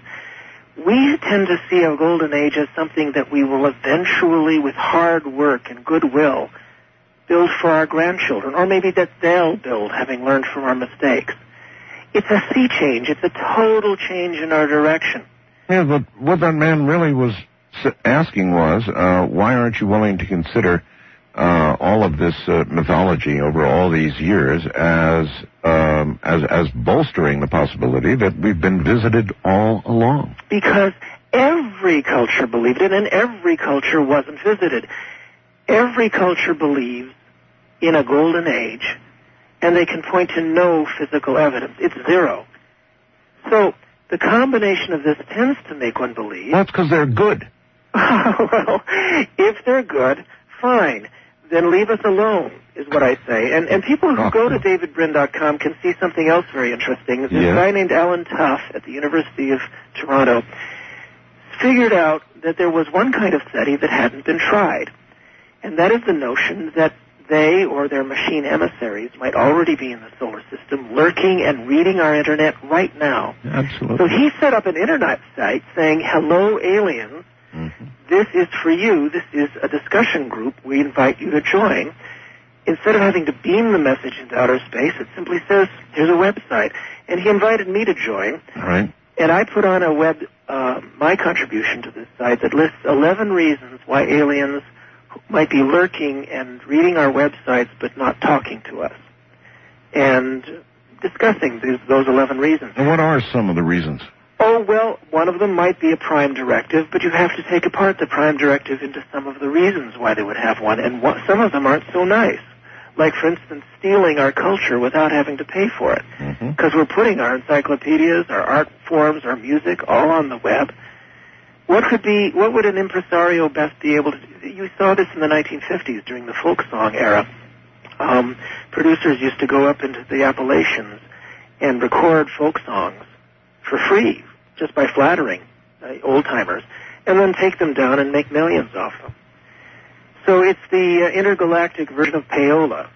We tend to see a golden age as something that we will eventually, with hard work and goodwill, build for our grandchildren, or maybe that they'll build, having learned from our mistakes. It's a sea change. It's a total change in our direction. Yeah, but what that man really was asking was, uh, why aren't you willing to consider uh, all of this uh, mythology over all these years as, um, as as bolstering the possibility that we've been visited all along? Because every culture believed it, and every culture wasn't visited. Every culture believes in a golden age, and they can point to no physical evidence. It's zero. So the combination of this tends to make one believe. Well, that's because they're good. Well, if they're good, fine. Then leave us alone, is what I say. And and people who oh, go to david brin dot com can see something else very interesting. This yeah. guy named Alan Tuff at the University of Toronto figured out that there was one kind of SETI that hadn't been tried, and that is the notion that they or their machine emissaries might already be in the solar system, lurking and reading our internet right now. Absolutely. So he set up an internet site saying, hello, aliens. Mm-hmm. This is for you. This is a discussion group. We invite you to join. Instead of having to beam the message into outer space, it simply says, here's a website. And he invited me to join. All right. And I put on a web, uh, my contribution to this site that lists eleven reasons why aliens might be lurking and reading our websites but not talking to us, and discussing these, those eleven reasons. And what are some of the reasons? Oh, well, one of them might be a prime directive, but you have to take apart the prime directive into some of the reasons why they would have one, and what, some of them aren't so nice. Like, for instance, stealing our culture without having to pay for it. Because mm-hmm. we're putting our encyclopedias, our art forms, our music all on the web. what could be, what would an impresario best be able to do? You saw this in the nineteen fifties during the folk song era. Um, producers used to go up into the Appalachians and record folk songs for free, just by flattering uh, old-timers, and then take them down and make millions off them. So it's the uh, intergalactic version of payola.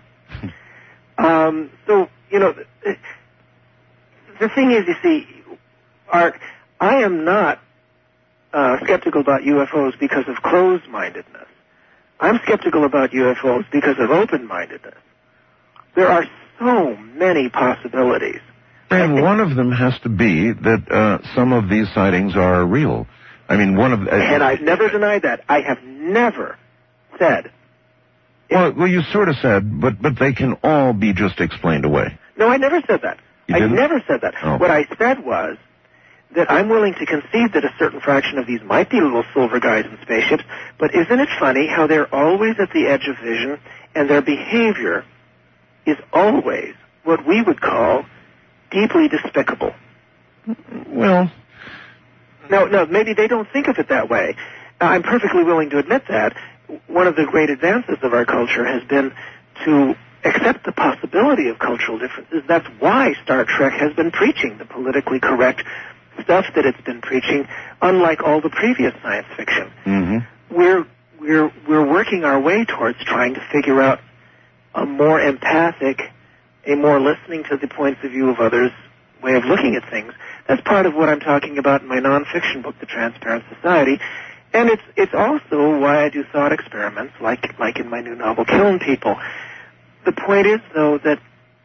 um, so, you know, the, the thing is, you see, Art, I am not uh, skeptical about U F Os because of closed-mindedness. I'm skeptical about U F Os because of open-mindedness. There are so many possibilities. And one of them has to be that uh, some of these sightings are real. I mean, one of... Uh, and I've never denied that. I have never said... Well, well, you sort of said, but but they can all be just explained away. No, I never said that. You I didn't? never said that. Oh. What I said was that I'm willing to concede that a certain fraction of these might be little silver guys in spaceships, but isn't it funny how they're always at the edge of vision, and their behavior is always what we would call deeply despicable? Well... No, no, maybe they don't think of it that way. I'm perfectly willing to admit that. One of the great advances of our culture has been to accept the possibility of cultural differences. That's why Star Trek has been preaching the politically correct stuff that it's been preaching, unlike all the previous science fiction. Mm-hmm. We're we're we're working our way towards trying to figure out a more empathic, a more listening to the points of view of others way of looking at things. That's part of what I'm talking about in my nonfiction book, The Transparent Society. And it's it's also why I do thought experiments, like like in my new novel, Killing People. The point is, though, that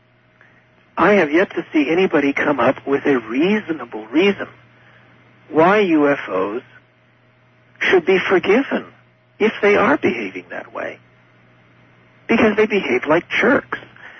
I have yet to see anybody come up with a reasonable reason why U F Os should be forgiven if they are behaving that way. Because they behave like jerks.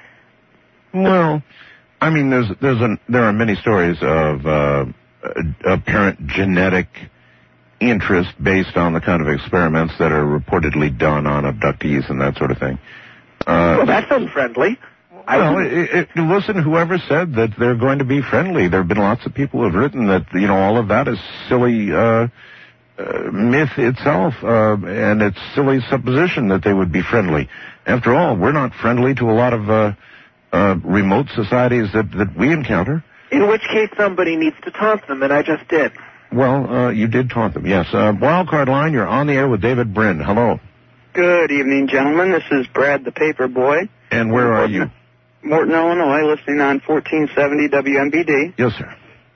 Well, I mean, there's there's an, there are many stories of uh, apparent genetic interest based on the kind of experiments that are reportedly done on abductees and that sort of thing. Uh, well, that's unfriendly. Well, it, it, listen, whoever said that they're going to be friendly, there have been lots of people who have written that, you know, all of that is silly uh, uh, myth itself, uh, and it's silly supposition that they would be friendly. After all, we're not friendly to a lot of uh, uh, remote societies that, that we encounter. In which case somebody needs to taunt them, and I just did. Well, uh, you did taunt them, yes. Uh, Wildcard Line, you're on the air with David Brin. Hello. Good evening, gentlemen. This is Brad the Paper Boy. And where are you? Morton, Illinois, listening on fourteen seventy W M B D. Yes, sir.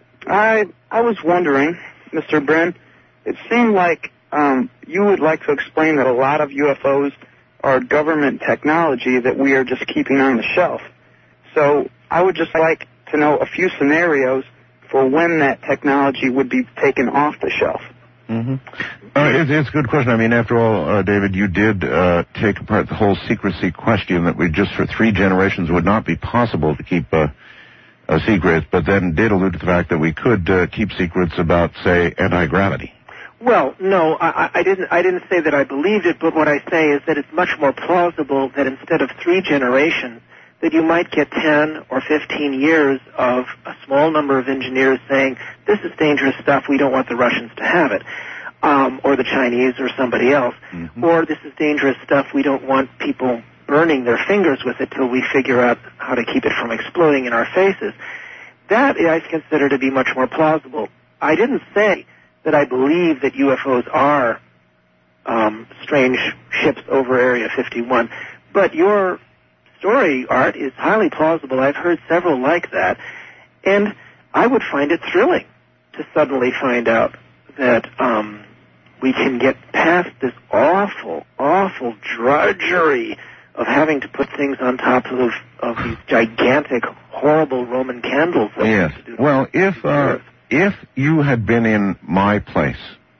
I I was wondering, Mister Brin, it seemed like um, you would like to explain that a lot of U F Os are government technology that we are just keeping on the shelf. So I would just like to know a few scenarios for when that technology would be taken off the shelf. Mm-hmm. Uh, it, it's a good question. I mean, after all, uh, David, you did uh, take apart the whole secrecy question that we just for three generations would not be possible to keep uh, a secret, but then did allude to the fact that we could uh, keep secrets about, say, anti-gravity. Well, no, I, I didn't. I didn't say that I believed it, but what I say is that it's much more plausible that instead of three generations, that you might get ten or fifteen years of a small number of engineers saying, this is dangerous stuff, we don't want the Russians to have it, um, or the Chinese or somebody else, mm-hmm. or this is dangerous stuff, we don't want people burning their fingers with it till we figure out how to keep it from exploding in our faces. That I consider to be much more plausible. I didn't say that I believe that U F Os are um, strange ships over Area fifty-one, but your story, Art, is highly plausible. I've heard several like that, and I would find it thrilling to suddenly find out that um, we can get past this awful, awful drudgery of having to put things on top of, of these gigantic, horrible Roman candles. That yes. We have to do well, if uh, if you had been in my place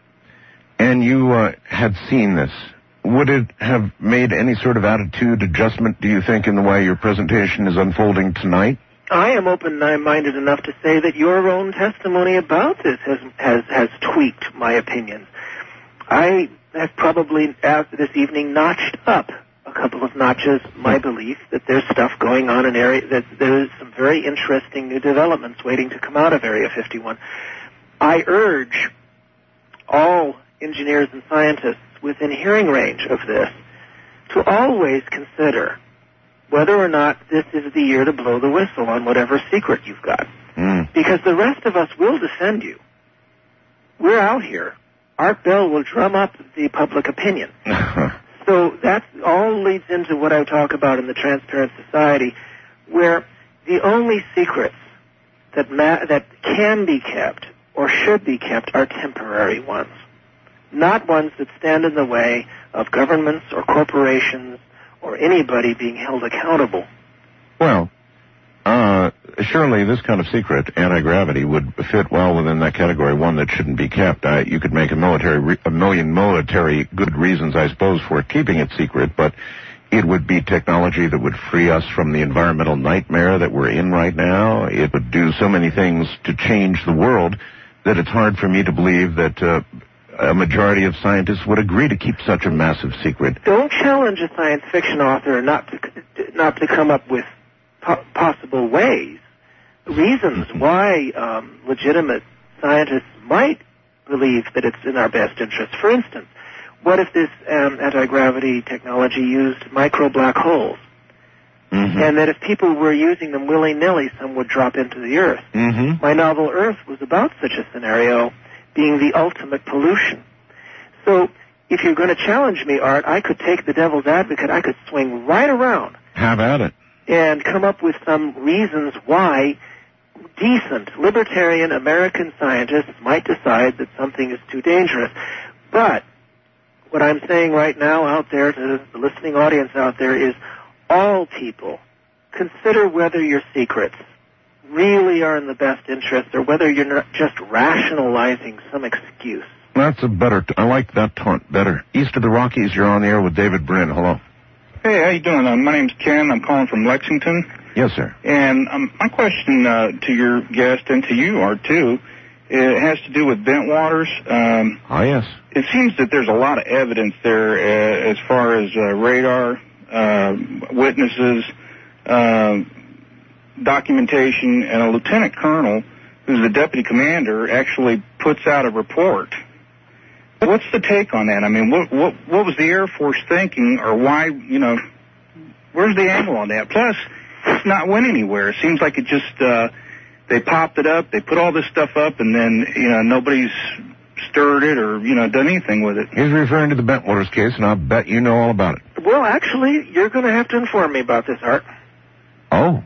and you uh, had seen this, would it have made any sort of attitude adjustment, do you think, in the way your presentation is unfolding tonight? I am open-minded enough to say that your own testimony about this has has, has tweaked my opinions. I have probably, uh, this evening, notched up a couple of notches my belief that there's stuff going on in area, that there's some very interesting new developments waiting to come out of Area fifty-one. I urge all engineers and scientists within hearing range of this to always consider whether or not this is the year to blow the whistle on whatever secret you've got. Mm. Because the rest of us will defend you. We're out here. Art Bell will drum up the public opinion. So that all leads into what I talk about in the Transparent Society, where the only secrets that ma- that can be kept or should be kept are temporary ones, not ones that stand in the way of governments or corporations or anybody being held accountable. Well, uh, surely this kind of secret, anti-gravity, would fit well within that category, one that shouldn't be kept. Uh, you could make a military, re- a million military good reasons, I suppose, for keeping it secret, but it would be technology that would free us from the environmental nightmare that we're in right now. It would do so many things to change the world that it's hard for me to believe that uh, a majority of scientists would agree to keep such a massive secret. Don't challenge a science fiction author not to not to come up with po- possible ways, reasons why um, legitimate scientists might believe that it's in our best interest. For instance, what if this um, anti-gravity technology used micro black holes? Mm-hmm. And that if people were using them willy-nilly, some would drop into the Earth. Mm-hmm. My novel Earth was about such a scenario being the ultimate pollution. So if you're going to challenge me, Art, I could take the devil's advocate. I could swing right around. Have at it. And come up with some reasons why decent, libertarian American scientists might decide that something is too dangerous. But what I'm saying right now out there to the listening audience out there is all people consider whether your secrets really are in the best interest or whether you're not just rationalizing some excuse. That's a better, t- I like that taunt better. East of the Rockies, you're on the air with David Brin. Hello. Hey, how you doing? Uh, my name's Ken. I'm calling from Lexington. Yes, sir. And um, my question uh, to your guest and to you, Art, too, it has to do with Bentwaters. Um, oh, yes. It seems that there's a lot of evidence there uh, as far as uh, radar, uh, witnesses, uh, documentation, and a lieutenant colonel, who's the deputy commander, actually puts out a report. What's the take on that? I mean, what what what was the Air Force thinking, or why, you know, where's the angle on that? Plus, it's not went anywhere. It seems like it just, uh, they popped it up, they put all this stuff up, and then, you know, nobody's stirred it or, you know, done anything with it. He's referring to the Bentwaters case, and I'll bet you know all about it. Well, actually, you're going to have to inform me about this, Art. Oh.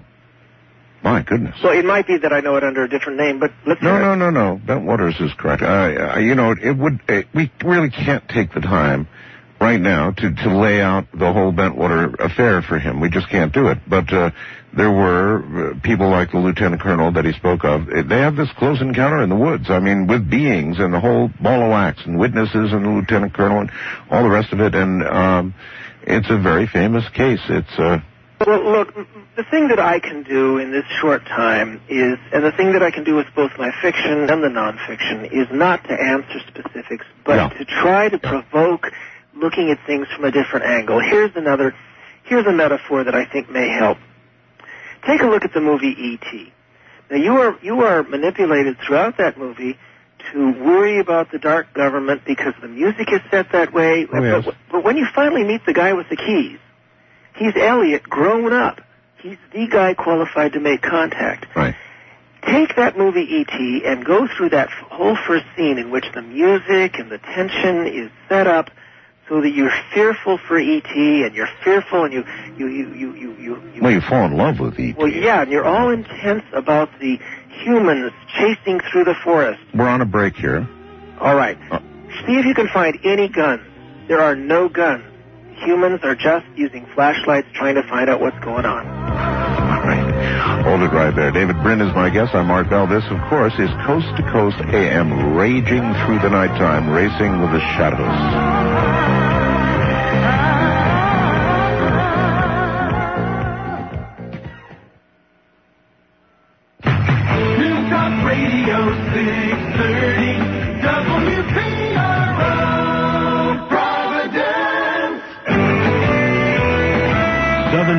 My goodness. Well, it might be that I know it under a different name, but let's No, hear no, it. no, no. Bentwaters is correct. Uh, uh, you know, it would, uh, we really can't take the time right now to, to lay out the whole Bentwater affair for him. We just can't do it. But uh, there were uh, people like the lieutenant colonel that he spoke of. They have this close encounter in the woods. I mean, with beings and the whole ball of wax and witnesses and the lieutenant colonel and all the rest of it. And um, it's a very famous case. It's uh, Well, look, the thing that I can do in this short time is, and the thing that I can do with both my fiction and the nonfiction, is not to answer specifics, but yeah. to try to provoke looking at things from a different angle. Here's another, here's a metaphor that I think may help. Take a look at the movie E T Now, you are, you are manipulated throughout that movie to worry about the dark government because the music is set that way. Oh, yes. but, but when you finally meet the guy with the keys, he's Elliot, grown up. He's the guy qualified to make contact. Right. Take that movie E T and go through that f- whole first scene in which the music and the tension is set up so that you're fearful for E T and you're fearful and you you you you you, you, you Well, you fall in love with E T Well, yeah, and you're all intense about the humans chasing through the forest. We're on a break here. All right. Uh, See if you can find any guns. There are no guns. Humans are just using flashlights trying to find out what's going on. All right. Hold it right there. David Brin is my guest. I'm Mark Bell. This, of course, is Coast to Coast A M, raging through the nighttime, racing with the shadows.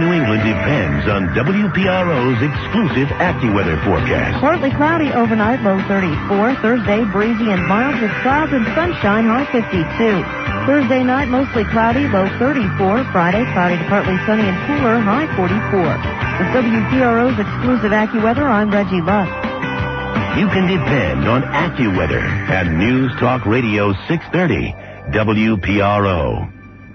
New England depends on W P R O's exclusive AccuWeather forecast. Partly cloudy overnight, low thirty-four. Thursday, breezy and mild with clouds and sunshine, high fifty-two. Thursday night, mostly cloudy, low thirty-four. Friday, cloudy to partly sunny and cooler, high forty-four. With W P R O's exclusive AccuWeather, I'm Reggie Lusk. You can depend on AccuWeather and News Talk Radio six thirty W P R O.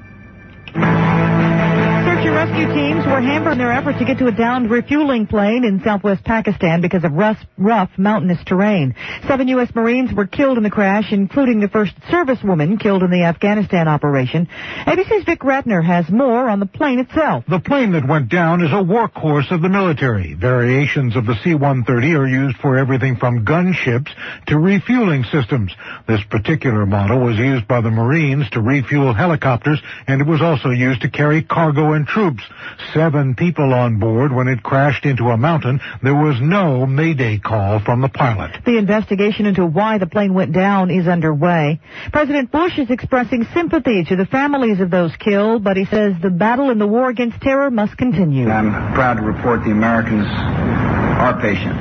Search and rescue teams were hampered in their effort to get to a downed refueling plane in southwest Pakistan because of rough, rough mountainous terrain. Seven U S Marines were killed in the crash, including the first servicewoman killed in the Afghanistan operation. A B C's Vic Ratner has more on the plane itself. The plane that went down is a workhorse of the military. Variations of the C one thirty are used for everything from gunships to refueling systems. This particular model was used by the Marines to refuel helicopters, and it was also used to carry cargo and troops. Seven people on board when it crashed into a mountain. There was no mayday call from the pilot. The investigation into why the plane went down is underway. President Bush is expressing sympathy to the families of those killed, but he says the battle in the war against terror must continue. I'm proud to report the Americans are patient,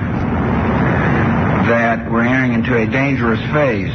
that we're entering into a dangerous phase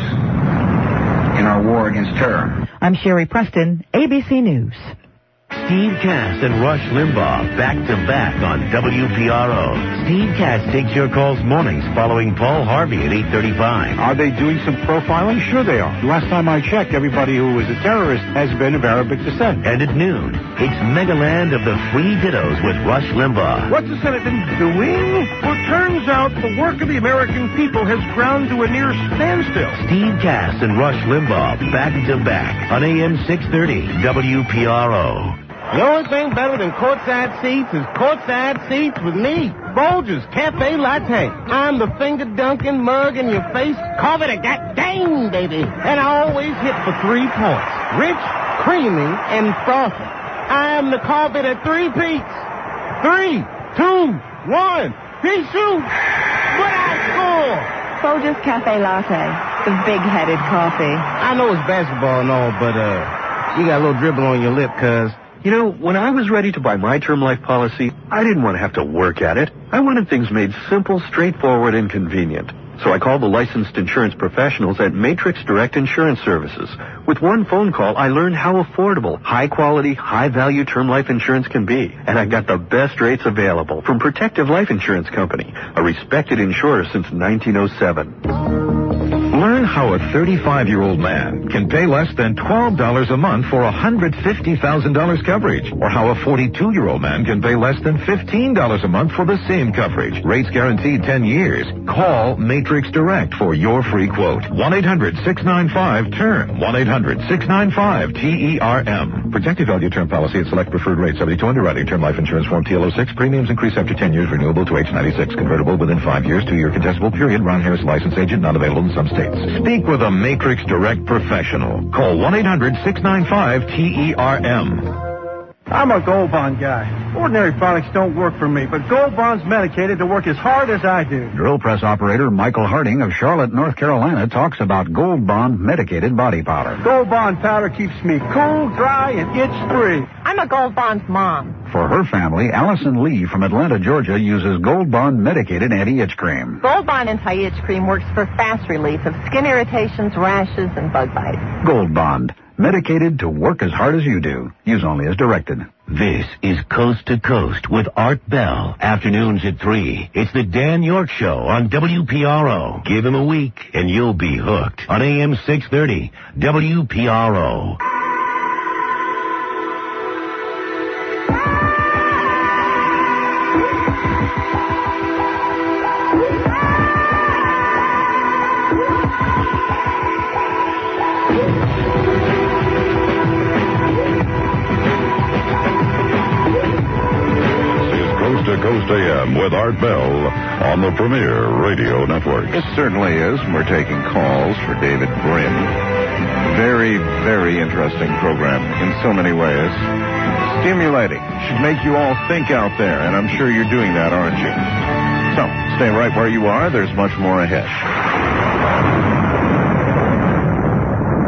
in our war against terror. I'm Sherry Preston, A B C News. Steve Cass and Rush Limbaugh back-to-back on W P R O. Steve Cass takes your calls mornings following Paul Harvey at eight thirty-five. Are they doing some profiling? Sure they are. Last time I checked, everybody who was a terrorist has been of Arabic descent. And at noon, it's Megaland of the Free Dittos with Rush Limbaugh. What's the Senate been doing? Well, it turns out the work of the American people has ground to a near standstill. Steve Cass and Rush Limbaugh back-to-back on A M six thirty W P R O. The only thing better than courtside seats is courtside seats with me, Folgers Cafe Latte. I'm the finger dunking, mug in your face, coffee to got dang, baby. And I always hit for three points. Rich, creamy, and frothy. I am the coffee that three peats. Three, two, one, peace shoot. But I score. Folgers Cafe Latte, the big-headed coffee. I know it's basketball and all, but uh, you got a little dribble on your lip, cuz. You know, when I was ready to buy my term life policy, I didn't want to have to work at it. I wanted things made simple, straightforward, and convenient. So I called the licensed insurance professionals at Matrix Direct Insurance Services. With one phone call, I learned how affordable, high-quality, high-value term life insurance can be. And I got the best rates available from Protective Life Insurance Company, a respected insurer since nineteen oh seven. Learn how a thirty-five-year-old man can pay less than twelve dollars a month for one hundred fifty thousand dollars coverage, or how a forty-two-year-old man can pay less than fifteen dollars a month for the same coverage. Rates guaranteed ten years. Call Matrix Direct for your free quote. one eight hundred six nine five term. one eight hundred six nine five T E R M. Protected value term policy at select preferred rates. subject to underwriting. Term life insurance form T L O six. Premiums increase after ten years. Renewable to age ninety-six. Convertible within five years. Two-year contestable period. Ron Harris license agent. Not available in some states. Speak with a Matrix Direct professional. Call one eight hundred six nine five T E R M. I'm a Gold Bond guy. Ordinary products don't work for me, but Gold Bond's medicated to work as hard as I do. Drill press operator Michael Harding of Charlotte, North Carolina talks about Gold Bond medicated body powder. Gold Bond powder keeps me cool, dry, and itch-free. I'm a Gold Bond mom. For her family, Allison Lee from Atlanta, Georgia, uses Gold Bond medicated anti-itch cream. Gold Bond anti-itch cream works for fast relief of skin irritations, rashes, and bug bites. Gold Bond, medicated to work as hard as you do. Use only as directed. This is Coast to Coast with Art Bell. Afternoons at three. It's the Dan York Show on W P R O. Give him a week and you'll be hooked. On A M six thirty, W P R O. Coast to Coast A M with Art Bell on the Premier Radio Network. It certainly is. We're taking calls for David Brin. Very, very interesting program in so many ways. Stimulating. Should make you all think out there, and I'm sure you're doing that, aren't you? So, stay right where you are. There's much more ahead.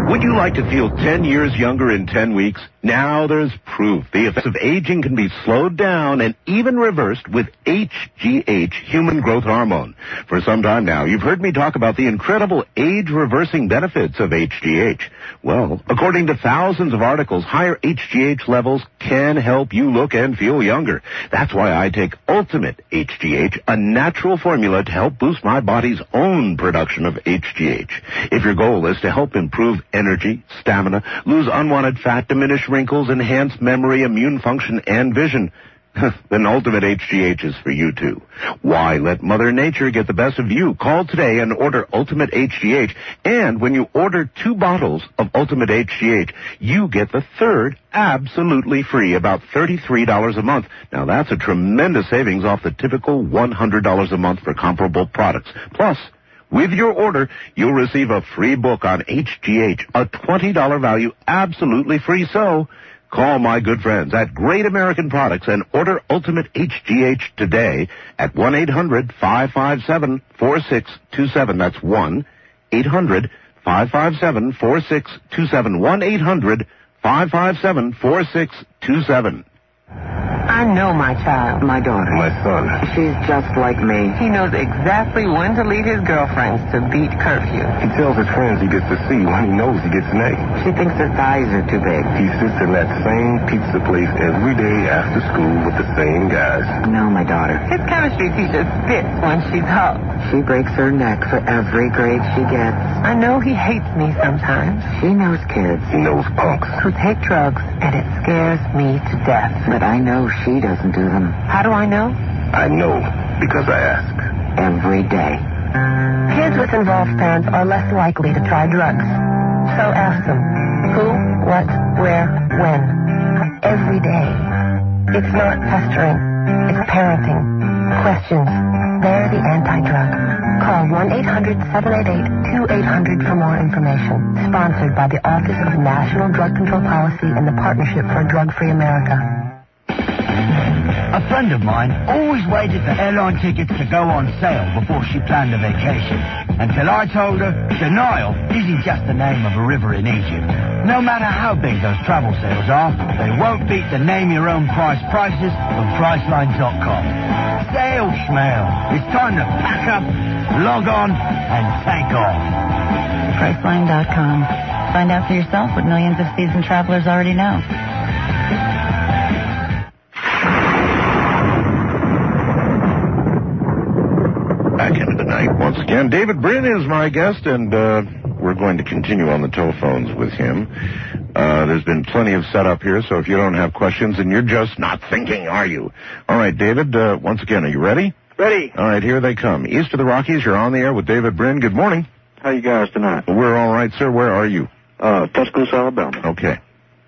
Would you like to feel ten years younger in ten weeks? Now there's proof. The effects of aging can be slowed down and even reversed with H G H, human growth hormone. For some time now, you've heard me talk about the incredible age-reversing benefits of H G H. Well, according to thousands of articles, higher H G H levels can help you look and feel younger. That's why I take Ultimate H G H, a natural formula to help boost my body's own production of H G H. If your goal is to help improve energy, stamina, lose unwanted fat, diminish wrinkles, enhance memory, immune function, and vision, then Ultimate H G H is for you too. Why let Mother Nature get the best of you? Call today and order Ultimate H G H. And when you order two bottles of Ultimate H G H, you get the third absolutely free, about thirty-three dollars a month. Now that's a tremendous savings off the typical one hundred dollars a month for comparable products. Plus, with your order, you'll receive a free book on H G H, a twenty dollars value, absolutely free. So, call my good friends at Great American Products and order Ultimate H G H today at one eight hundred five five seven four six two seven. That's one eight hundred five five seven four six two seven. one eight hundred five five seven four six two seven. I know my child. My daughter. My son. She's just like me. He knows exactly when to leave his girlfriends to beat curfew. He tells his friends he gets to C when he knows he gets an A. She thinks his thighs are too big. He sits in that same pizza place every day after school with the same guys. No, my daughter. His chemistry teacher spits when she's hugged. She breaks her neck for every grade she gets. I know he hates me sometimes. She knows kids. He knows punks. Who take drugs, and it scares me to death. But I know she doesn't do them. How do I know? I know because I ask. Every day. Kids with involved parents are less likely to try drugs. So ask them who, what, where, when. Every day. It's not pestering. It's parenting. Questions. They're the anti-drug. Call one eight hundred seven eight eight two eight hundred for more information. Sponsored by the Office of National Drug Control Policy and the Partnership for a Drug-Free America. A friend of mine always waited for airline tickets to go on sale before she planned a vacation. Until I told her, denial isn't just the name of a river in Egypt. No matter how big those travel sales are, they won't beat the name-your-own-price prices from Priceline dot com. Sale schmail. It's time to pack up, log on, and take off. Priceline dot com. Find out for yourself what millions of seasoned travelers already know. Back into the night once again. David Brin is my guest, and uh, we're going to continue on the telephones with him. Uh, there's been plenty of setup here, so if you don't have questions, then you're just not thinking, are you? All right, David, uh, once again, are you ready? Ready. All right, here they come. East of the Rockies, you're on the air with David Brin. Good morning. How you guys tonight? Well, we're all right, sir. Where are you? Uh, Tuscaloosa, Alabama. Okay.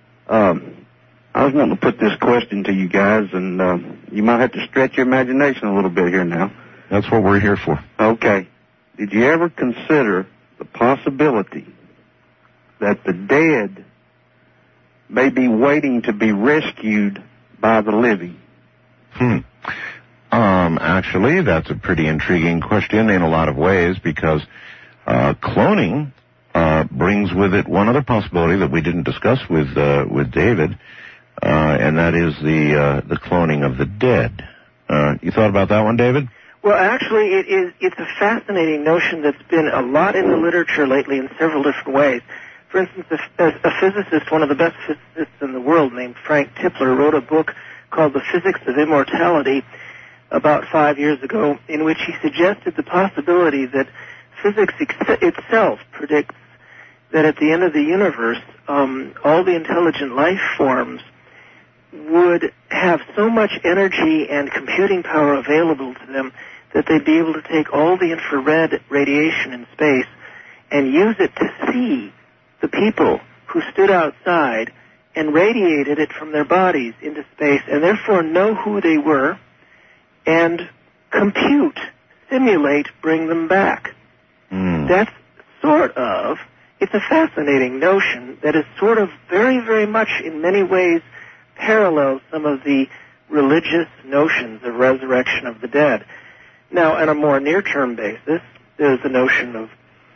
Um, I was wanting to put this question to you guys, and uh, you might have to stretch your imagination a little bit here now. That's what we're here for. Okay. Did you ever consider the possibility that the dead may be waiting to be rescued by the living? Hmm. Um, actually, that's a pretty intriguing question in a lot of ways because uh, cloning uh, brings with it one other possibility that we didn't discuss with uh, with David, uh, and that is the uh, the cloning of the dead. Uh, you thought about that one, David? Well, actually, it is, it's a fascinating notion that's been a lot in the literature lately in several different ways. For instance, a, a physicist, one of the best physicists in the world, named Frank Tipler, wrote a book called The Physics of Immortality about five years ago, in which he suggested the possibility that physics ex- itself predicts that at the end of the universe, um, all the intelligent life forms would have so much energy and computing power available to them that they'd be able to take all the infrared radiation in space and use it to see the people who stood outside and radiated it from their bodies into space and therefore know who they were and compute, simulate, bring them back. Mm. That's sort of, it's a fascinating notion that is sort of very, very much in many ways parallels some of the religious notions of resurrection of the dead. Now, on a more near-term basis, there's the notion of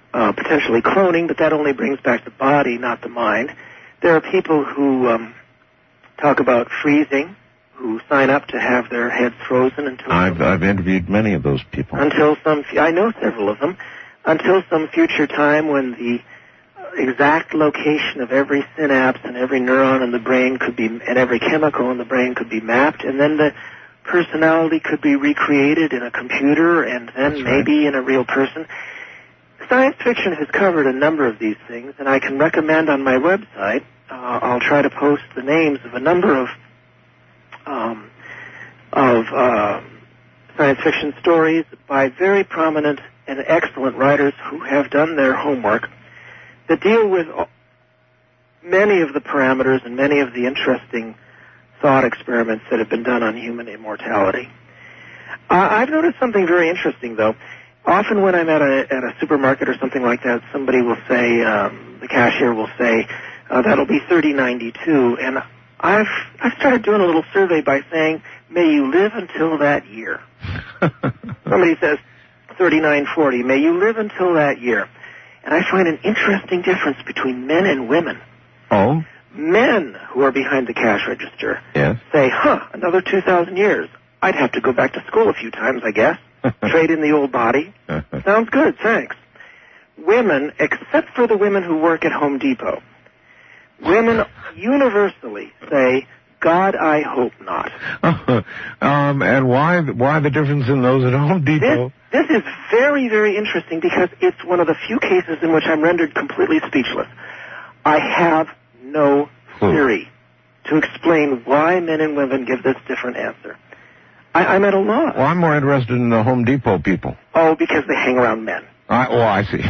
uh, potentially cloning, but that only brings back the body, not the mind. There are people who um, talk about freezing, who sign up to have their heads frozen until I've I've interviewed many of those people. until some I know several of them until some future time when the exact location of every synapse and every neuron in the brain could be and every chemical in the brain could be mapped, and then the personality could be recreated in a computer and then That's maybe right. in a real person. Science fiction has covered a number of these things, and I can recommend on my website, uh, I'll try to post the names of a number of um, of uh, science fiction stories by very prominent and excellent writers who have done their homework that deal with many of the parameters and many of the interesting thought experiments that have been done on human immortality. Uh, I've noticed something very interesting, though. Often when I'm at a, at a supermarket or something like that, somebody will say, um, the cashier will say, uh, that'll be thirty ninety-two, and I've I've started doing a little survey by saying, may you live until that year. Somebody says thirty-nine forty, may you live until that year. And I find an interesting difference between men and women. Oh? Men who are behind the cash register Yes. say, huh, another two thousand years. I'd have to go back to school a few times, I guess. Trade in the old body. Sounds good, thanks. Women, except for the women who work at Home Depot, women universally say, God, I hope not. um, and why why the difference in those at Home Depot? This, this is very, very interesting because it's one of the few cases in which I'm rendered completely speechless. I have no theory to explain why men and women give this different answer. I, I'm at a loss. Well, I'm more interested in the Home Depot people. Oh, because they hang around men. I, oh, I see.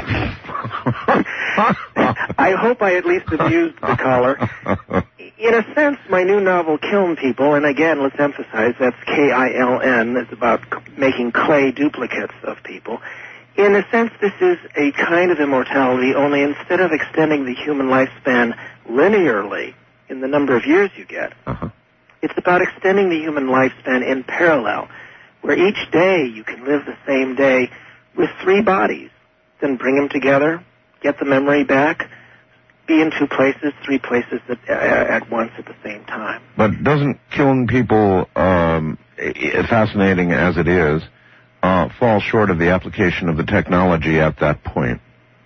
I hope I at least amused the caller. In a sense, my new novel, Kiln People, and again, let's emphasize, that's K I L N, it's about c- making clay duplicates of people. In a sense, this is a kind of immortality, only instead of extending the human lifespan linearly in the number of years you get, uh-huh. it's about extending the human lifespan in parallel, where each day you can live the same day with three bodies, then bring them together, get the memory back, be in two places, three places at, uh, at once at the same time. But doesn't Killing People, um, fascinating as it is, uh, fall short of the application of the technology at that point?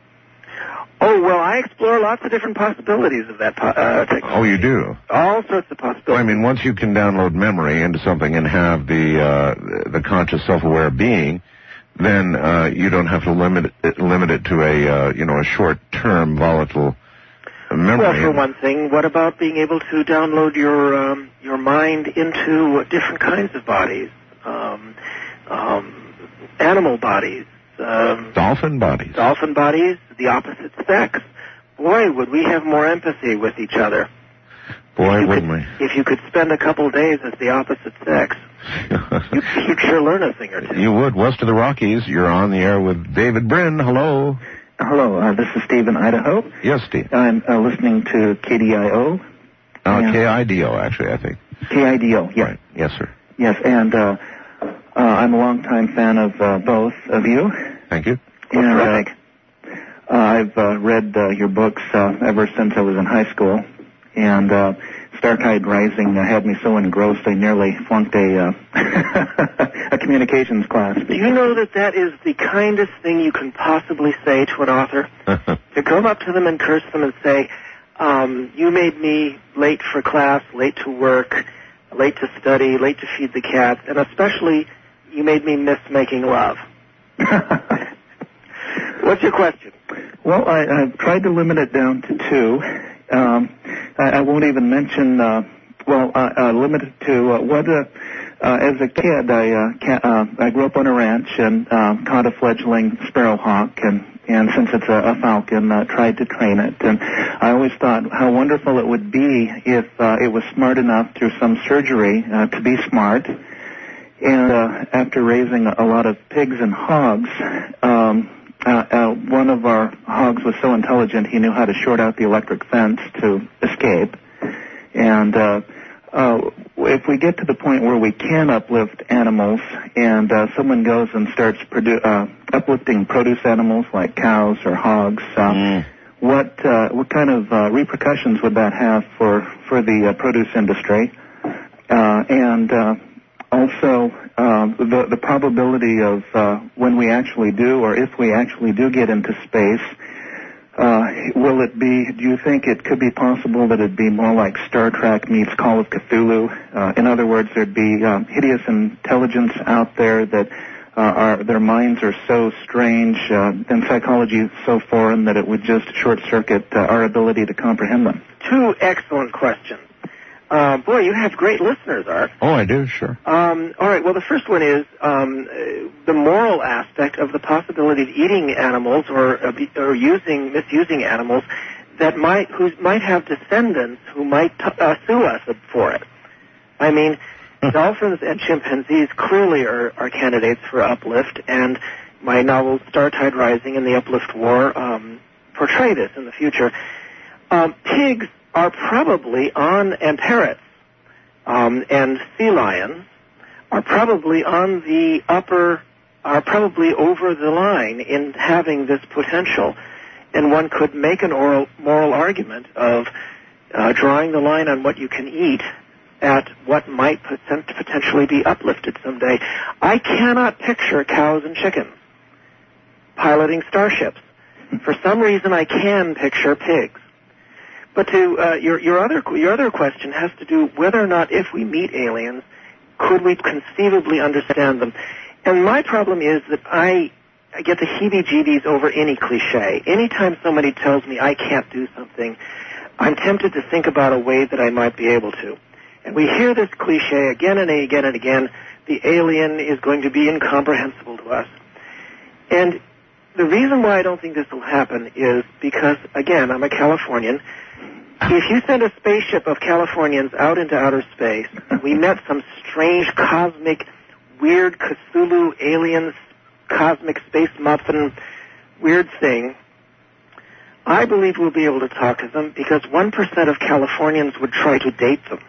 Oh, well, I explore lots of different possibilities of that po- uh, technology. Oh, you do? All sorts of possibilities. Well, I mean, once you can download memory into something and have the uh, the conscious, self-aware being, then uh, you don't have to limit it, limit it to a uh, you know a short-term volatile memory. Well, for one thing, what about being able to download your um, your mind into different kinds of bodies, um, um, animal bodies, um, dolphin bodies, dolphin bodies, the opposite sex? Boy, would we have more empathy with each other. Boy, wouldn't could, we? If you could spend a couple days as the opposite sex, you, you'd sure learn a thing or two. You would. West of the Rockies, you're on the air with David Brin. Hello. Hello, uh, this is Steve in Idaho. Yes, Steve. I'm uh, listening to K D I O. Uh, K I D O, actually, I think. K I D O, yes. Right. Yes, sir. Yes, and uh, uh, I'm a longtime fan of uh, both of you. Thank you. And uh, uh, I've uh, read uh, your books uh, ever since I was in high school, and uh, Startide Rising uh, had me so engrossed I nearly flunked a uh, a communications class. Do you know that that is the kindest thing you can possibly say to an author? To go up to them and curse them and say, um, you made me late for class, late to work, late to study, late to feed the cats, and especially you made me miss making love. What's your question? Well, I, I've tried to limit it down to two. Um, I, I won't even mention, uh, well, uh, uh, limit it to uh, what, uh, uh, as a kid, I uh, ca- uh, I grew up on a ranch and uh, caught a fledgling sparrowhawk, and, and since it's a, a falcon, uh, tried to train it. And I always thought how wonderful it would be if uh, it was smart enough through some surgery uh, to be smart. And uh, after raising a lot of pigs and hogs, um, Uh, uh, one of our hogs was so intelligent he knew how to short out the electric fence to escape. And uh, uh, if we get to the point where we can uplift animals and uh, someone goes and starts produ- uh, uplifting produce animals like cows or hogs. Uh, mm. What uh, what kind of uh, repercussions would that have for for the uh, produce industry? Uh, and uh, also uh, the the probability of uh, when we actually do, or if we actually do get into space. Uh, will it be, do you think it could be possible that it'd be more like Star Trek meets Call of Cthulhu? Uh, in other words, there'd be um, hideous intelligence out there that uh, our, their minds are so strange uh, and psychology is so foreign that it would just short-circuit uh, our ability to comprehend them? Two excellent questions. Uh, boy, you have great listeners, Art. Oh, I do, sure. Um, all right, well, the first one is um, the moral aspect of the possibility of eating animals or uh, be, or using, misusing animals that might, who might have descendants who might t- uh, sue us for it. I mean, dolphins and chimpanzees clearly are, are candidates for uplift, and my novel Star Tide Rising and the Uplift War um, portray this in the future. Um, pigs are probably on, and parrots um, and sea lions are probably on the upper, are probably over the line in having this potential. And one could make an oral, moral argument of uh, drawing the line on what you can eat at what might potent, potentially be uplifted someday. I cannot picture cows and chickens piloting starships. For some reason, I can picture pigs. But to uh, your your other your other question has to do whether or not if we meet aliens, could we conceivably understand them? And my problem is that I I get the heebie-jeebies over any cliche. Anytime somebody tells me I can't do something, I'm tempted to think about a way that I might be able to. And we hear this cliche again and again and again. The alien is going to be incomprehensible to us. And the reason why I don't think this will happen is because, again, I'm a Californian. If you send a spaceship of Californians out into outer space, we met some strange cosmic, weird Cthulhu aliens, cosmic space muffin, weird thing, I believe we'll be able to talk to them because one percent of Californians would try to date them.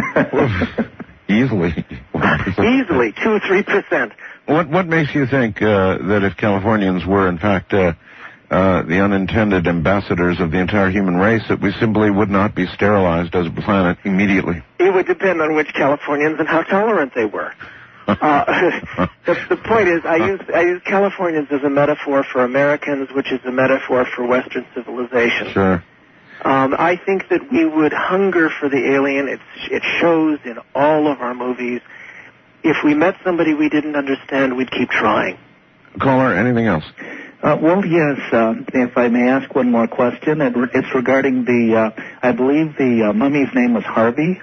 Easily. Easily, two or three percent. What what makes you think uh, that if Californians were, in fact, uh, uh, the unintended ambassadors of the entire human race, that we simply would not be sterilized as a planet immediately? It would depend on which Californians and how tolerant they were. uh, the, the point is, I use I use Californians as a metaphor for Americans, which is a metaphor for Western civilization. Sure. Um, I think that we would hunger for the alien. It's, it shows in all of our movies. If we met somebody we didn't understand, we'd keep trying. Caller, anything else? Uh, well, yes, uh, if I may ask one more question. It, it's regarding the, uh, I believe the uh, mummy's name was Harvey.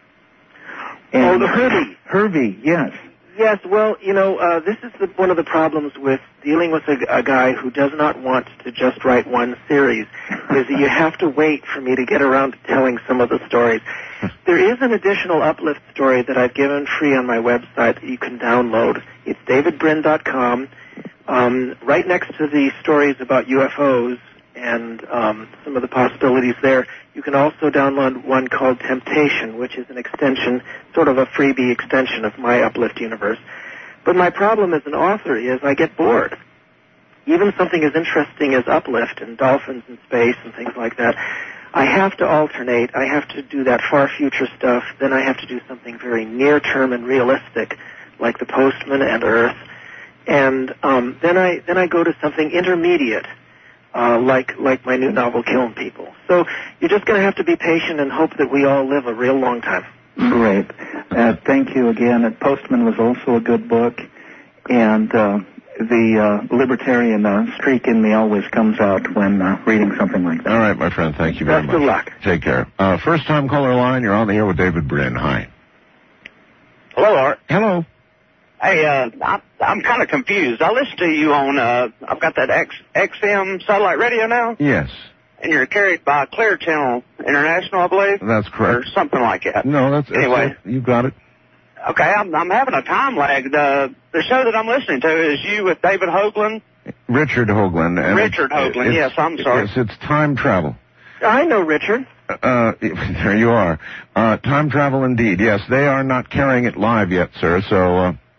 And oh, the Herbie. Herbie, yes. Yes, well, you know, uh, this is the, one of the problems with dealing with a, a guy who does not want to just write one series, is that you have to wait for me to get around to telling some of the stories. There is an additional uplift story that I've given free on my website that you can download. It's david brin dot com. Um, right next to the stories about U F Os and um, some of the possibilities there, you can also download one called Temptation, which is an extension, sort of a freebie extension of my Uplift universe. But my problem as an author is I get bored. Even something as interesting as Uplift and dolphins in space and things like that, I have to alternate. I have to do that far future stuff. Then I have to do something very near-term and realistic, like The Postman and Earth. And um, then I then I go to something intermediate, uh, like like my new novel, Killing People. So you're just going to have to be patient and hope that we all live a real long time. Great. Uh, thank you again. And Postman was also a good book, and uh, the uh, libertarian uh, streak in me always comes out when uh, reading something like that. All right, my friend. Thank you very Best much. of luck. Take care. Uh, first-time caller line. You're on the air with David Brin. Hi. Hello, Art. Hello. Hey, uh, I'm, I'm kind of confused. I listen to you on, uh, I've got that X, X M satellite radio now. Yes. And you're carried by Clear Channel International, I believe. That's correct. Or something like that. No, that's... Anyway. That's you got it. Okay, I'm, I'm having a time lag. The, the show that I'm listening to is you with David Hoagland. Richard Hoagland. And Richard Hoagland, it's, yes, I'm sorry. Yes, it's time travel. I know Richard. Uh, there you are. Uh, time travel indeed. Yes, they are not carrying it live yet, sir, so... Uh,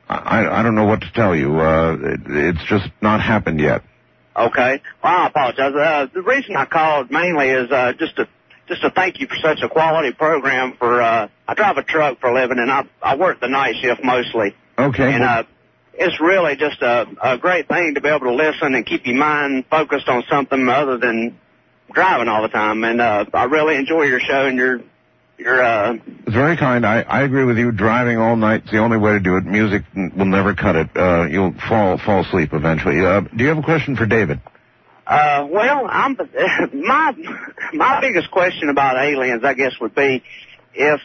I, I don't know what to tell you. Uh, it, it's just not happened yet. Okay. Well, I apologize. Uh, the reason I called mainly is uh, just to just to thank you for such a quality program. For uh, I drive a truck for a living, and I I work the night shift mostly. Okay. And uh, it's really just a, a great thing to be able to listen and keep your mind focused on something other than driving all the time. And uh, I really enjoy your show and your your. Uh, it's very kind. I I agree with you. Driving all night's the only way to do it. Music will never cut it. Uh, you'll fall fall asleep eventually. Uh, do you have a question for David? Uh, well, I'm my my biggest question about aliens, I guess, would be if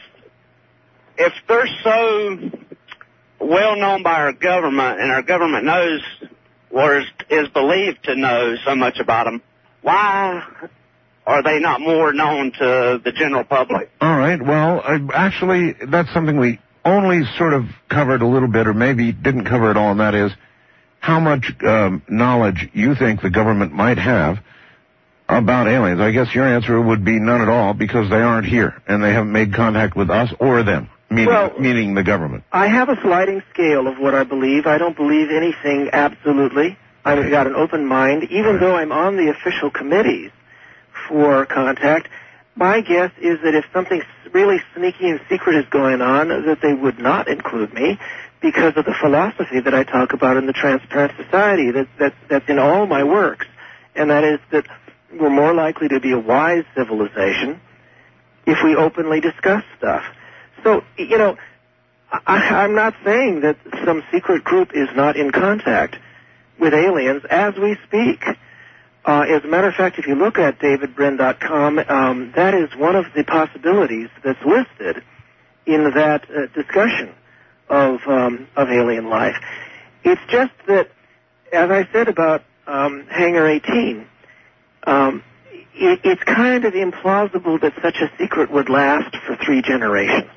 if they're so well known by our government, and our government knows or is, is believed to know so much about them, why are they not more known to the general public? All right. Well, uh, actually, that's something we only sort of covered a little bit, or maybe didn't cover at all, and that is how much um, knowledge you think the government might have about aliens. I guess your answer would be none at all, because they aren't here, and they haven't made contact with us or them, meaning, well, meaning the government. I have a sliding scale of what I believe. I don't believe anything absolutely. I've got an open mind. Even right. though I'm on the official committees for contact, my guess is that if something really sneaky and secret is going on, that they would not include me, because of the philosophy that I talk about in the Transparent Society, that, that, that's in all my works, and that is that we're more likely to be a wise civilization if we openly discuss stuff. So, you know, I, I'm not saying that some secret group is not in contact with aliens as we speak. Uh, as a matter of fact, if you look at david brin dot com, um, that is one of the possibilities that's listed in that uh, discussion of um, of alien life. It's just that, as I said about um, Hangar eighteen, um, it, it's kind of implausible that such a secret would last for three generations.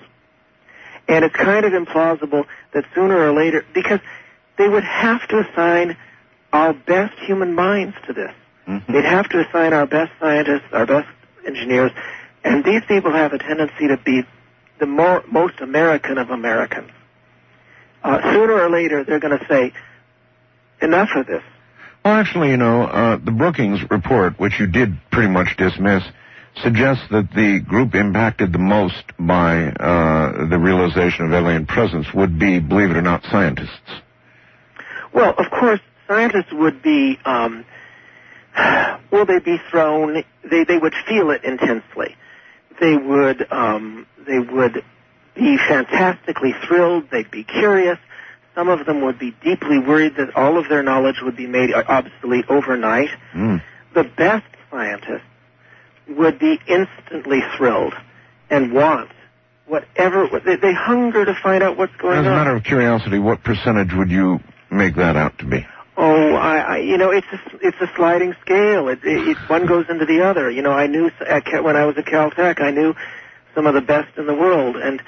And it's kind of implausible that sooner or later, because they would have to assign our best human minds to this. Mm-hmm. They'd have to assign our best scientists, our best engineers, and these people have a tendency to be the more, most American of Americans. Uh, sooner or later, they're going to say, enough of this. Well, actually, you know, uh, the Brookings report, which you did pretty much dismiss, suggests that the group impacted the most by uh, the realization of alien presence would be, believe it or not, scientists. Well, of course, scientists would be, um, will they be thrown, they, they would feel it intensely. They would, um, they would be fantastically thrilled. They'd be curious. Some of them would be deeply worried that all of their knowledge would be made obsolete overnight. Mm. The best scientists would be instantly thrilled and want whatever, they, they hunger to find out what's going on. As a matter of curiosity, what percentage would you make that out to be? Oh, I, I you know, it's a, it's a sliding scale. It, it, it, one goes into the other. You know, I knew, at, when I was at Caltech, I knew some of the best in the world, and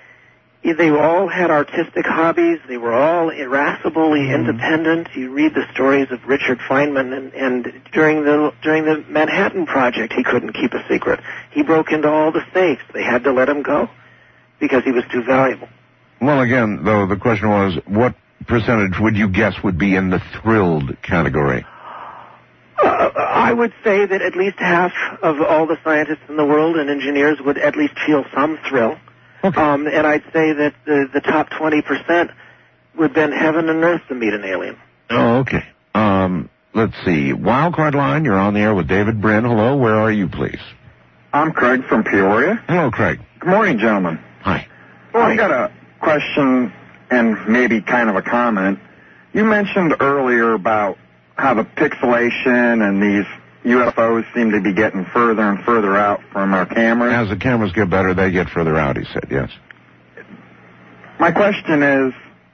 they all had artistic hobbies. They were all irascibly mm. independent. You read the stories of Richard Feynman, and, and during the during the Manhattan Project, he couldn't keep a secret. He broke into all the safes. They had to let him go because he was too valuable. Well, again, though, the question was, what percentage would you guess would be in the thrilled category? Uh, I would say that at least half of all the scientists in the world and engineers would at least feel some thrill. Okay. Um, and I'd say that the, the top twenty percent would bend heaven and earth to meet an alien. Oh, okay. Um, let's see. Wildcard line, you're on the air with David Brin. Hello, where are you, please? I'm Craig from Peoria. Hello, Craig. Good morning, gentlemen. Hi. Well, I've got a question and maybe kind of a comment. You mentioned earlier about how the pixelation and these U F Os seem to be getting further and further out from our cameras. As the cameras get better, they get further out, he said, yes. My question is,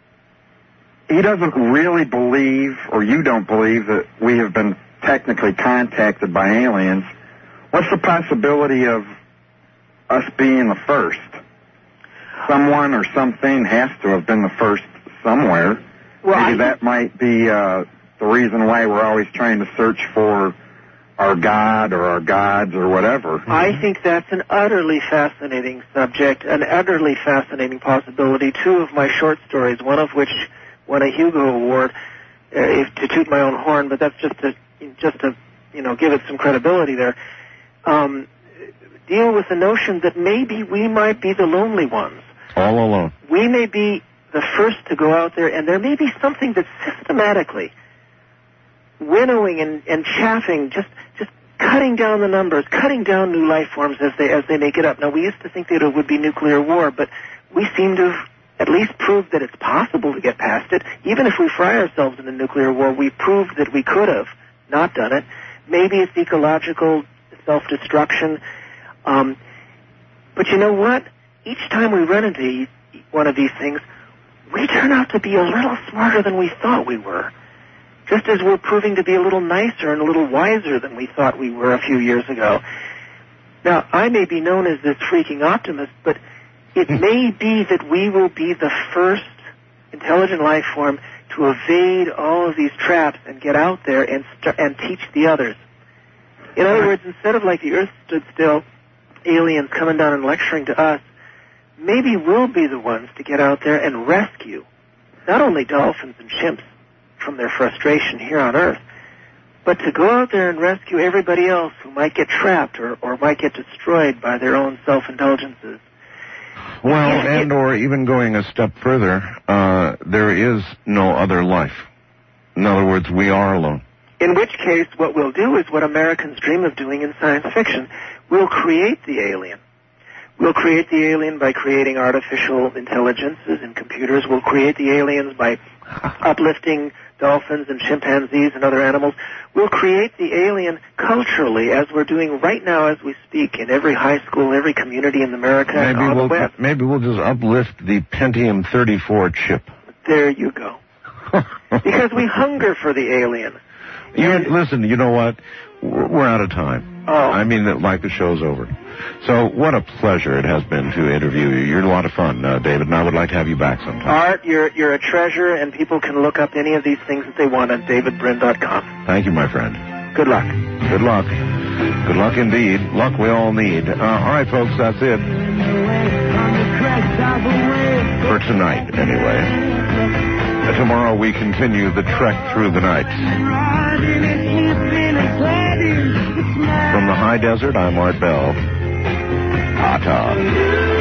he doesn't really believe, or you don't believe, that we have been technically contacted by aliens. What's the possibility of us being the first? Someone or something has to have been the first somewhere. Well, Maybe I... that might be uh, the reason why we're always trying to search for our God or our gods or whatever. I think that's an utterly fascinating subject, an utterly fascinating possibility. Two of my short stories, one of which won a Hugo Award, uh, if, to toot my own horn, but that's just to, just to, you know, give it some credibility there, um, deal with the notion that maybe we might be the lonely ones. All alone. We may be the first to go out there, and there may be something that's systematically winnowing and, and chaffing, just just cutting down the numbers, cutting down new life forms as they as they make it up. Now, we used to think that it would be nuclear war, but we seem to have at least proved that it's possible to get past it. Even if we fry ourselves in a nuclear war, we proved that we could have not done it. Maybe it's ecological self-destruction. Um, but you know what? Each time we run into one of these things, we turn out to be a little smarter than we thought we were. Just as we're proving to be a little nicer and a little wiser than we thought we were a few years ago. Now, I may be known as this freaking optimist, but it may be that we will be the first intelligent life form to evade all of these traps and get out there and st- and teach the others. In other words, instead of like the Earth stood still, aliens coming down and lecturing to us, maybe we'll be the ones to get out there and rescue not only dolphins and chimps from their frustration here on Earth, but to go out there and rescue everybody else who might get trapped or, or might get destroyed by their own self-indulgences. Well, and or even going a step further, uh, there is no other life. In other words, we are alone. In which case, what we'll do is what Americans dream of doing in science fiction. We'll create the alien. We'll create the alien by creating artificial intelligences and computers. We'll create the aliens by uplifting dolphins and chimpanzees and other animals. We'll create the alien culturally, as we're doing right now as we speak in every high school, every community in America, Maybe and on we'll, the web. Maybe we'll just uplift the Pentium thirty-four chip. There you go. Because we hunger for the alien. You, listen, you know what? We're, we're out of time. Oh. I mean, like the show's over. So what a pleasure it has been to interview you. You're a lot of fun, uh, David, and I would like to have you back sometime. Art, you're you're a treasure, and people can look up any of these things that they want at david brin dot com. Thank you, my friend. Good luck. Good luck. Good luck indeed. Luck we all need. Uh, all right, folks, that's it. For tonight, anyway. Uh, tomorrow we continue the trek through the night. From the high desert, I'm Art Bell. Ta-ta.